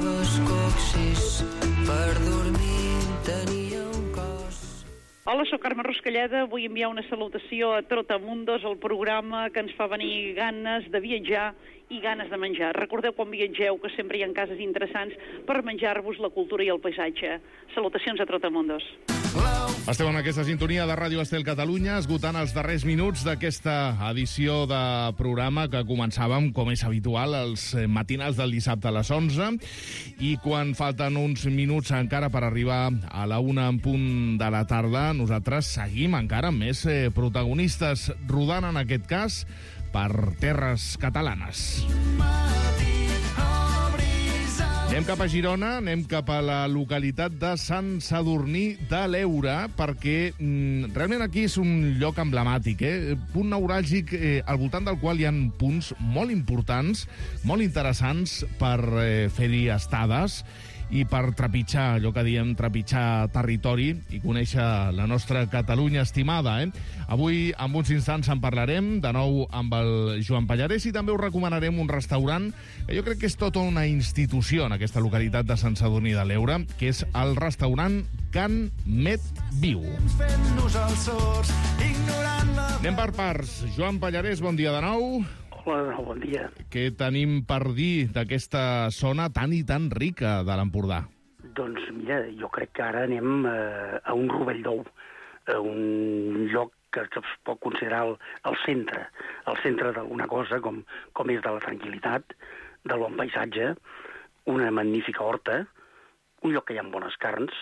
Per dormir tenia un cos. Hola, soc Carme Ruscalleda. Vull enviar una salutació a Trotamundos, el programa que ens fa venir ganes de viatjar i ganes de menjar. Recordeu quan viatgeu que sempre hi ha cases interessants per menjar-vos la cultura i el paisatge. Salutacions a Trotamundos. Estem en aquesta sintonia de Ràdio Estel Catalunya, esgotant els darrers minuts d'aquesta edició de programa que començàvem, com és habitual, els matinals del dissabte a les 11, i quan falten uns minuts encara per arribar a la 1 en punt de la tarda, nosaltres seguim encara amb més protagonistes, rodant en aquest cas per terres catalanes. Anem cap a Girona, anem cap a la localitat de Sant Sadurní de l'Eure, perquè realment aquí és un lloc emblemàtic, punt neuràlgic al voltant del qual hi ha punts molt importants, molt interessants per fer-hi estades i per trepitjar, allò que diem trepitjar territori i conèixer la nostra Catalunya estimada. Avui, en uns instants, en parlarem de nou amb el Joan Pallarès i també us recomanarem un restaurant que jo crec que és tota una institució en aquesta localitat de Sant Sadurní de l'Eure, que és el restaurant Can Met Viu. Anem per parts. Joan Pallarès, bon dia de nou. Hola, bon dia. Què tenim per dir d'aquesta zona tan i tan rica de l'Empordà? Doncs mira, jo crec que ara anem a un rovell d'ou, a un lloc que es pot considerar el centre d'alguna cosa, com és de la tranquil·litat, del bon paisatge, una magnífica horta, un lloc que hi ha bones carns,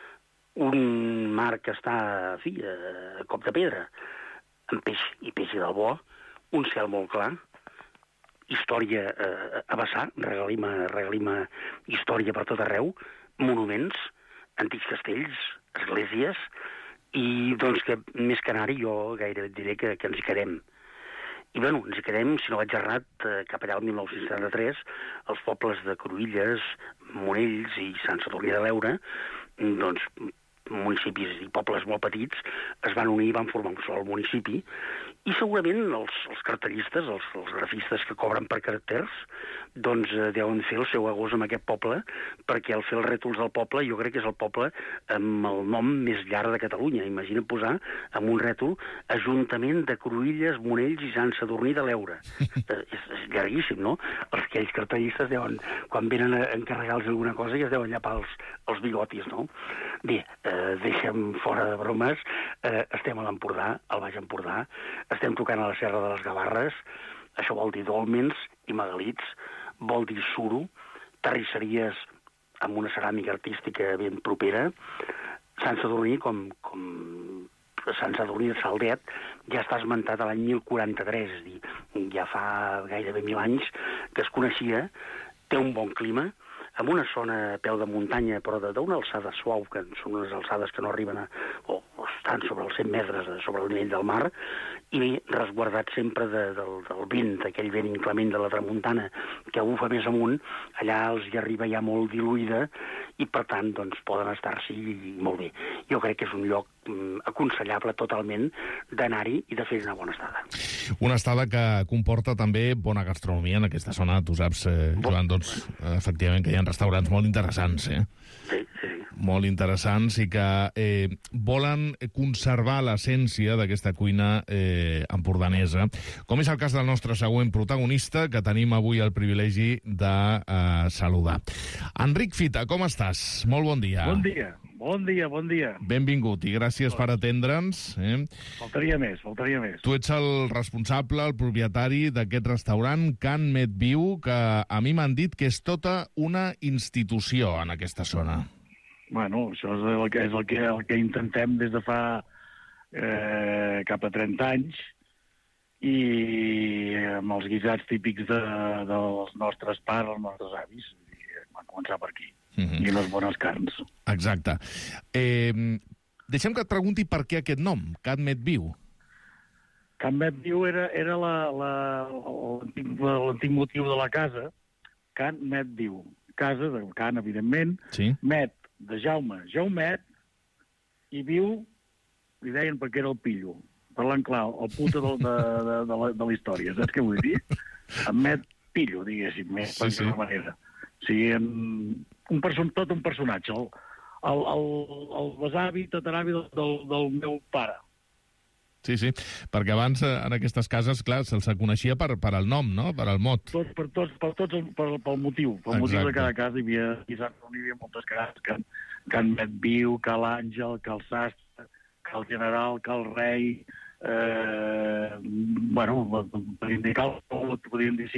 un mar que està, en fi, a cop de pedra, amb peix i del bo, un cel molt clar, història a vessar, regalima història per tot arreu, monuments, antics castells, esglésies, i doncs que més que anar-hi jo gairebé diré que ens hi quedem. I bueno, ens hi quedem, si no vaig errat, cap allà al 1973, els pobles de Cruïlles, Monells i Sant Sadurní de l'Heura, doncs municipis i pobles molt petits es van unir i van formar un sol municipi, i segurament els cartellistes, els grafistes que cobren per caràcters, doncs deuen fer el seu agost amb aquest poble, perquè al fer els rètols del poble jo crec que és el poble amb el nom més llarg de Catalunya. Imagina posar amb un rètol Ajuntament de Cruïlles, Monells i Sant Sadurní de l'Heura. És llarguíssim, no? Aquells cartellistes deuen, quan venen a encarregar-los alguna cosa, ja es deuen llapar els bigotis, no? Bé, deixem fora de bromes, estem a l'Empordà, al Baix Empordà, estem tocant a la Serra de les Gavarres, això vol dir dòlmens i megalits, vol dir suro, terrisseries amb una ceràmica artística ben propera. Sant Sadurní, com Sant Sadurní de Saldet, ja està esmentat a l'any 1043, és a dir, ja fa gairebé 1000 anys que es coneixia, té un bon clima, amb una zona a peu de muntanya, però d'una alçada suau, que són unes alçades que no arriben o estan sobre els 100 metres sobre el nivell del mar, i resguardat sempre del vent, d'aquell vent inclement de la tramuntana, que bufa més amunt, allà els hi arriba ja molt diluïda, i per tant doncs, poden estar-s'hi molt bé. Jo crec que és un lloc aconsellable totalment d'anar-hi i de fer una bona estada. Una estada que comporta també bona gastronomia en aquesta zona, tu saps, Joan, doncs, efectivament que hi ha restaurants molt interessants, Sí. Molt interessants i que volen conservar l'essència d'aquesta cuina empordanesa, com és el cas del nostre següent protagonista, que tenim avui el privilegi de saludar. Enric Fita, com estàs? Molt bon dia. Bon dia. Benvingut i gràcies per atendre'ns. Faltaria més. Tu ets el responsable, el propietari d'aquest restaurant Can Met Viu, que a mi m'han dit que és tota una institució en aquesta zona. Bueno, això és el que intentem des de fa cap a 30 anys, i amb els guisats típics dels nostres pares, els nostres avis. Vam començar per aquí. I les bones carns. Exacte. Deixem que et pregunti per què aquest nom, Can Met Viu. Can Met Viu era l'antic motiu de la casa. Can Met Viu. Casa, de Can, evidentment. Sí. Met, de Jaumet, i Viu, li deien perquè era el pillo. Parlant clar, el puta de la història. Saps què vull dir? Met pillo, diguéssim, més per una manera. O sigui, tot un personatge. El besavi, tataravi del meu pare. Sí, perquè abans en aquestes cases, clar, se'ls coneixia per el nom, no? Per el mot. Pel motiu. Pel motiu de cada casa hi havia moltes cases. Can Met Viu, Cal Àngel, Cal Sastre, Cal General, Cal Rei... podríem dir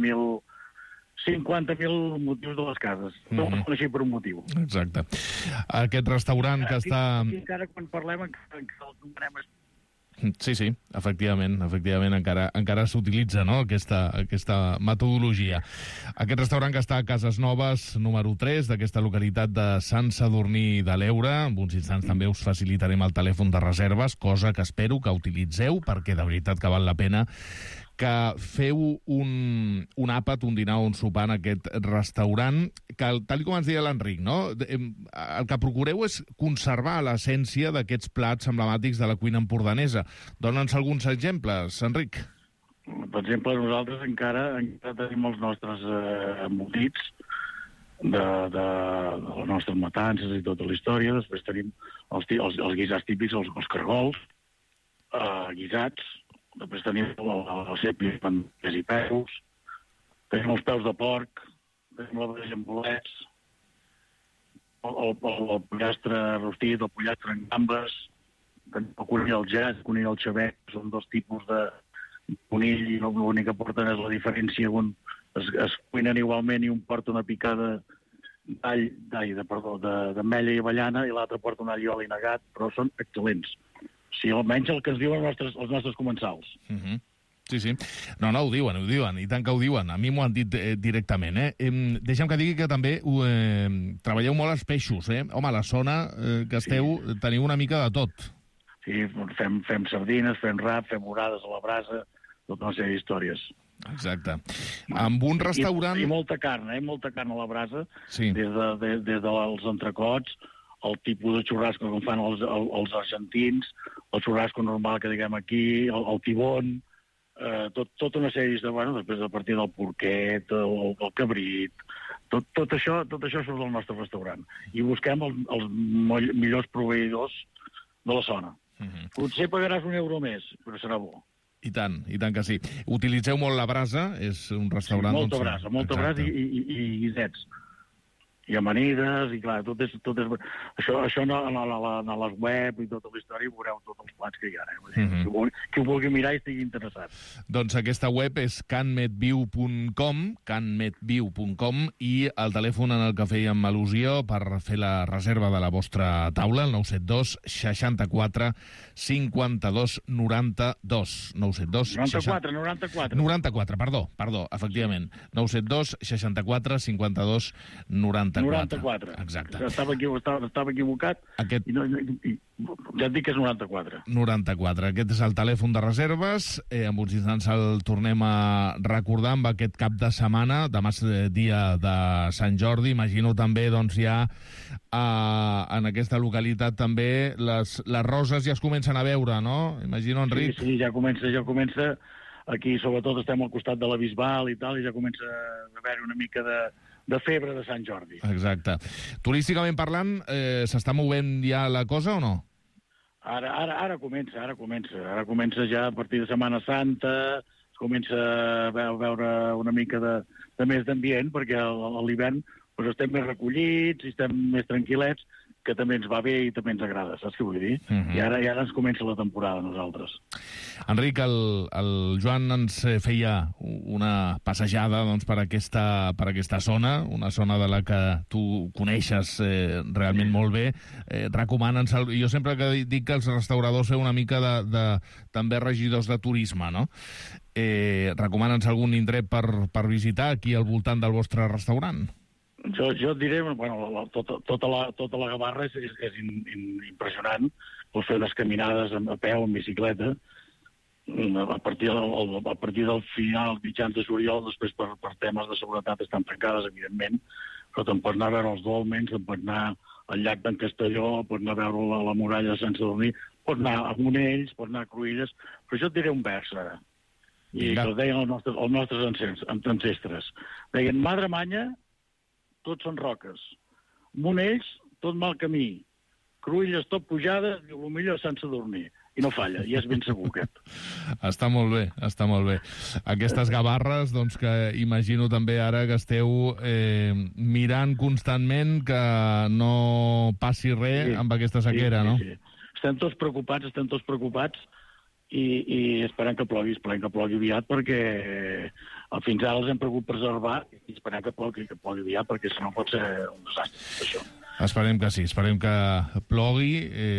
50.000 motius de les cases. No ho coneixia per un motiu. Exacte. Aquest restaurant que està... Encara quan parlem que el nomenem... Sí, efectivament, encara s'utilitza, no?, aquesta metodologia. Aquest restaurant que està a Cases Noves, número 3, d'aquesta localitat de Sant Sadurní de l'Heura. En uns instants també us facilitarem el telèfon de reserves, cosa que espero que utilitzeu, perquè de veritat que val la pena que feu un àpat, un dinar o un sopar en aquest restaurant, que, tal com ens deia l'Enric, no?, el que procureu és conservar l'essència d'aquests plats emblemàtics de la cuina empordanesa. Dóna'ns alguns exemples, Enric. Per exemple, nosaltres encara tenim els nostres embotits de les nostres matances i tota la història. Després tenim els guisats típics, els cargols, guisats, després tenim el cepi amb pes i peus, tenim els peus de porc, tenim la barreja amb bolets, el pollastre rostit, el pollastre en gambes, el conill al jet, el conill al xabec, són dos tipus de conill i l'únic que porten és la diferència. Un es cuinen igualment i un porta una picada d'ametlla i avellana i l'altre porta un allioli negat, però són excel·lents. Sí, almenys el que ens diuen els nostres comensals. Sí. No, ho diuen, i tant que ho diuen. A mi m'ho han dit directament, Deixa'm que digui que també treballeu molt els peixos, Home, a la zona que esteu teniu una mica de tot. Sí, fem sardines, fem rap, fem morades a la brasa, tota una sèrie d'històries. Exacte. Amb un restaurant... I molta carn, molta carn a la brasa, des dels entrecots, el tipus de xurrasco que fan els argentins, el xurrasco normal que diguem aquí, el tibón, tota una sèrie de, després a partir del porquet, el cabrit, tot això surt del nostre restaurant. I busquem els millors proveïdors de la zona. Potser pagaràs €1 més, però serà bo. I tant que sí. Utilitzeu molt la brasa, és un restaurant... Sí, molta brasa i guisets. I amanides, i clar, tot és... Això a les web i tota la història veureu tots els plats que hi ha. Qui ho vulgui mirar i estigui interessat. Doncs aquesta web és canmetviu.com, i el telèfon en el que fèiem al·lusió per fer la reserva de la vostra taula, el 972 64 52 92. 94, perdó, efectivament. 972 64 52 94. Exacte. Estava equivocat. I ja et dic que és 94. 94. Aquest és el telèfon de reserves. En uns instants el tornem a recordar amb aquest cap de setmana. Demà és dia de Sant Jordi. Imagino també, doncs, ja en aquesta localitat també les roses ja es comencen a veure, no? Imagino, Enric. Sí, ja comença. Aquí, sobretot, estem al costat de la Bisbal i tal, i ja comença a haver una mica de febre de Sant Jordi. Exacte. Turísticament parlant, s'està movent ja la cosa o no? Ara comença. Ara comença ja a partir de Setmana Santa, es comença a veure una mica de més d'ambient, perquè a l'hivern estem més recollits i estem més tranquil·lets, que també ens va bé i també ens agrada, saps què vull dir? I ara ens comença la temporada, nosaltres. Enric, el Joan ens feia una passejada per aquesta zona, una zona de la que tu coneixes realment molt bé. Recomana'ns... Jo sempre dic que els restauradors són una mica també regidors de turisme, no? Recomana'ns algun indret per visitar aquí al voltant del vostre restaurant? Jo et diré, tota la Gavarra és impressionant. Pots fer unes caminades a peu, en bicicleta, a partir del final, mitjans de juliol, després per temes de seguretat estan tancades, evidentment, però te'n pots anar a veure els dòlmens, te'n pots anar al llac d'en Castelló, pots anar a veure la muralla de Sant Sadurní, pots anar a Monells, pots anar a Cruïlles, però jo et diré un vers, ara. I que el deien els nostres ancestres. Deien, Madremanya, tots són roques. Monells, tot mal camí. Cruïlles, tot pujades, i el millor Sant Sadurní. I no falla, i és ben segur, aquest. Està molt bé. Aquestes Gavarres, doncs, que imagino també ara que esteu mirant constantment que no passi res amb aquesta sequera, no? Sí. Estem tots preocupats, i esperem que plogui aviat, perquè fins ara els hem pogut preservar i esperem que plogui aviat, perquè si no pot ser un desastre, això. Esperem que sí, esperem que plogui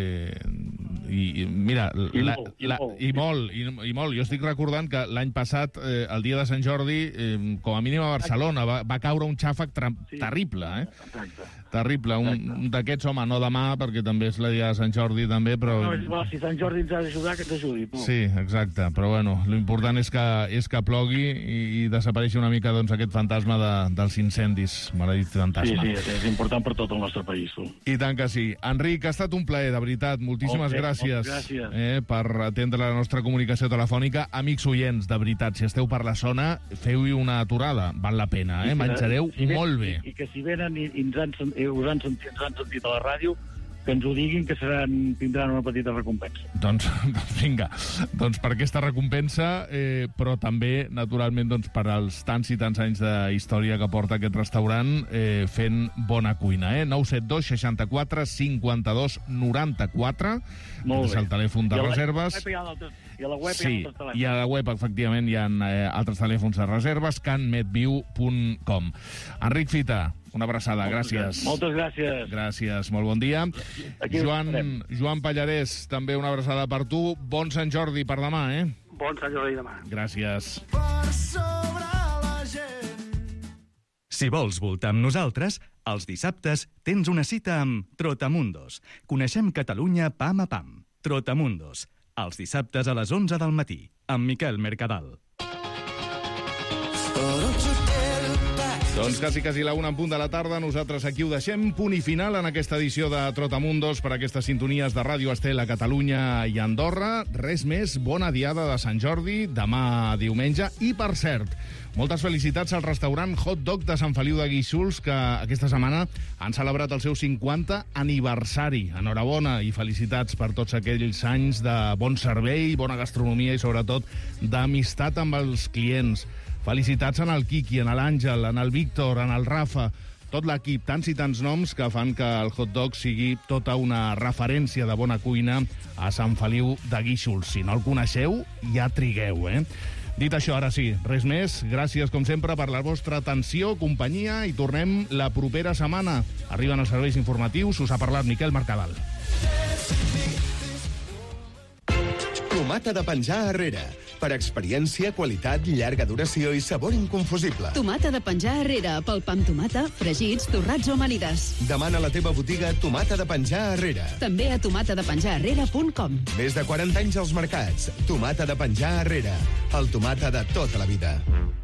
i mira... I molt. Jo estic recordant que l'any passat, el dia de Sant Jordi, com a mínim a Barcelona, va caure un xàfec terrible, Exacte. Terrible. Un d'aquests, home, no demà, perquè també és la dia de Sant Jordi, també, però... No, si Sant Jordi ens ha d'ajudar, que ens ajudi. Sí, exacte. Però, bueno, l'important és que plogui i desapareixi una mica, doncs, aquest fantasma dels incendis, maleït fantasma. Sí, és important per tot el nostre país, tu. I tant que sí. Enric, ha estat un plaer, de veritat. Moltíssimes gràcies per atendre la nostra comunicació telefònica. Amics oients, de veritat, si esteu per la zona, feu-hi una aturada. Val la pena, menjareu molt bé. I que si venen i ens han sentit a la ràdio, que ens ho diguin, que tindran una petita recompensa. Doncs vinga, doncs per aquesta recompensa, però també, naturalment, doncs, per als tants i tants anys de història que porta aquest restaurant fent bona cuina. 972 64 52 94. Molt bé. És el telèfon de reserves. I a la web sí, hi ha altres telèfons. i a la web, efectivament, hi ha altres telèfons de reserves, canmetviu.com. Enric Fita, una abraçada, gràcies. Moltes gràcies. Gràcies, molt bon dia. Joan Pallarès, també una abraçada per tu. Bon Sant Jordi per demà, Bon Sant Jordi demà. Gràcies. Si vols voltar amb nosaltres, els dissabtes tens una cita amb Trotamundos. Coneixem Catalunya pam a pam. Trotamundos, els dissabtes a les 11 del matí, amb Miquel Mercadal. Doncs quasi la 1 en punt de la tarda. Nosaltres aquí ho deixem. Punt i final en aquesta edició de Trotamundos per aquestes sintonies de Ràdio Estel a Catalunya i Andorra. Res més, bona diada de Sant Jordi, demà diumenge. I, per cert, moltes felicitats al restaurant Hot Dog de Sant Feliu de Guíxols, que aquesta setmana han celebrat el seu 50 aniversari. Enhorabona i felicitats per tots aquells anys de bon servei, bona gastronomia i, sobretot, d'amistat amb els clients. Felicitats en el Quiqui, en l'Àngel, en el Víctor, en el Rafa, tot l'equip, tants i tants noms que fan que el hot dog sigui tota una referència de bona cuina a Sant Feliu de Guíxols. Si no el coneixeu, ja trigueu, Dit això, ara sí, res més. Gràcies, com sempre, per la vostra atenció, companyia, i tornem la propera setmana. Arriben els serveis informatius, us ha parlat Miquel Mercadal. Tomata de penjar arrere. Per experiència, qualitat, llarga duració i sabor inconfusible. Tomata de penjar arrere, pel pa amb tomata, fregits, torrats o amanides. Demana a la teva botiga Tomata de penjar arrere. També a tomatadepenjararrere.com. Més de 40 anys als mercats. Tomata de penjar arrere. El tomata de tota la vida.